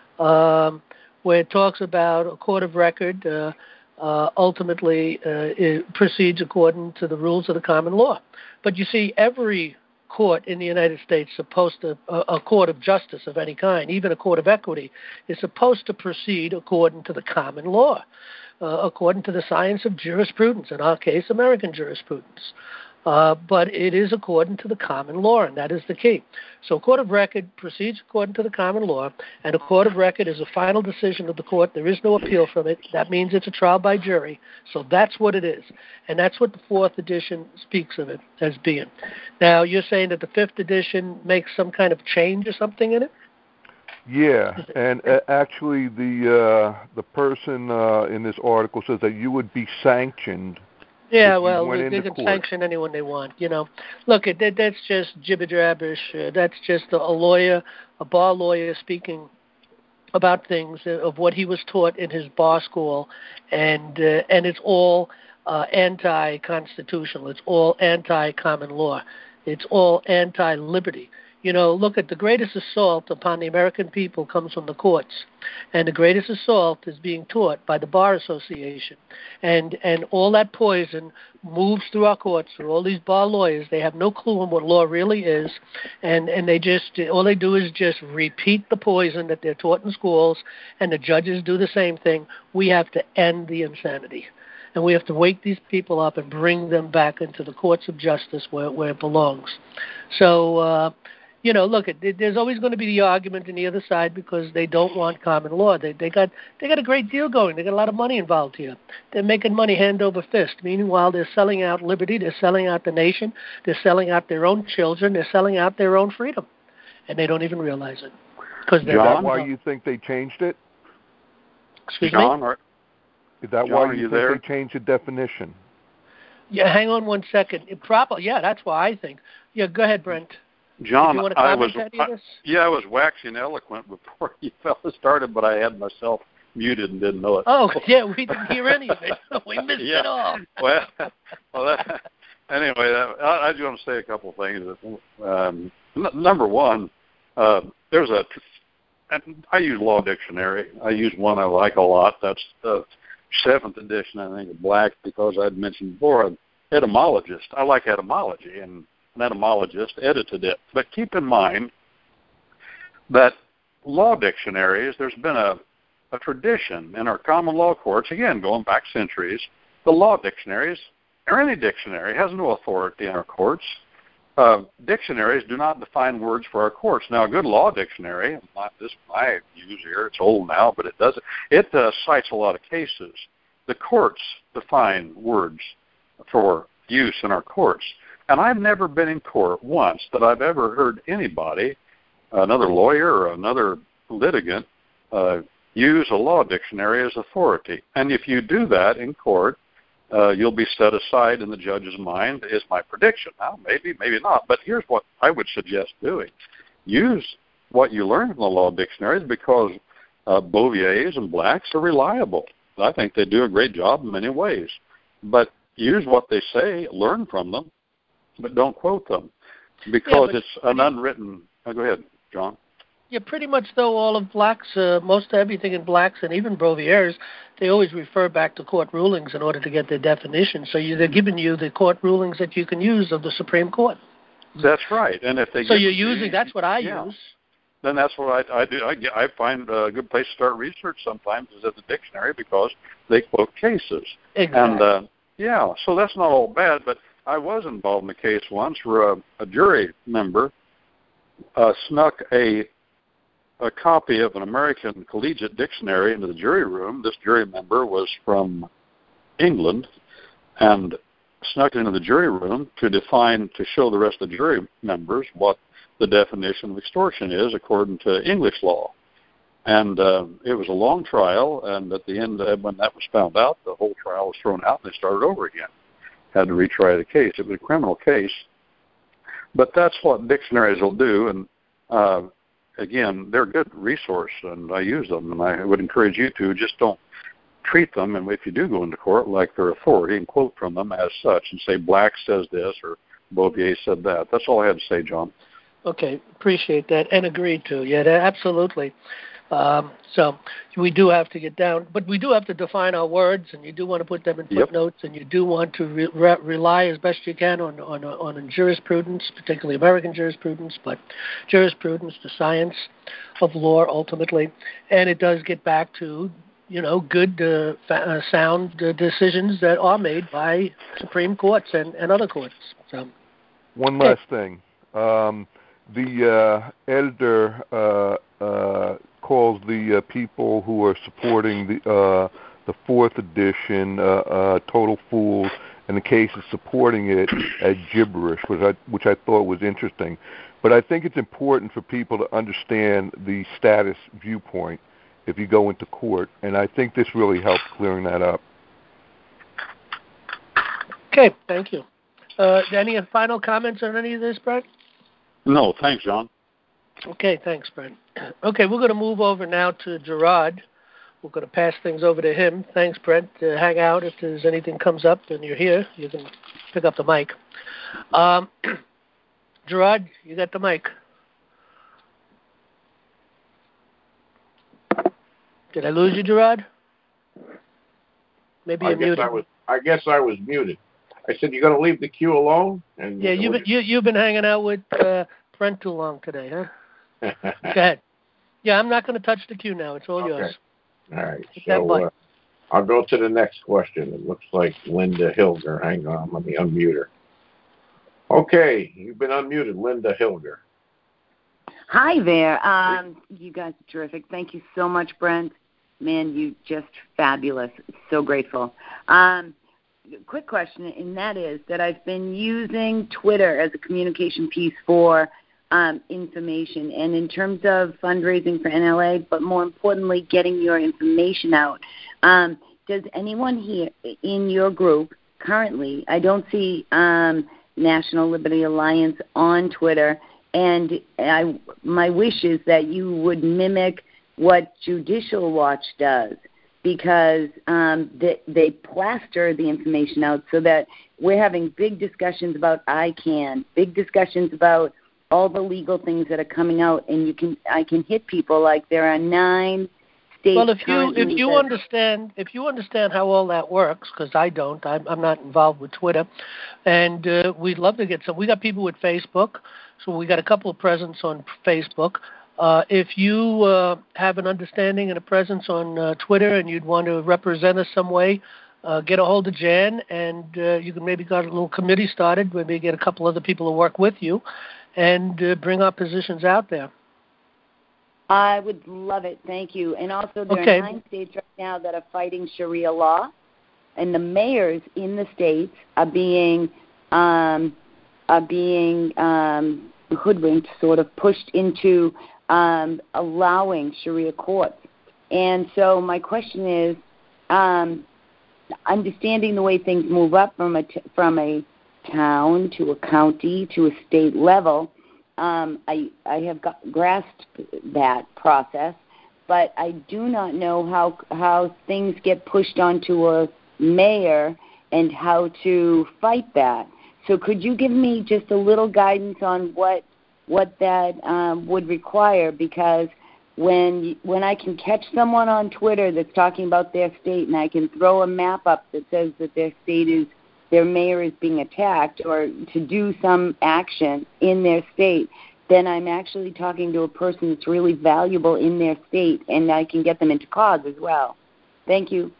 where it talks about a court of record ultimately it proceeds according to the rules of the common law. But you see, every court in the United States a court of justice of any kind, even a court of equity, is supposed to proceed according to the common law. According to the science of jurisprudence, in our case, American jurisprudence. But it is according to the common law, and that is the key. So a court of record proceeds according to the common law, and a court of record is a final decision of the court. There is no appeal from it. That means it's a trial by jury. So that's what it is. And that's what the 4th edition speaks of it as being. Now, you're saying that the 5th edition makes some kind of change or something in it? Yeah, and actually the person in this article says that you would be sanctioned. Yeah, well, they can sanction anyone they want. Look, that's just jibber-jabbish. That's just a bar lawyer speaking about things of what he was taught in his bar school, and it's all anti-constitutional. It's all anti-common law. It's all anti-liberty. Look at the greatest assault upon the American people comes from the courts, and the greatest assault is being taught by the Bar Association, and all that poison moves through our courts through all these bar lawyers. They have no clue on what law really is, and all they do is just repeat the poison that they're taught in schools, and the judges do the same thing. We have to end the insanity. And we have to wake these people up and bring them back into the courts of justice where it belongs. So, look, there's always going to be the argument on the other side because they don't want common law. They got a great deal going. They got a lot of money involved here. They're making money hand over fist. Meanwhile, they're selling out liberty. They're selling out the nation. They're selling out their own children. They're selling out their own freedom, and they don't even realize it. Is that why you think they changed it? Excuse John, me? Is that John, why you think there? they changed the definition? Yeah, hang on 1 second. Yeah, that's why I think. Yeah, go ahead, Brent. John, you want to I was waxing eloquent before you fellas started, but I had myself muted and didn't know it. Oh, yeah, we didn't hear any of it. We missed it all. Anyway, I just want to say a couple of things. Number one, there's I use Law Dictionary. I use one I like a lot. That's the 7th edition, I think, of Black, because I'd mentioned before, an etymologist. I like etymology, and an etymologist edited it. But keep in mind that law dictionaries, there's been a tradition in our common law courts, again, going back centuries. The law dictionaries, or any dictionary, has no authority in our courts. Dictionaries do not define words for our courts. Now, a good law dictionary, not this I use here, it's old now, but it cites a lot of cases. The courts define words for use in our courts. And I've never been in court once that I've ever heard anybody, another lawyer or another litigant, use a law dictionary as authority. And if you do that in court, you'll be set aside in the judge's mind, is my prediction. Now, maybe, maybe not. But here's what I would suggest doing. Use what you learn from the law dictionaries, because Bouvier's and Black's are reliable. I think they do a great job in many ways. But use what they say, learn from them, but don't quote them, because it's an unwritten. Go ahead, John. Yeah, pretty much, though, all of Black's, most everything in Black's and even Bouvier's, they always refer back to court rulings in order to get their definition. So they're giving you the court rulings that you can use of the Supreme Court. That's right. And if they so you're using, that's what I use. Then that's what I do. I find a good place to start research sometimes is at the dictionary, because they quote cases. Exactly. And, so that's not all bad, but I was involved in a case once where a jury member snuck a copy of an American Collegiate Dictionary into the jury room. This jury member was from England and snuck into the jury room to show the rest of the jury members what the definition of extortion is according to English law. And it was a long trial, and at the end, when that was found out, the whole trial was thrown out and they started over again. Had to retry the case. It was a criminal case. But that's what dictionaries will do, and again, they're a good resource, and I use them, and I would encourage you to. Just don't treat them, and if you do go into court, like their authority, and quote from them as such, and say Black says this, or Bouvier said that. That's all I had to say, John. Okay, appreciate that, and agree to. Yeah, absolutely. So we do have to get down, but we do have to define our words, and you do want to put them in footnotes, and you do want to rely as best you can on jurisprudence, particularly American jurisprudence, but jurisprudence, the science of law ultimately, and it does get back to good, sound decisions that are made by Supreme Courts and other courts. So, one last thing, the editor calls the people who are supporting the 4th edition total fools, and the cases supporting it as gibberish, which I thought was interesting. But I think it's important for people to understand the status viewpoint if you go into court, and I think this really helps clearing that up. Okay, thank you. Any final comments on any of this, Brent? No, thanks, John. Okay, thanks, Brent. Okay, we're going to move over now to Gerard. We're going to pass things over to him. Thanks, Brent. Hang out. If there's anything comes up and you're here, you can pick up the mic. Gerard, you got the mic. Did I lose you, Gerard? Maybe you're muted. I guess I was muted. I said, you're going to leave the queue alone? And yeah, you've been hanging out with Brent too long today, huh? Go ahead. Yeah, I'm not going to touch the queue now. It's all yours. All right. Hit that button. I'll go to the next question. It looks like Linda Hilger. Hang on, let me unmute her. Okay, you've been unmuted, Linda Hilger. Hi there. You guys are terrific. Thank you so much, Brent. Man, you just fabulous. So grateful. Quick question, and that is that I've been using Twitter as a communication piece for information, and in terms of fundraising for NLA, but more importantly, getting your information out. Does anyone here in your group currently, I don't see National Liberty Alliance on Twitter, and my wish is that you would mimic what Judicial Watch does, because they plaster the information out so that we're having big discussions about ICANN, big discussions about all the legal things that are coming out, and I can hit people like there are 9 states. Well, if you understand how all that works, because I don't, I'm not involved with Twitter, and we'd love to get some. We got people with Facebook, so we got a couple of presence on Facebook. If you have an understanding and a presence on Twitter, and you'd want to represent us some way, get a hold of Jan, and you can maybe get a little committee started. Maybe get a couple other people to work with you, and bring our positions out there. I would love it. Thank you. And also, there are 9 states right now that are fighting Sharia law, and the mayors in the states are being hoodwinked, sort of pushed into allowing Sharia courts. And so my question is, understanding the way things move up from a town to a county to a state level, I have grasped that process, but I do not know how things get pushed onto a mayor and how to fight that. So could you give me just a little guidance on what that would require? Because when I can catch someone on Twitter that's talking about their state, and I can throw a map up that says that their mayor is being attacked, or to do some action in their state, then I'm actually talking to a person that's really valuable in their state, and I can get them into cause as well. Thank you.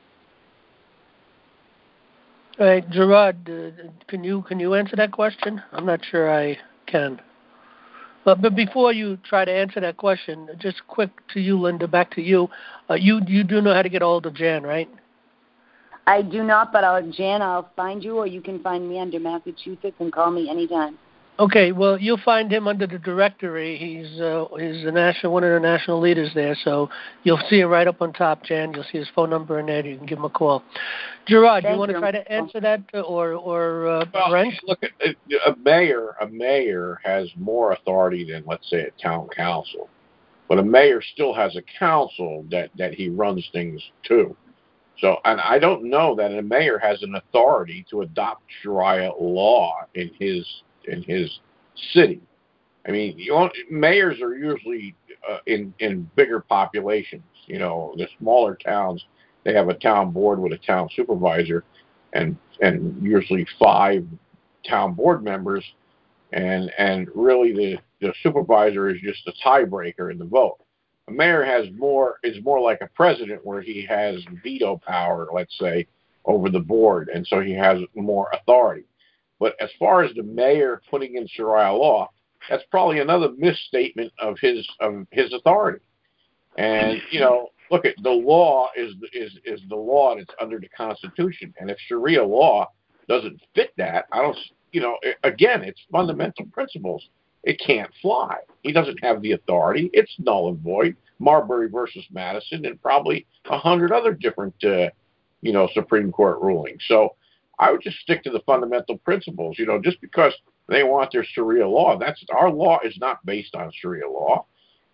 All right, Gerard, can you answer that question? I'm not sure I can. But before you try to answer that question, just quick to you, Linda, back to you. You do know how to get a hold of Jan, right? I do not, but Jan, I'll find you, or you can find me under Massachusetts and call me anytime. Okay, well, you'll find him under the directory. He's one of the national leaders there, so you'll see it right up on top, Jan. You'll see his phone number in there. You can give him a call. Gerard, you want to try to answer that, or Brent? Look, a mayor has more authority than, let's say, a town council, but a mayor still has a council that he runs things to. So, and I don't know that a mayor has an authority to adopt Sharia law in his city. I mean, mayors are usually in bigger populations. You know, the smaller towns, they have a town board with a town supervisor, and usually 5 town board members, and really the supervisor is just a tiebreaker in the vote. A mayor is more like a president, where he has veto power, let's say, over the board, and so he has more authority. But as far as the mayor putting in Sharia law, that's probably another misstatement of his authority. And look, at the law is the law that's under the Constitution, and if Sharia law doesn't fit that, again, it's fundamental principles. It can't fly. He doesn't have the authority. It's null and void. Marbury versus Madison, and probably 100 other different, Supreme Court rulings. So I would just stick to the fundamental principles. Just because they want their Sharia law, our law is not based on Sharia law.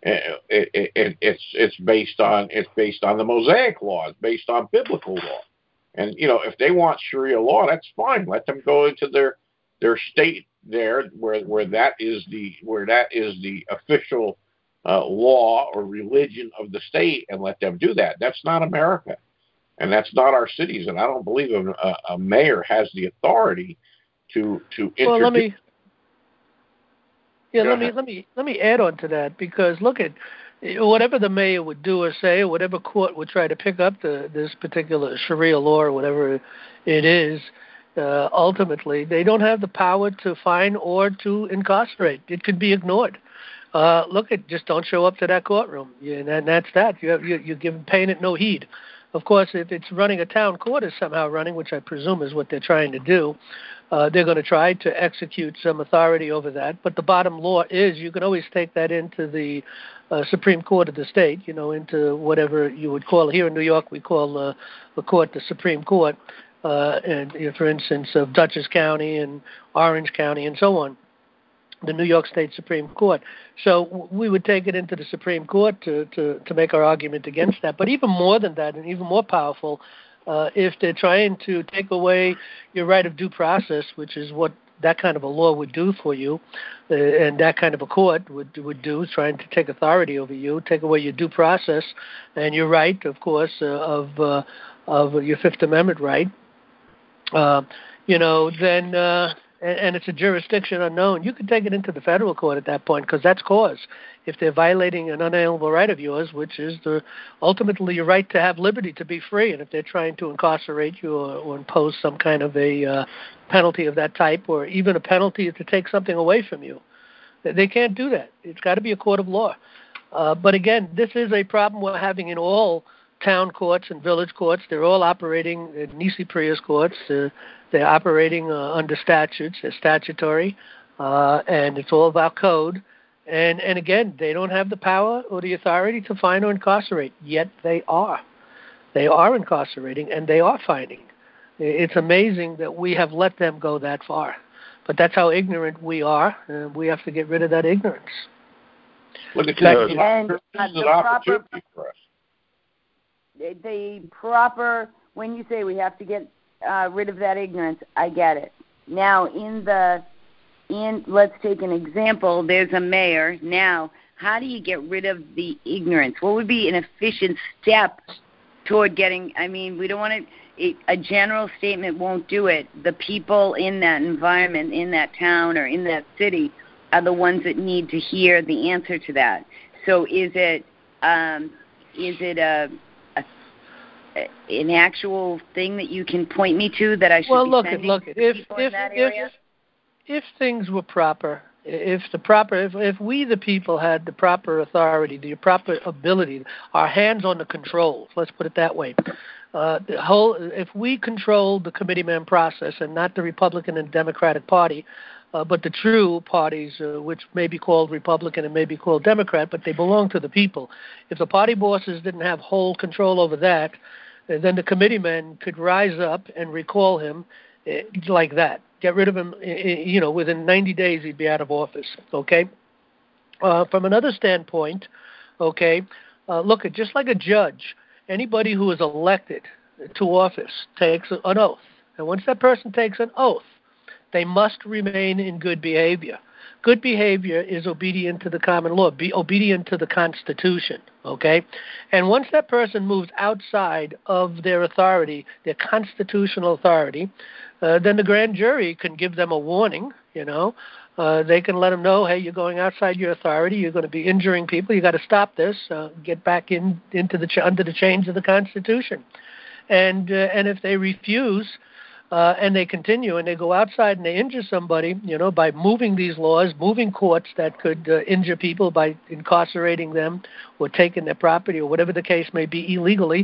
It's based on the Mosaic law. It's based on biblical law. And if they want Sharia law, that's fine. Let them go into their state there, where that is the official law or religion of the state, and let them do that. That's not America, and that's not our cities. And I don't believe a mayor has the authority to introduce. Well, let me add on to that, because look at whatever the mayor would do or say, or whatever court would try to pick up this particular Sharia law or whatever it is, ultimately they don't have the power to fine or to incarcerate. It could be ignored. Just don't show up to that courtroom, and that's that. You're paying it no heed. Of course, if it's running a town court is somehow running, which I presume is what they're trying to do, they're going to try to execute some authority over that. But the bottom law is you can always take that into the Supreme Court of the state, into whatever you would call. Here in New York, we call the court the Supreme Court, and for instance, of Dutchess County and Orange County and so on, the New York State Supreme Court. So we would take it into the Supreme Court to make our argument against that. But even more than that, and even more powerful, if they're trying to take away your right of due process, which is what that kind of a law would do for you, and that kind of a court would do, trying to take authority over you, take away your due process and your right, of course, of your Fifth Amendment right, then and it's a jurisdiction unknown, you could take it into the federal court at that point, because that's cause. If they're violating an unalienable right of yours, which is ultimately your right to have liberty, to be free, and if they're trying to incarcerate you or impose some kind of a penalty of that type, or even a penalty to take something away from you, they can't do that. It's got to be a court of law. But again, this is a problem we're having in all town courts and village courts. They're all operating in Nisi Prius courts. They're operating under statutes. They're statutory, and it's all about code. And again, they don't have the power or the authority to fine or incarcerate, yet they are. They are incarcerating, and they are fining. It's amazing that we have let them go that far. But that's how ignorant we are, and we have to get rid of that ignorance. Look at that. And this is an opportunity for us. The proper, when you say we have to get rid of that ignorance, I get it. Now, let's take an example. There's a mayor. Now, how do you get rid of the ignorance? What would be an efficient step toward getting, we don't want to, a general statement won't do it. The people in that environment, in that town or in that city are the ones that need to hear the answer to that. So is it an actual thing that you can point me to that I should be sending to people in that area? If things were proper, if we the people had the proper authority, the proper ability, our hands on the controls, let's put it that way. If we controlled the committeeman process and not the Republican and Democratic Party, but the true parties, which may be called Republican and may be called Democrat, but they belong to the people. If the party bosses didn't have whole control over that, then the committeemen could rise up and recall him like that. Get rid of him, within 90 days he'd be out of office, okay? From another standpoint, okay, look, just like a judge, anybody who is elected to office takes an oath. And once that person takes an oath, they must remain in good behavior. Good behavior is obedient to the common law, be obedient to the Constitution, okay? And once that person moves outside of their authority, their constitutional authority, then the grand jury can give them a warning, They can let them know, hey, you're going outside your authority, you're going to be injuring people, you got to stop this, get back into under the chains of the Constitution. And if they refuse, and they continue and they go outside and they injure somebody, by moving these laws, moving courts that could injure people by incarcerating them or taking their property or whatever the case may be illegally,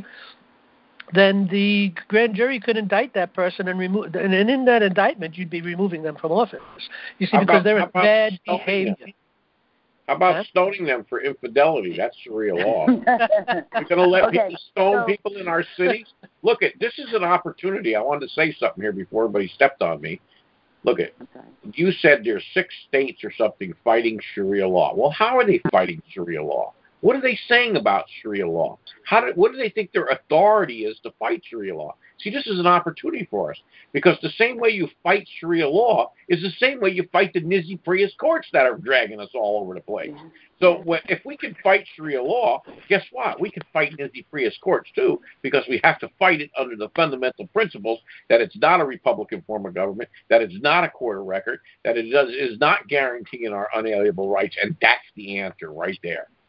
then the grand jury could indict that person and remove. And in that indictment, you'd be removing them from office. You see, because they're in bad behavior. How about stoning them for infidelity? That's Sharia law. You're going to let people stone people in our cities? Look, this is an opportunity. I wanted to say something here before everybody stepped on me. Look, you said there's 6 states or something fighting Sharia law. Well, how are they fighting Sharia law? What are they saying about Sharia law? What do they think their authority is to fight Sharia law? See, this is an opportunity for us, because the same way you fight Sharia law is the same way you fight the Nisi Prius courts that are dragging us all over the place. So if we can fight Sharia law, guess what? We can fight Nisi Prius courts too, because we have to fight it under the fundamental principles that it's not a Republican form of government, that it's not a court of record, that it is not guaranteeing our unalienable rights, and that's the answer right there.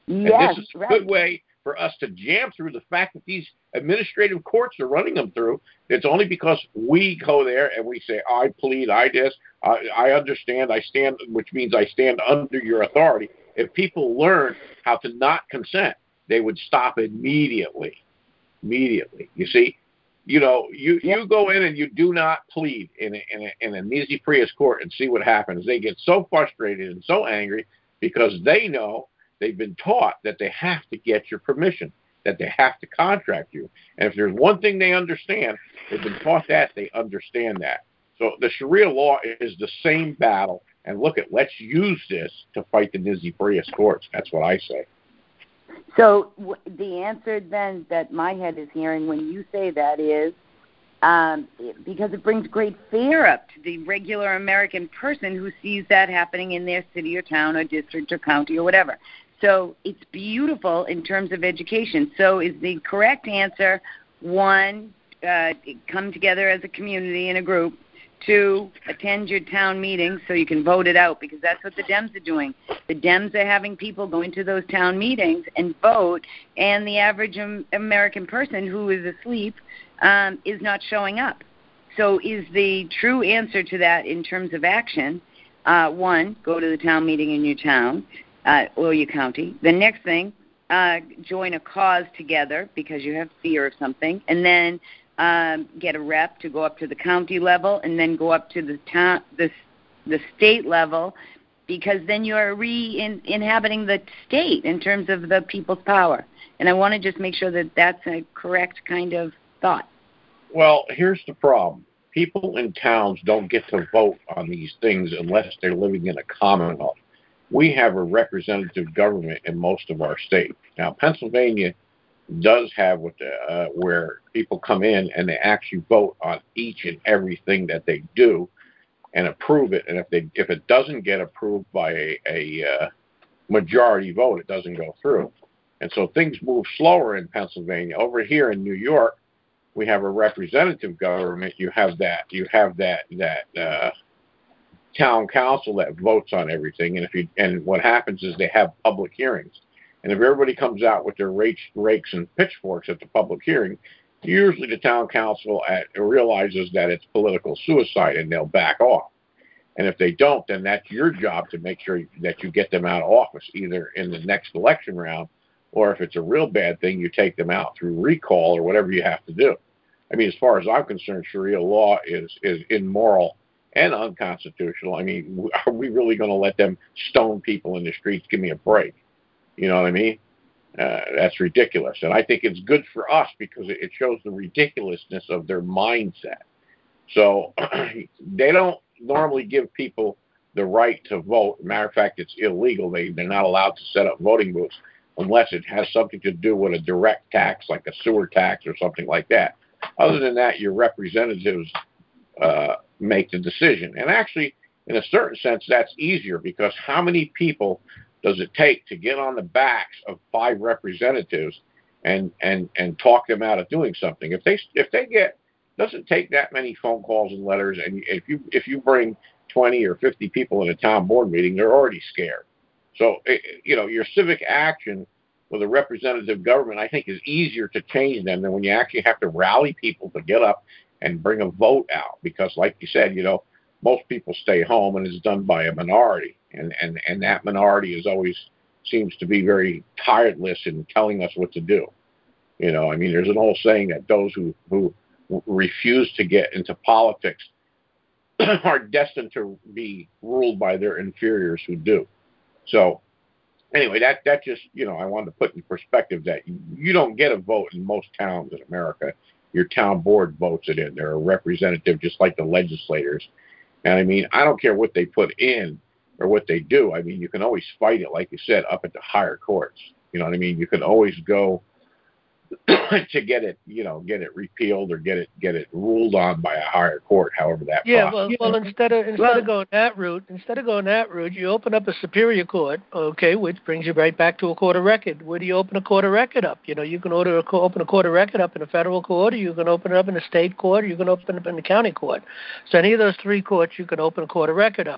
Yes, and this is a right. good way for us to jam through the fact that these administrative courts are running them through. It's only because we go there and we say, I plead, I understand, I stand, which means I stand under your authority. If people learn how to not consent, they would stop immediately. Immediately. You see, you go in and you do not plead in a Nisi Prius court and see what happens. They get so frustrated and so angry because they know they've been taught that they have to get your permission, that they have to contract you. And if there's one thing they understand, they've been taught that, they understand that. So the Sharia law is the same battle. And let's use this to fight the Nisi Prius courts. That's what I say. So the answer then that my head is hearing when you say that is because it brings great fear up to the regular American person who sees that happening in their city or town or district or county or whatever. So it's beautiful in terms of education. So is the correct answer, 1, come together as a community in a group, 2, attend your town meetings so you can vote it out, because that's what the Dems are doing. The Dems are having people go into those town meetings and vote, and the average American person who is asleep is not showing up. So is the true answer to that in terms of action, 1, go to the town meeting in your town or your county. The next thing, join a cause together because you have fear of something, and then get a rep to go up to the county level, and then go up to the state level, because then you are inhabiting the state in terms of the people's power. And I want to just make sure that that's a correct kind of thought. Well, here's the problem. People in towns don't get to vote on these things unless they're living in a commonwealth. We have a representative government in most of our state. Now, Pennsylvania does have where people come in and they actually vote on each and everything that they do and approve it. And if it doesn't get approved by a majority vote, it doesn't go through. And so things move slower in Pennsylvania. Over here in New York, we have a representative government. You have that town council that votes on everything. And what happens is they have public hearings. And if everybody comes out with their rakes and pitchforks at the public hearing, usually the town council realizes that it's political suicide and they'll back off. And if they don't, then that's your job to make sure that you get them out of office, either in the next election round, or if it's a real bad thing, you take them out through recall or whatever you have to do. I mean, as far as I'm concerned, Sharia law is immoral and unconstitutional. I mean, are we really going to let them stone people in the streets? Give me a break. You know what I mean? That's ridiculous. And I think it's good for us because it shows the ridiculousness of their mindset. So they don't normally give people the right to vote. Matter of fact, it's illegal. They're not allowed to set up voting booths unless it has something to do with a direct tax, like a sewer tax or something like that. Other than that, your representatives make the decision. And actually, in a certain sense, that's easier because how many people does it take to get on the backs of 5 representatives and talk them out of doing something? If they get, doesn't take that many phone calls and letters, and if you bring 20 or 50 people in a town board meeting, they're already scared. So your civic action with a representative government, I think, is easier to change them than when you actually have to rally people to get up and bring a vote out. Because, like you said, most people stay home, and it's done by a minority, and that minority is always seems to be very tireless in telling us what to do. I mean, there's an old saying that those who refuse to get into politics are destined to be ruled by their inferiors who do. So anyway, that just, I wanted to put in perspective that you don't get a vote in most towns in America. Your town board votes it in. They're a representative just like the legislators. And I mean, I don't care what they put in or what they do. I mean, you can always fight it, like you said, up at the higher courts. You know what I mean? You can always go to get it repealed or get it ruled on by a higher court, however that process. Well, instead of going that route, you open up a superior court, okay, which brings you right back to a court of record. Where do you open a court of record up? You can open a court of record up in a federal court, or you can open it up in a state court, or you can open it up in the county court. So any of those 3 courts, you can open a court of record up.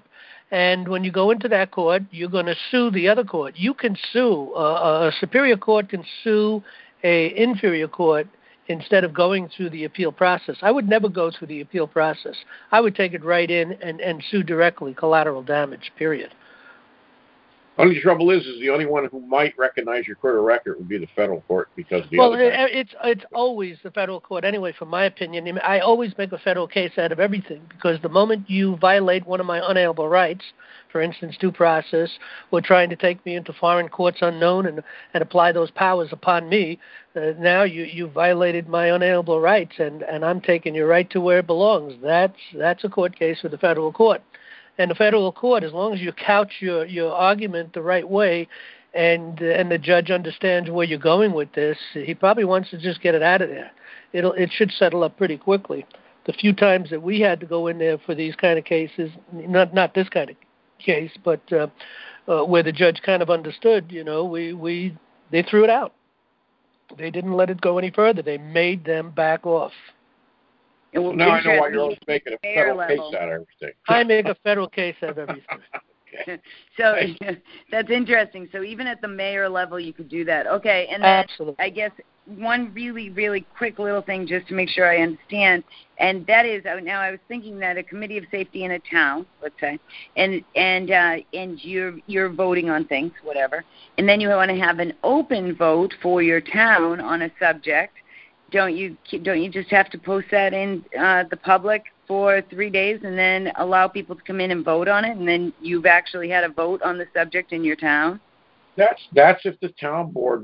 And when you go into that court, you're going to sue the other court. You can sue. A superior court can sue a inferior court instead of going through the appeal process. I would never go through the appeal process. I would take it right in and sue directly, collateral damage, period. Only trouble is the only one who might recognize your court of record would be the federal court because the other guy. It's always the federal court anyway, from my opinion. I always make a federal case out of everything because the moment you violate one of my unalienable rights, for instance, due process, or trying to take me into foreign courts unknown and apply those powers upon me, now you violated my unalienable rights, and I'm taking your right to where it belongs. That's a court case with the federal court. And the federal court, as long as you couch your argument the right way and the judge understands where you're going with this, he probably wants to just get it out of there. It should settle up pretty quickly. The few times that we had to go in there for these kind of cases, not this kind of case, but where the judge kind of understood, they threw it out. They didn't let it go any further. They made them back off. Well, now I know why you're always making a federal case out of everything. I make a federal case out of everything. Okay. So that's interesting. So even at the mayor level, you could do that. Okay, and then Absolutely. I guess one really, really quick little thing just to make sure I understand, and that is, now I was thinking that a committee of safety in a town, let's say, and you're voting on things, whatever, and then you want to have an open vote for your town on a subject. Don't you just have to post that in the public for 3 days and then allow people to come in and vote on it, and then you've actually had a vote on the subject in your town? That's if the town board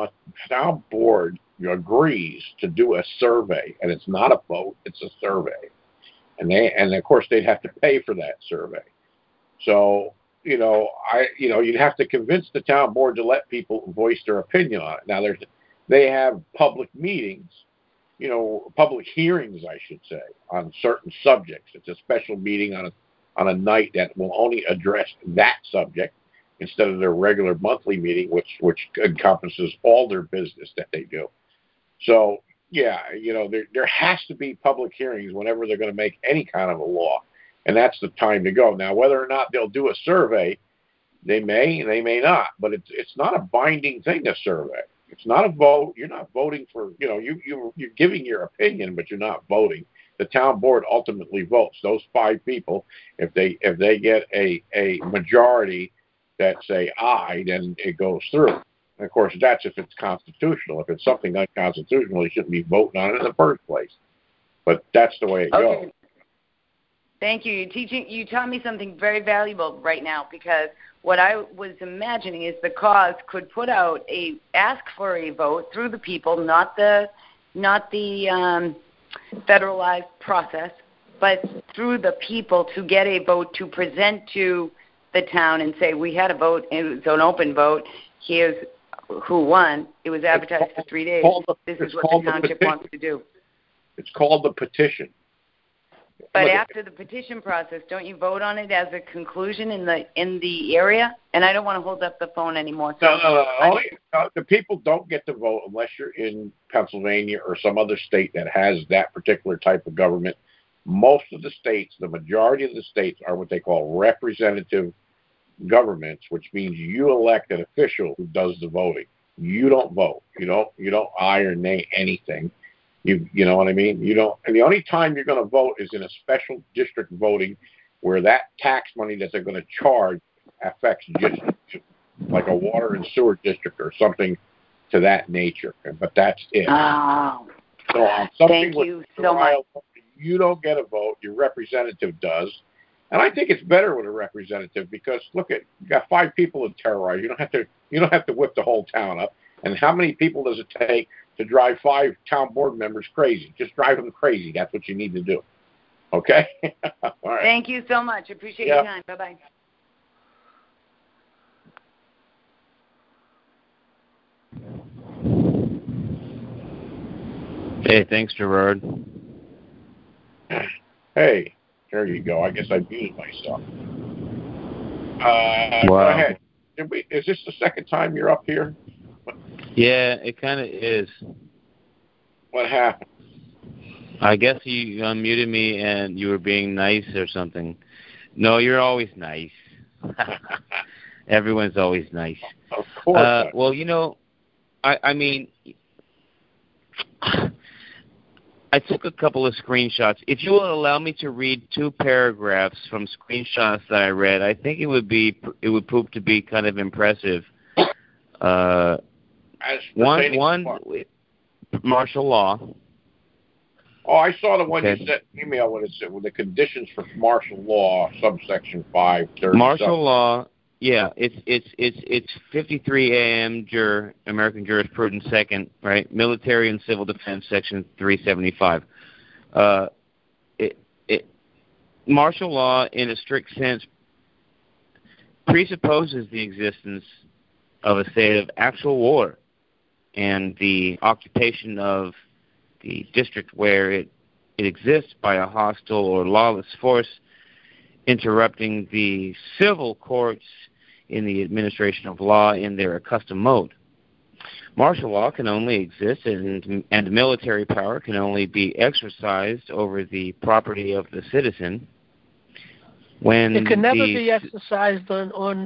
agrees to do a survey, and it's not a vote, it's a survey, and of course they'd have to pay for that survey. So you'd have to convince the town board to let people voice their opinion on it. Now they have public meetings, public hearings, I should say, on certain subjects. It's a special meeting on a night that will only address that subject instead of their regular monthly meeting, which encompasses all their business that they do. So, yeah, there has to be public hearings whenever they're going to make any kind of a law, and that's the time to go. Now, whether or not they'll do a survey, they may not, but it's not a binding thing, a survey. It's not a vote. You're not voting for, you're giving your opinion, but you're not voting. The town board ultimately votes. Those 5 people, if they get a majority that say aye, then it goes through. And of course, that's if it's constitutional. If it's something unconstitutional, you shouldn't be voting on it in the first place. But that's the way it goes. Thank you. You taught me something very valuable right now, because what I was imagining is the cause could put out ask for a vote through the people, not the federalized process, but through the people to get a vote to present to the town and say, we had a vote, it was an open vote, here's who won, it was advertised for 3 days, this is what the township wants to do. It's called the petition. But after the petition process, don't you vote on it as a conclusion in the area? And I don't want to hold up the phone anymore. So No. The people don't get to vote unless you're in Pennsylvania or some other state that has that particular type of government. Most of the states, the majority of the states, are what they call representative governments, which means you elect an official who does the voting. You don't vote. You don't aye or nay anything. You know what I mean? You don't. And the only time you're going to vote is in a special district voting, where that tax money that they're going to charge affects just like a water and sewer district or something to that nature. But that's it. Oh. So on something Thank you so much. You don't get a vote. Your representative does. And I think it's better with a representative because look at you got 5 people to terrorize. You don't have to whip the whole town up. And how many people does it take to drive 5 town board members crazy? Just drive them crazy. That's what you need to do. Okay? All right. Thank you so much. Appreciate your time. Bye-bye. Hey, thanks, Gerard. Hey, there you go. I guess I muted myself. Wow. Go ahead. Is this the second time you're up here? Yeah, it kind of is. What happened? I guess you unmuted me and you were being nice or something. No, you're always nice. Everyone's always nice. Of course. Well, you know, I mean, I took a couple of screenshots. If you will allow me to read 2 paragraphs from screenshots that I read, I think it would prove to be kind of impressive. One, martial law. Oh, I saw the one you sent email when it said with the conditions for martial law, subsection 530. Martial law, yeah, it's 53 AM American Jurisprudence Second, right? Military and Civil Defense, section 375. Martial law, in a strict sense, presupposes the existence of a state of actual war and the occupation of the district where it exists by a hostile or lawless force, interrupting the civil courts in the administration of law in their accustomed mode. Martial law can only exist and military power can only be exercised over the property of the citizen when it can never be exercised on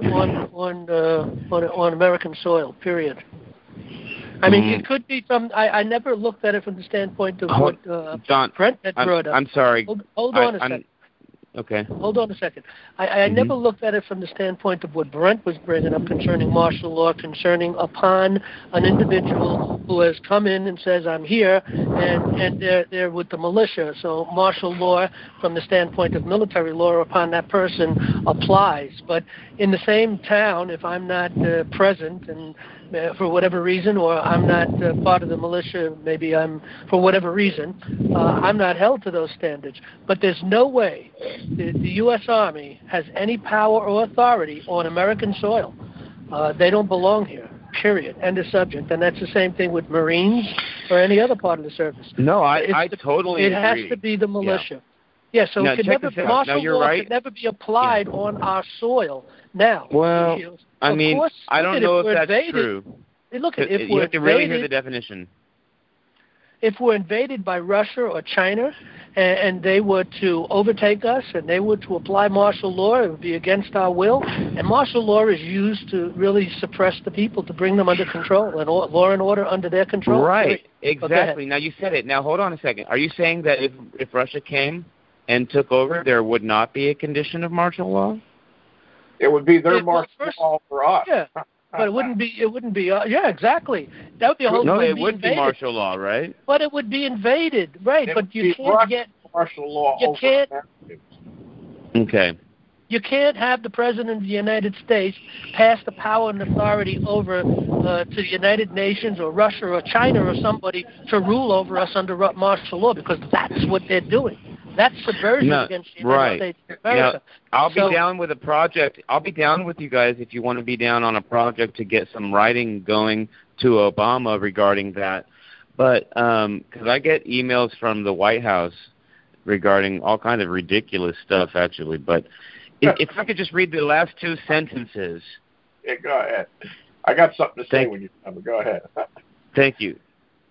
American soil, period. I mean, it could be from. I never looked at it from the standpoint of what John, Brent had brought up. I'm sorry. Hold on a second. Okay. Hold on a second. I never looked at it from the standpoint of what Brent was bringing up concerning martial law, concerning upon an individual who has come in and says, I'm here, and they're with the militia. So martial law from the standpoint of military law upon that person applies. But in the same town, if I'm not present and for whatever reason, or I'm not part of the militia, maybe I'm, for whatever reason, I'm not held to those standards. But there's no way the U.S. Army has any power or authority on American soil. They don't belong here, period. End of subject. And that's the same thing with Marines or any other part of the service. No, I totally agree. It has to be the militia. Yeah, so now, it could never, martial law could never be applied on our soil. Now, well, I mean, course, I don't know if that's true. Look at if you we're have to really hear the definition. If we're invaded by Russia or China, and they were to overtake us, and they were to apply martial law, it would be against our will. And martial law is used to really suppress the people, to bring them under control, and law and order under their control. Right, exactly. Now you said it. Now hold on a second. Are you saying that if Russia came and took over, there would not be a condition of martial law? It would be their martial law for us. Yeah, but it wouldn't be. Yeah, exactly. That would be a whole. No, it would be martial law, right? But it would be invaded, right? But you can't get martial law. You can't. Okay. You can't have the President of the United States pass the power and authority over to the United Nations or Russia or China or somebody to rule over us under martial law, because that's what they're doing. That's subversion against the United States of America. I'll be down with a project. I'll be down with you guys if you want to be down on a project to get some writing going to Obama regarding that. But because I get emails from the White House regarding all kind of ridiculous stuff, actually. But if I could just read the last 2 sentences. Yeah, go ahead. I got something to say when you come. Go ahead. Thank you.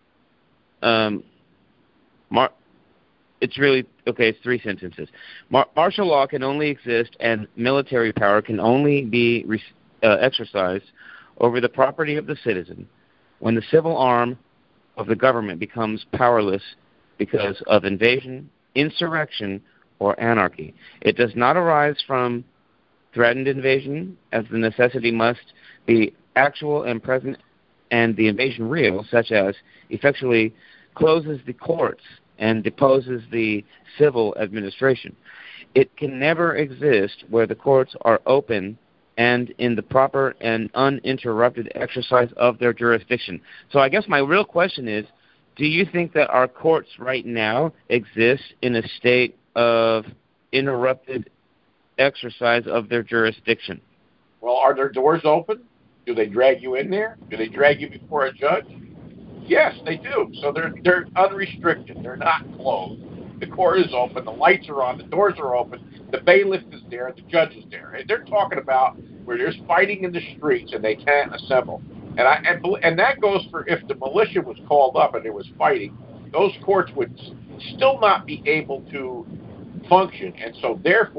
It's really, okay, it's 3 sentences. Martial law can only exist and military power can only be exercised over the property of the citizen when the civil arm of the government becomes powerless because of invasion, insurrection, or anarchy. It does not arise from threatened invasion, as the necessity must be actual and present, and the invasion real, such as effectually closes the courts and deposes the civil administration. It can never exist where the courts are open and in the proper and uninterrupted exercise of their jurisdiction. So I guess my real question is, do you think that our courts right now exist in a state of interrupted exercise of their jurisdiction? Well, are their doors open? Do they drag you in there? Do they drag you before a judge? Yes, they do. So they're unrestricted. They're not closed. The court is open. The lights are on. The doors are open. The bailiff is there. The judge is there. And they're talking about where there's fighting in the streets and they can't assemble. And that goes for if the militia was called up and there was fighting, those courts would still not be able to function. And so therefore,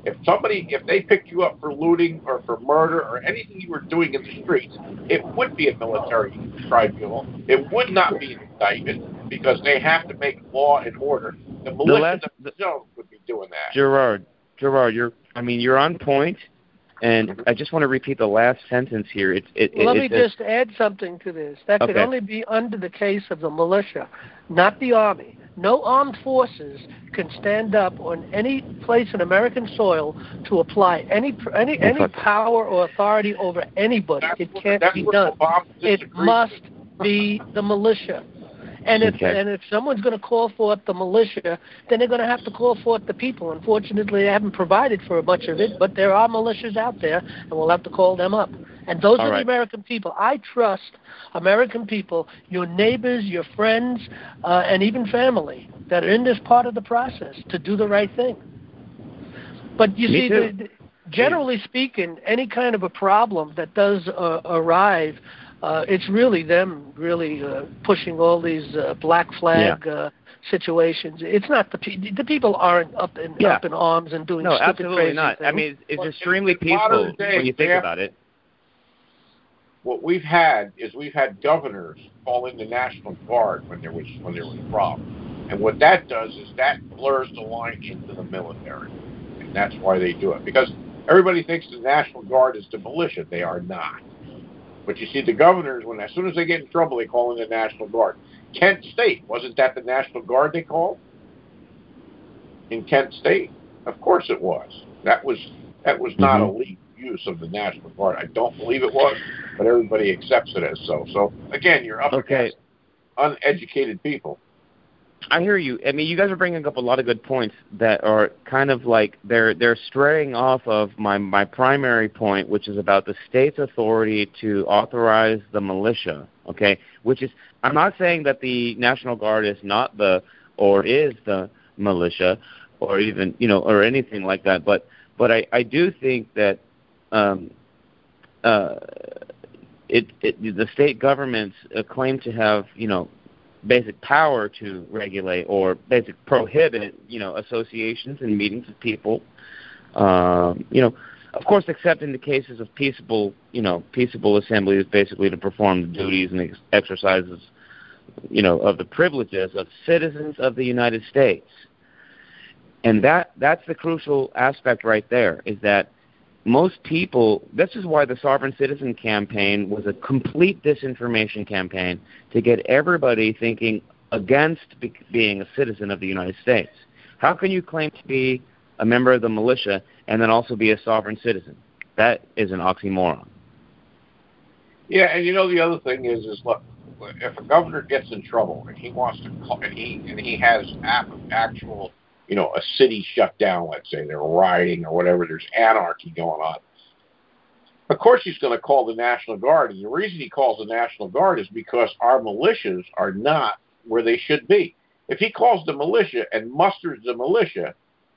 If they picked you up for looting or for murder or anything you were doing in the streets, it would be a military tribunal. It would not be an indictment because they have to make law and order. The militia themselves would be doing that. Gerard, you're on point. And I just want to repeat the last sentence here. Let me just add something to this. That could only be under the case of the militia, not the Army. No armed forces can stand up on any place in American soil to apply any power or authority over anybody. It can't be done. It must be the militia. And if someone's going to call forth the militia, then they're going to have to call forth the people. Unfortunately, they haven't provided for much of it, but there are militias out there, and we'll have to call them up. And those are the American people. I trust American people, your neighbors, your friends, and even family that are in this part of the process to do the right thing. But you see, generally speaking, any kind of a problem that does arrive, it's really them pushing all these black flag situations. It's not the people aren't up in arms and doing stupid, absolutely crazy not. things. I mean, it's extremely peaceful when you think about it. What we've had governors call in the National Guard when there was a problem, and what that does is that blurs the line into the military, and that's why they do it, because everybody thinks the National Guard is the militia. They are not. But you see, the governors, as soon as they get in trouble, they call in the National Guard. Kent State, wasn't that the National Guard they called? In Kent State, of course it was. That was not a legal use of the National Guard. I don't believe it was, but everybody accepts it as so. So again, you're up against uneducated people. I hear you. I mean, you guys are bringing up a lot of good points that are kind of like they're straying off of my primary point, which is about the state's authority to authorize the militia. Okay, which is, I'm not saying that the National Guard is not or is the militia, or even or anything like that. But I do think that the state governments claim to have basic power to regulate or basic prohibit associations and meetings of people. Of course, except in the cases of peaceable assemblies, basically to perform the duties and exercises of the privileges of citizens of the United States. And that's the crucial aspect right there, is that most people, this is why the Sovereign Citizen campaign was a complete disinformation campaign to get everybody thinking against being a citizen of the United States. How can you claim to be a member of the militia and then also be a sovereign citizen? That is an oxymoron. Yeah, and the other thing is look, if a governor gets in trouble and he wants to call, and he has actual a city shut down, let's say they're rioting or whatever, there's anarchy going on. Of course he's going to call the National Guard, and the reason he calls the National Guard is because our militias are not where they should be. If he calls the militia and musters the militia,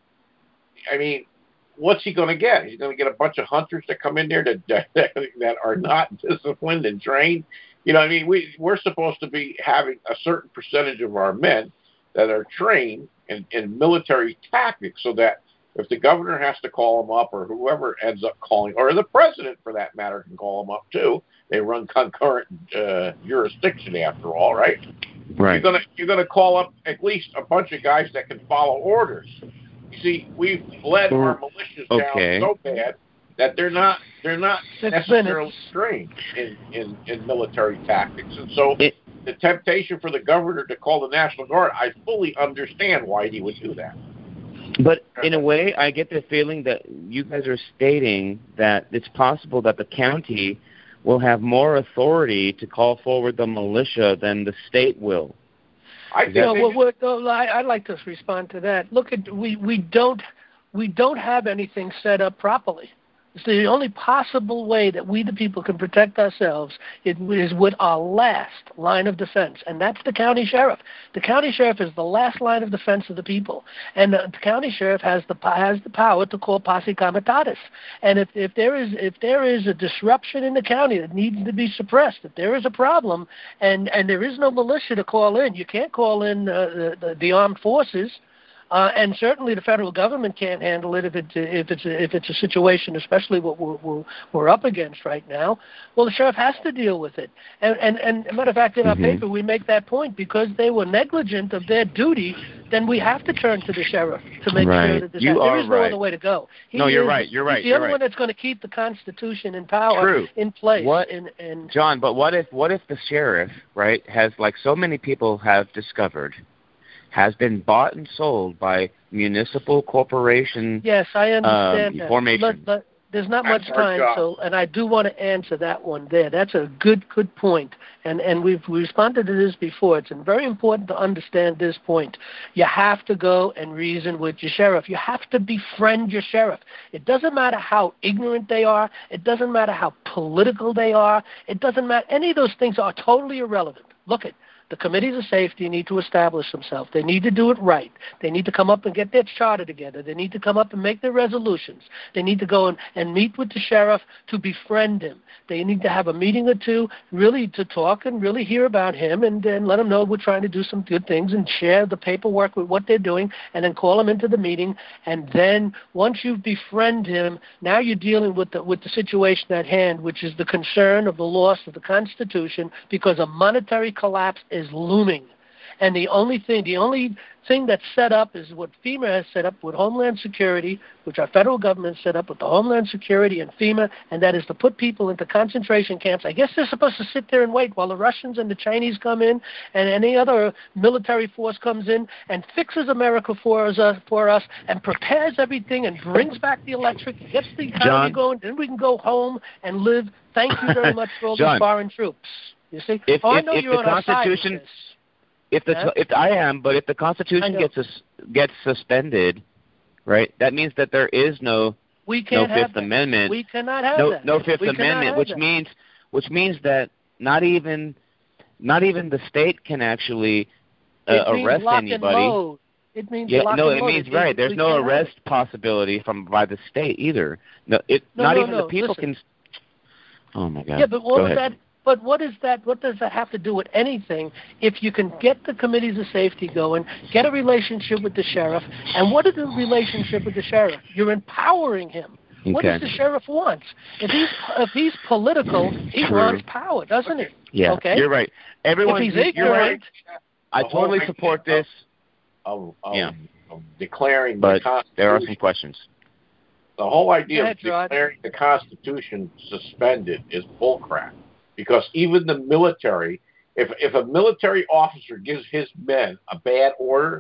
I mean, what's he going to get? He's going to get a bunch of hunters that come in there that are not disciplined and trained. We're supposed to be having a certain percentage of our men that are trained in military tactics, so that if the governor has to call them up, or whoever ends up calling, or the president for that matter can call them up too. They run concurrent jurisdiction after all, right? Right. You're gonna call up at least a bunch of guys that can follow orders. You see, we've bled our militias down so bad that they're not necessarily trained in military tactics, and so the temptation for the governor to call the National Guard, I fully understand why he would do that. But in a way, I get the feeling that you guys are stating that it's possible that the county will have more authority to call forward the militia than the state will. I'd like to respond to that. Look, we don't have anything set up properly. So the only possible way that we, the people, can protect ourselves is with our last line of defense, and that's the county sheriff. The county sheriff is the last line of defense of the people, and the county sheriff has the power to call posse comitatus. And if there is a disruption in the county that needs to be suppressed, if there is a problem, and there is no militia to call in, you can't call in the armed forces. And certainly the federal government can't handle it if it's a situation, especially what we're up against right now. Well, the sheriff has to deal with it. And as a matter of fact, in our paper, we make that point. Because they were negligent of their duty, then we have to turn to the sheriff to make sure that there is no other way to go. You're right. You're the only one that's going to keep the Constitution in power in place. John, but what if the sheriff, right, has, like so many people have discovered, has been bought and sold by municipal corporation? Yes, I understand that. Formation. But there's not much time, and I do want to answer that one there. That's a good point, and we've responded to this before. It's very important to understand this point. You have to go and reason with your sheriff. You have to befriend your sheriff. It doesn't matter how ignorant they are. It doesn't matter how political they are. It doesn't matter. Any of those things are totally irrelevant. Look at the committees of safety need to establish themselves. They need to do it right. They need to come up and get their charter together. They need to come up and make their resolutions. They need to go and meet with the sheriff to befriend him. They need to have a meeting or two really to talk and really hear about him and then let him know we're trying to do some good things and share the paperwork with what they're doing and then call him into the meeting. And then once you befriend him, now you're dealing with the situation at hand, which is the concern of the loss of the Constitution because a monetary collapse is looming. And the only thing that's set up is what FEMA has set up with Homeland Security, which our federal government set up with the Homeland Security and FEMA, and that is to put people into concentration camps. I guess they're supposed to sit there and wait while the Russians and the Chinese come in and any other military force comes in and fixes America for us and prepares everything and brings back the electric, gets the economy going, then we can go home and live. Thank you very much for all these foreign troops. You see? I know you're on our side with this. If the Constitution gets suspended, right? That means that there is no Fifth Amendment. We cannot have that. No Fifth Amendment, which means that not even the state can actually arrest anybody. It means right. There's no arrest possibility by the state either. Not even the people can. Oh my God. Yeah, but what was that? But what is that? What does that have to do with anything? If you can get the committees of safety going, get a relationship with the sheriff, and what is the relationship with the sheriff? You're empowering him. Okay. What does the sheriff want? If he's political, he wants power, doesn't he? Yeah, okay? You're right. If he's ignorant, you're right. I totally support this. Of declaring but there are some questions. The whole idea of declaring the Constitution suspended is bullcrap. Because even the military, if a military officer gives his men a bad order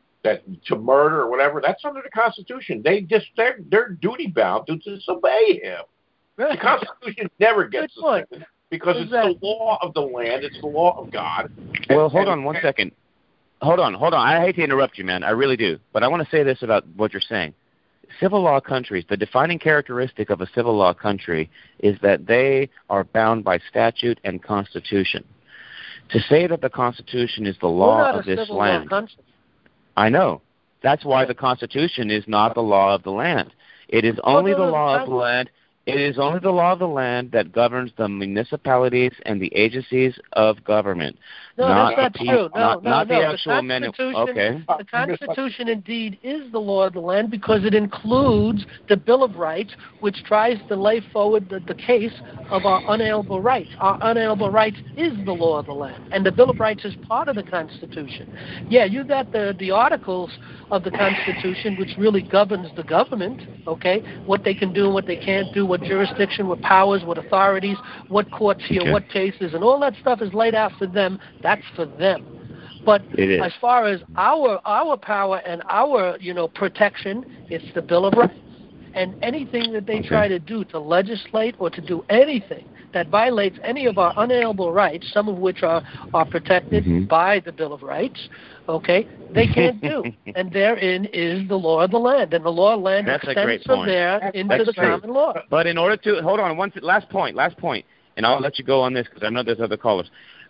to murder or whatever, that's under the Constitution. They're duty bound to disobey him. Right. The Constitution never gets suspended because it's the law of the land. It's the law of God. Well, hold on one second. Hold on. I hate to interrupt you, man. I really do. But I want to say this about what you're saying. Civil law countries, the defining characteristic of a civil law country is that they are bound by statute and constitution. To say that the Constitution is the law of this land, I know. That's why the Constitution is not the law of the land. It is only the law of the land. It is only the law of the land that governs the municipalities and the agencies of government. No, that's not true. Not the actual amendment. Okay. The Constitution indeed is the law of the land because it includes the Bill of Rights, which tries to lay forward the case of our unalienable rights. Our unalienable rights is the law of the land, and the Bill of Rights is part of the Constitution. Yeah, you got the articles of the Constitution, which really governs the government, okay, what they can do and what they can't do, what jurisdiction, what powers, what authorities, what courts hear, what cases, and all that stuff is laid out for them. That's for them. But as far as our power and our, protection, it's the Bill of Rights. And anything that they try to do to legislate or to do anything that violates any of our unalienable rights, some of which are protected by the Bill of Rights, okay, they can't do. And therein is the law of the land. And the law of the land extends from there into the common law. But in order to, hold on, last point, and I'll let you go on this because I know there's other callers.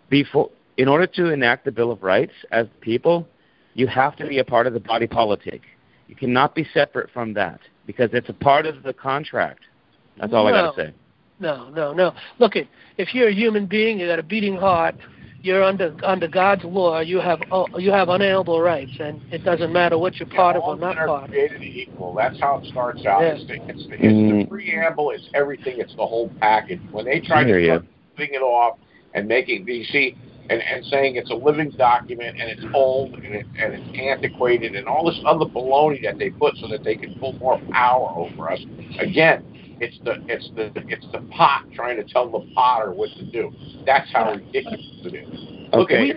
In order to enact the Bill of Rights as people, you have to be a part of the body politic. You cannot be separate from that because it's a part of the contract. That's all I got to say. No. Look, if you're a human being, you got a beating heart, you're under God's law. You have unalienable rights, and it doesn't matter what you're part of or not part of. Created equal. That's how it starts out. Yes. It's the preamble. It's everything. It's the whole package. When they try to start putting it off and making and saying it's a living document and it's old and it's antiquated and all this other baloney that they put so that they can pull more power over us. Again, it's the pot trying to tell the potter what to do. That's how ridiculous it is. Okay,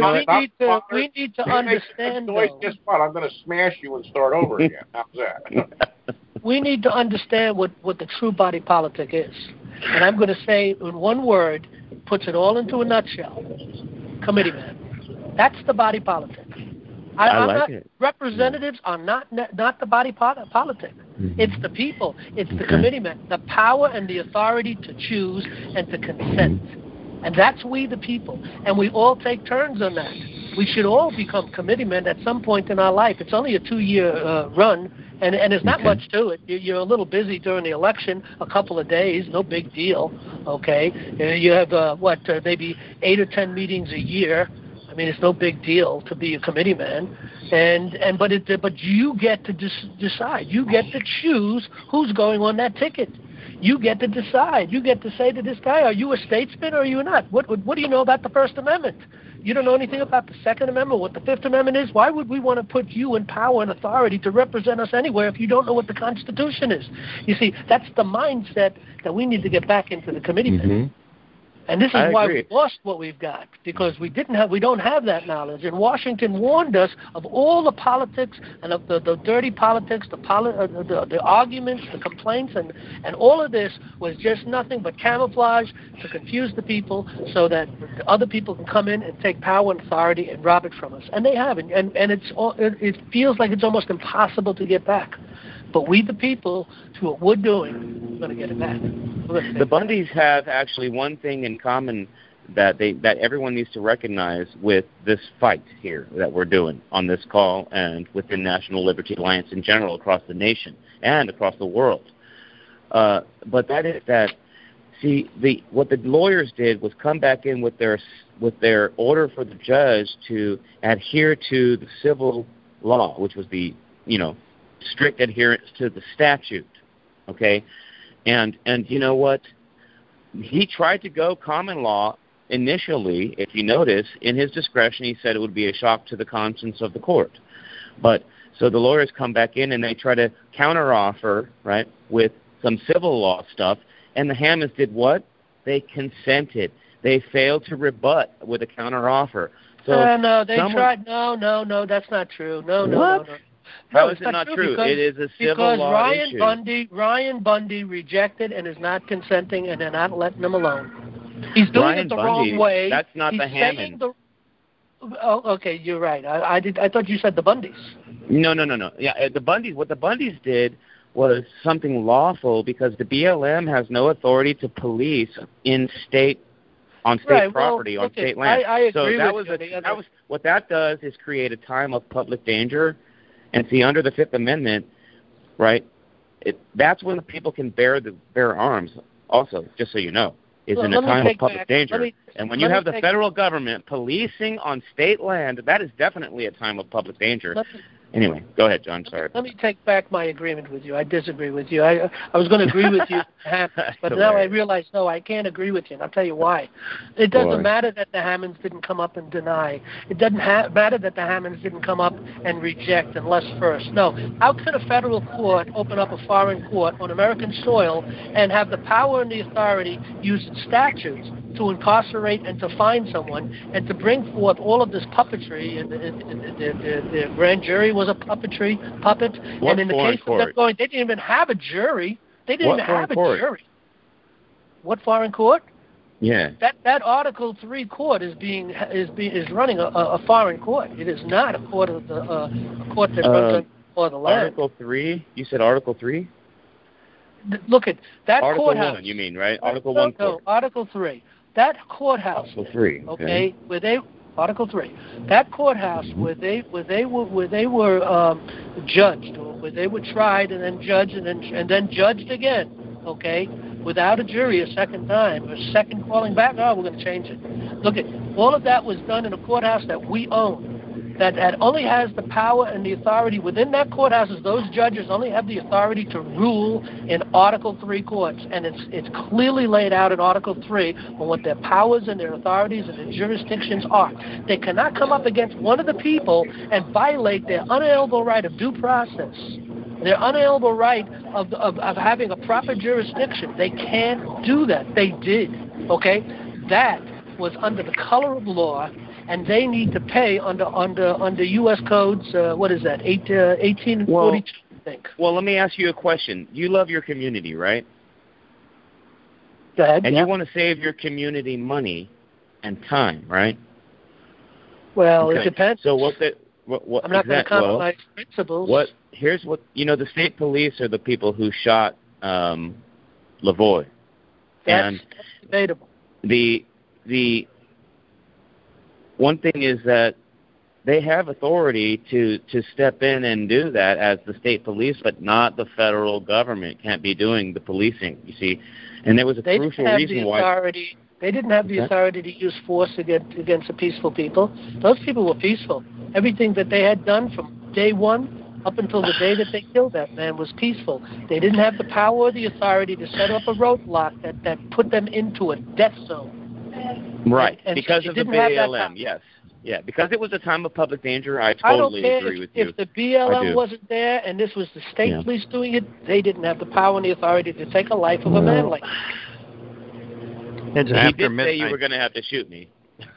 we need to understand. Guess what? I'm going to smash you and start over again. How's that? We need to understand what the true body politic is, and I'm going to say in one word, puts it all into a nutshell. Committeeman. That's the body politic. I like it. Representatives are not the body politic. Mm-hmm. It's the people. It's the committeemen. The power and the authority to choose and to consent. Mm-hmm. And that's we the people. And we all take turns on that. We should all become committeemen at some point in our life. It's only a 2-year run, and there's not much to it. You're a little busy during the election, a couple of days, no big deal, okay? You have, maybe 8 or 10 meetings a year. I mean, it's no big deal to be a committeeman, but you get to decide. You get to choose who's going on that ticket. You get to decide. You get to say to this guy, are you a statesman or are you not? What do you know about the First Amendment? You don't know anything about the Second Amendment, what the Fifth Amendment is? Why would we want to put you in power and authority to represent us anywhere if you don't know what the Constitution is? You see, that's the mindset that we need to get back into the committeemen. Mm-hmm. And this is why we lost what we've got, because we don't have that knowledge. And Washington warned us of all the politics and of the dirty politics, the arguments, the complaints, and all of this was just nothing but camouflage to confuse the people so that other people can come in and take power and authority and rob it from us. And they have, and it feels like it's almost impossible to get back. But we, the people, through what we're doing, we're going to get it back. The Bundys have actually one thing in common that everyone needs to recognize with this fight here that we're doing on this call and within National Liberty Alliance in general across the nation and across the world. But that is that, see, what the lawyers did was come back in with their order for the judge to adhere to the civil law, which was the, strict adherence to the statute, okay? And you know what? He tried to go common law initially, if you notice. In his discretion, he said it would be a shock to the conscience of the court. But so the lawyers come back in and they try to counteroffer, right, with some civil law stuff. And the Hammonds did what? They consented. They failed to rebut with a counteroffer. So tried. No, that's not true. No. How is it not true? It is a civil law issue. Ryan Bundy rejected and is not consenting, and they're not letting him alone. He's doing it the wrong way. That's not the Hammonds. Okay, you're right. I thought you said the Bundys. No. Yeah, the Bundys. What the Bundys did was something lawful because the BLM has no authority to police on state property, on state land. I agree with you. What that does is create a time of public danger. And see, under the Fifth Amendment, right, that's when the people can bear arms also, just so you know, is in a time of public danger. And when you have the federal government policing on state land, that is definitely a time of public danger. Anyway, go ahead, John. Sorry. Let me take back my agreement with you. I disagree with you. I was going to agree with you, but now I realize, no, I can't agree with you, and I'll tell you why. It doesn't matter that the Hammonds didn't come up and deny. It doesn't matter that the Hammonds didn't come up and reject unless first. No. How could a federal court open up a foreign court on American soil and have the power and the authority use statutes to incarcerate and to fine someone and to bring forth all of this puppetry? And the grand jury was a puppet. What and in the case court? of them going, they didn't even have a jury. They didn't even have a jury. What foreign court? Yeah. That Article 3 court is running a foreign court. It is not a court of a court that runs for the land. Article 3? You said Article 3? Look at that Article courthouse. Article 1, you mean, right? Article 1 court. No, Article 3. That courthouse. Article 3. Okay. Article 3. That courthouse where they were judged, or where they were tried and then judged and then judged again, okay, without a jury a second time, a second calling back. Oh, we're going to change it. Look at All of that was done in a courthouse that we own, that only has the power and the authority within that courthouse. Those judges only have the authority to rule in Article 3 courts, and it's clearly laid out in Article 3 on what their powers and their authorities and their jurisdictions are. They cannot come up against one of the people and violate their unalienable right of due process, their unalienable right of having a proper jurisdiction. They can't do that. They did, okay? That was under the color of law, and they need to pay under U.S. codes. What is that? 1842, I think. Well, let me ask you a question. You love your community, right? Go ahead. And you want to save your community money and time, right? Well, okay. It depends. So what? I'm not going to compromise principles. Here's what the state police are the people who shot Lavoie. That's debatable. The one thing is that they have authority to step in and do that as the state police, but not the federal government can't be doing the policing, you see. And there was a crucial reason why. They didn't have the authority to use force against the peaceful people. Those people were peaceful. Everything that they had done from day one up until the day that they killed that man was peaceful. They didn't have the power or the authority to set up a roadblock that put them into a death zone. Right, and because of the BLM, yes. Yeah, because it was a time of public danger, I totally agree with you. If the BLM wasn't there and this was the state police doing it, they didn't have the power and the authority to take a life of a man like that. He did say you were going to have to shoot me.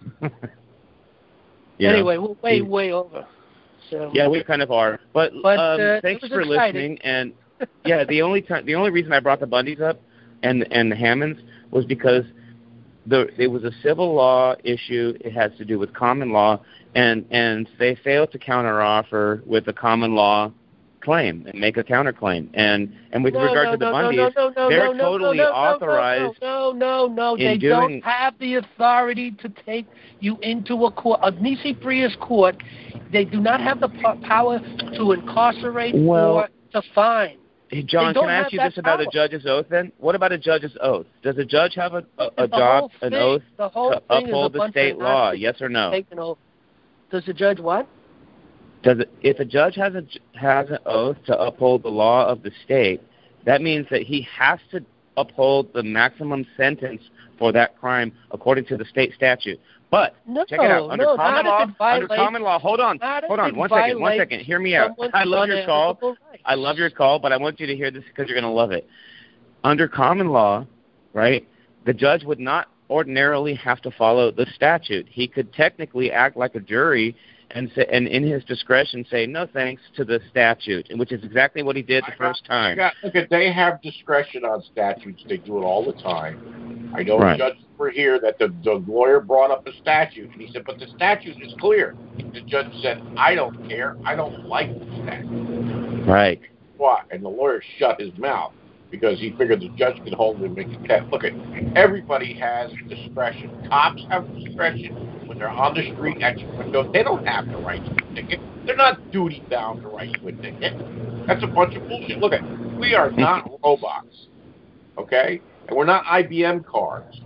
Anyway, we're way over. So. Yeah, we kind of are. But thanks for listening. And the only reason I brought the Bundys up and the Hammonds was because it was a civil law issue. It has to do with common law, and they failed to counteroffer with a common law claim and make a counterclaim. And with regard to the Bundys, they're totally authorized. No. They don't have the authority to take you into a court, a Nisi Prius court. They do not have the power to incarcerate or to fine. Hey, John, can I ask you this about a judge's oath then? What about a judge's oath? Does a judge have an oath to uphold the state law, yes or no? Does the judge what? If a judge has an oath to uphold the law of the state, that means that he has to uphold the maximum sentence for that crime according to the state statute. But check it out. Under common law, hold on, 1 second. Hear me out. I love your call, but I want you to hear this because you're going to love it. Under common law, right, the judge would not ordinarily have to follow the statute. He could technically act like a jury and in his discretion say no thanks to the statute, which is exactly what he did the first time. Look, they have discretion on statutes. They do it all the time. I know judges were here that the lawyer brought up a statute, and he said, but the statute is clear. The judge said, I don't care. I don't like the statute. Right. Why? And the lawyer shut his mouth because he figured the judge could hold him and make a test. Look, everybody has discretion. Cops have discretion. When they're on the street at your window, they don't have the right to a ticket. They're not duty-bound to write you a ticket. That's a bunch of bullshit. Look, we are not robots, okay? And we're not IBM cards.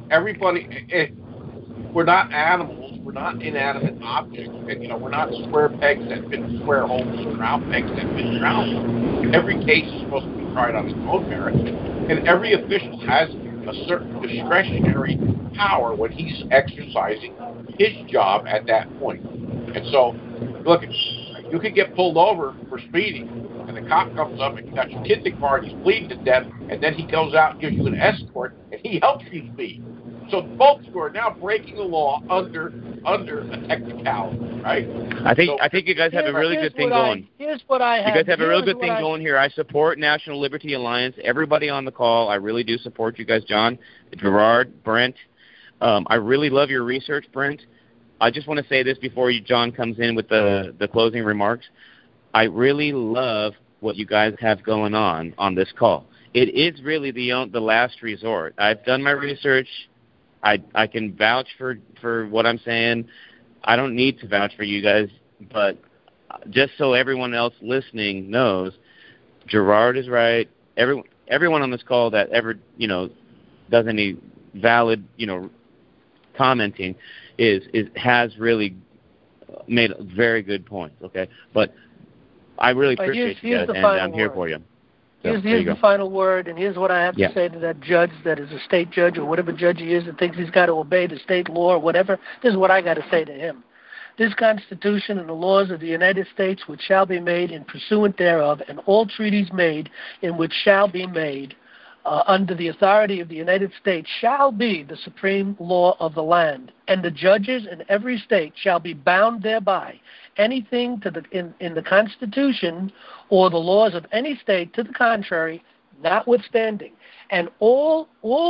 We're not animals. We're not inanimate objects. And, we're not square pegs that fit square holes or round pegs that fit round holes. Every case is supposed to be tried on its own merit. And every official has a certain discretionary power when he's exercising his job at that point. And so, look, you could get pulled over for speeding, and the cop comes up and you got your kid in the car and he's bleeding to death, and then he goes out and gives you an escort and he helps you speed. So both of you are now breaking the law under a technicality, right? I think you guys have a really good thing going. Here's what I have. You guys have a real good thing going here. I support National Liberty Alliance. Everybody on the call, I really do support you guys, John, Gerard, Brent. I really love your research, Brent. I just want to say this before John comes in with the closing remarks. I really love what you guys have going on this call. It is really the last resort. I've done my research. I can vouch for what I'm saying. I don't need to vouch for you guys, but just so everyone else listening knows, Gerard is right. Everyone on this call that ever does any valid commenting has really made very good points. Okay, but I really appreciate you guys, and I'm here for you. So, here's the final word, and here's what I have to say to that judge that is a state judge or whatever judge he is that thinks he's got to obey the state law or whatever. This is what I got to say to him. This Constitution and the laws of the United States which shall be made in pursuant thereof, and all treaties made in which shall be made under the authority of the United States shall be the supreme law of the land, and the judges in every state shall be bound thereby. Anything in the Constitution or the laws of any state to the contrary, notwithstanding. And all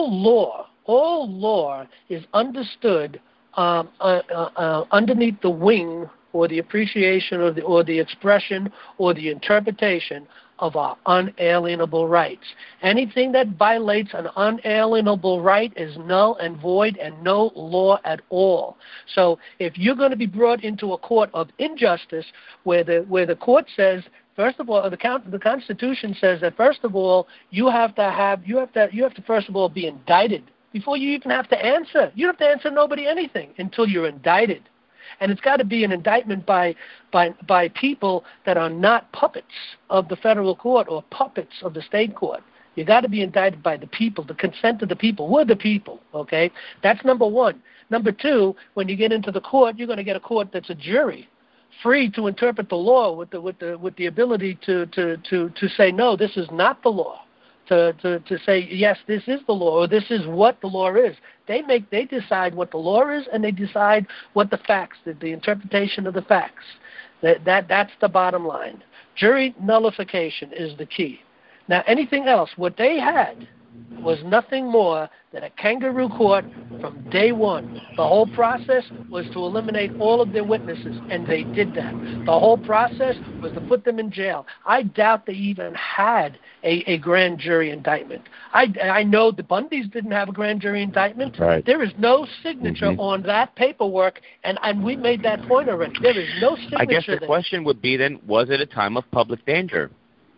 law is understood underneath the wing or the appreciation or the expression or the interpretation of our unalienable rights. Anything that violates an unalienable right is null and void and no law at all. So if you're going to be brought into a court of injustice where the court says, first of all, the Constitution says that first of all you have to first of all be indicted before you even have to answer. You don't have to answer nobody anything until you're indicted. And it's got to be an indictment by people that are not puppets of the federal court or puppets of the state court. You got to be indicted by the people, the consent of the people. We're the people, okay? That's number one. Number two, when you get into the court, you're going to get a court that's a jury, free to interpret the law with the ability to say no, this is not the law. To say yes, this is the law, or this is what the law is. They decide what the law is, and they decide what the facts, the interpretation of the facts. That's the bottom line. Jury nullification is the key. Now, anything else, what they had was nothing more than a kangaroo court from day one. The whole process was to eliminate all of their witnesses, and they did that. The whole process was to put them in jail. I doubt they even had a grand jury indictment. I know the Bundys didn't have a grand jury indictment. Right. There is no signature on that paperwork, and we made that point already. There is no signature. I guess the question would be then, was it a time of public danger?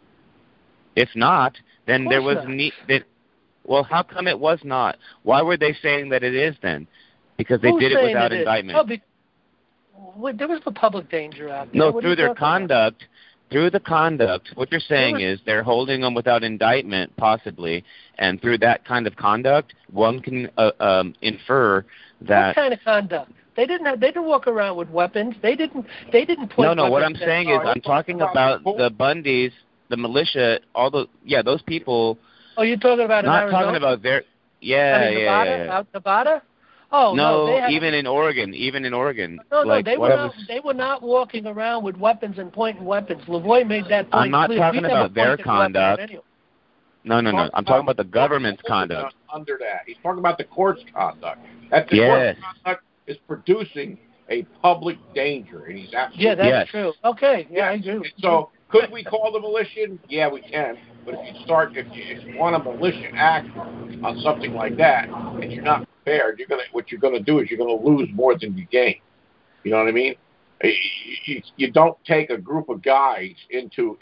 If not, then there was well, how come it was not? Why were they saying that it is then? Because they did it without indictment. There was no public danger out there. No, through their conduct. Through the conduct, what you're saying is they're holding them without indictment, possibly, and through that kind of conduct, one can infer that. What kind of conduct? They didn't walk around with weapons. They didn't point. No. What I'm saying is, I'm talking about the Bundys, the militia, those people. Oh, you're talking about not Arizona? Talking about their Nevada? Nevada? Oh no, even in Oregon. No, they were not walking around with weapons and pointing weapons. Lavoie made that point. I'm not talking about their conduct. No. I'm talking about the government's conduct. Under that, he's talking about the court's conduct. That the court's conduct is producing a public danger, and he's absolutely that's true. Okay, I do. So could we call the militia? Yeah, we can. But if you want a militia act on something like that, and you're not prepared, what you're gonna do is you're gonna lose more than you gain. You know what I mean? You don't take a group of guys into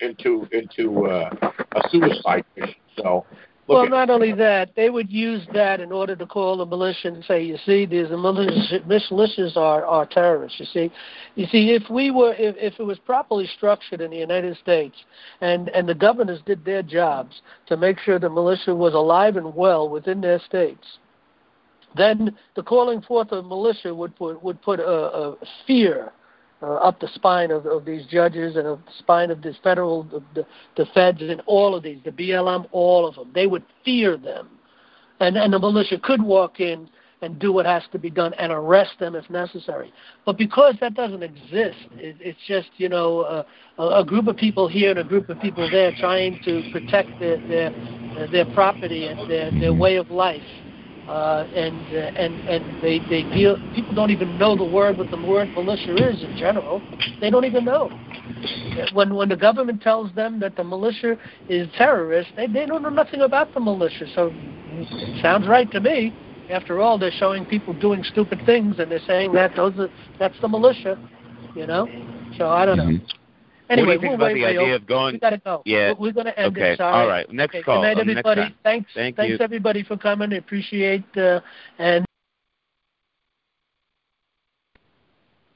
a suicide mission. So. Well, not only that, they would use that in order to call the militia and say, you see, these militias are terrorists. You see, if it was properly structured in the United States, and the governors did their jobs to make sure the militia was alive and well within their states, then the calling forth of militia would put a fear up the spine of these judges and up the spine of this the feds and all of these, the BLM, all of them. They would fear them. And the militia could walk in and do what has to be done and arrest them if necessary. But because that doesn't exist, it's just, a group of people here and a group of people there trying to protect their property and their way of life. And they feel people don't even know what the word militia is in general. They don't even know. When the government tells them that the militia is terrorists, they don't know nothing about the militia. So it sounds right to me. After all, they're showing people doing stupid things, and they're saying that's the militia. So I don't know. Anyway, what do you think about the idea of going? We got to go. Yeah. We're going to end it. Sorry. All right. Next call. Good night, everybody. Thanks everybody for coming. I appreciate and.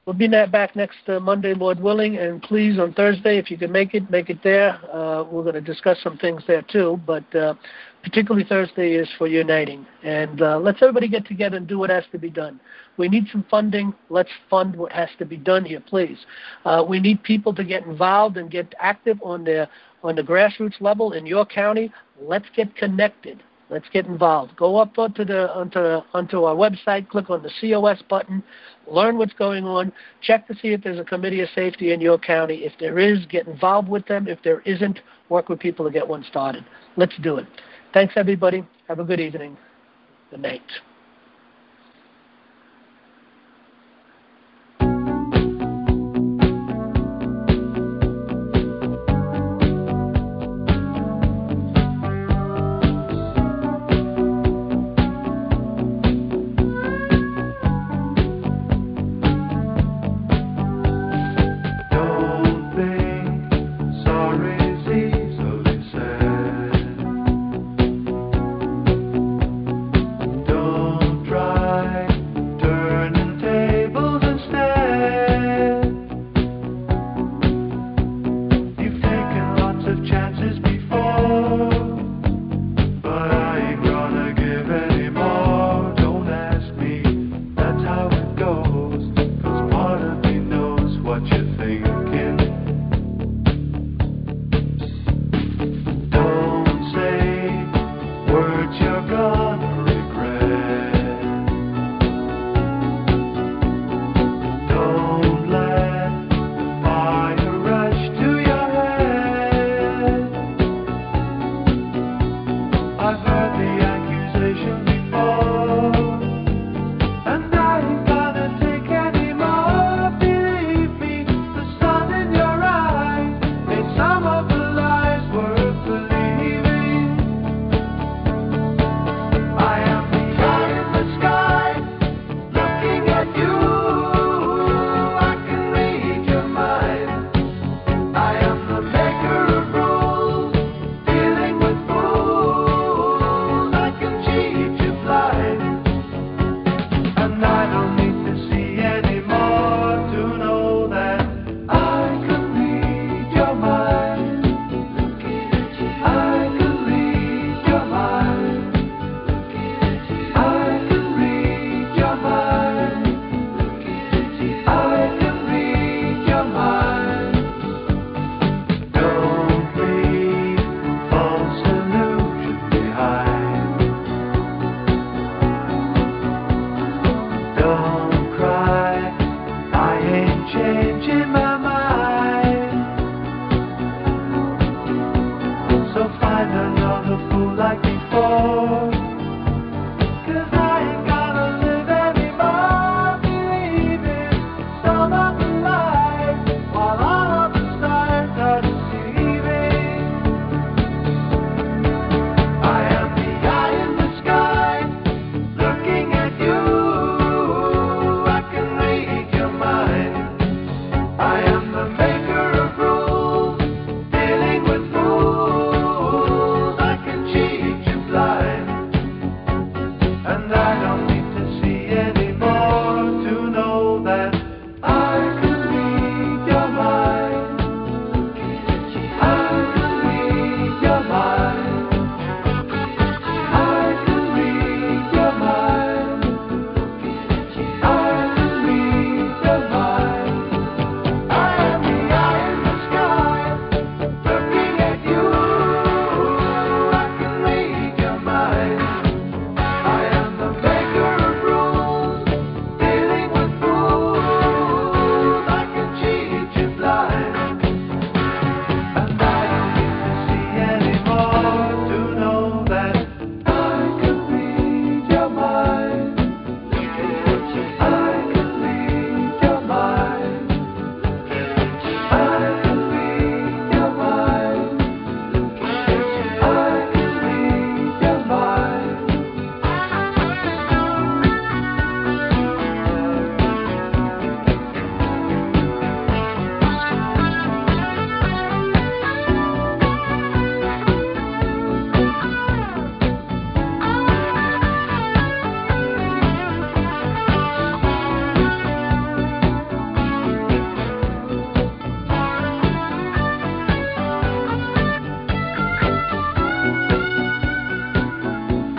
We'll be back next Monday, Lord willing, and please on Thursday, if you can make it there. We're going to discuss some things there too, but particularly Thursday is for uniting. And let's everybody get together and do what has to be done. We need some funding. Let's fund what has to be done here, please. We need people to get involved and get active on the grassroots level in your county. Let's get connected. Let's get involved. Go up onto our website, click on the COS button, learn what's going on, check to see if there's a committee of safety in your county. If there is, get involved with them. If there isn't, work with people to get one started. Let's do it. Thanks, everybody. Have a good evening. Good night. Find another fool like me.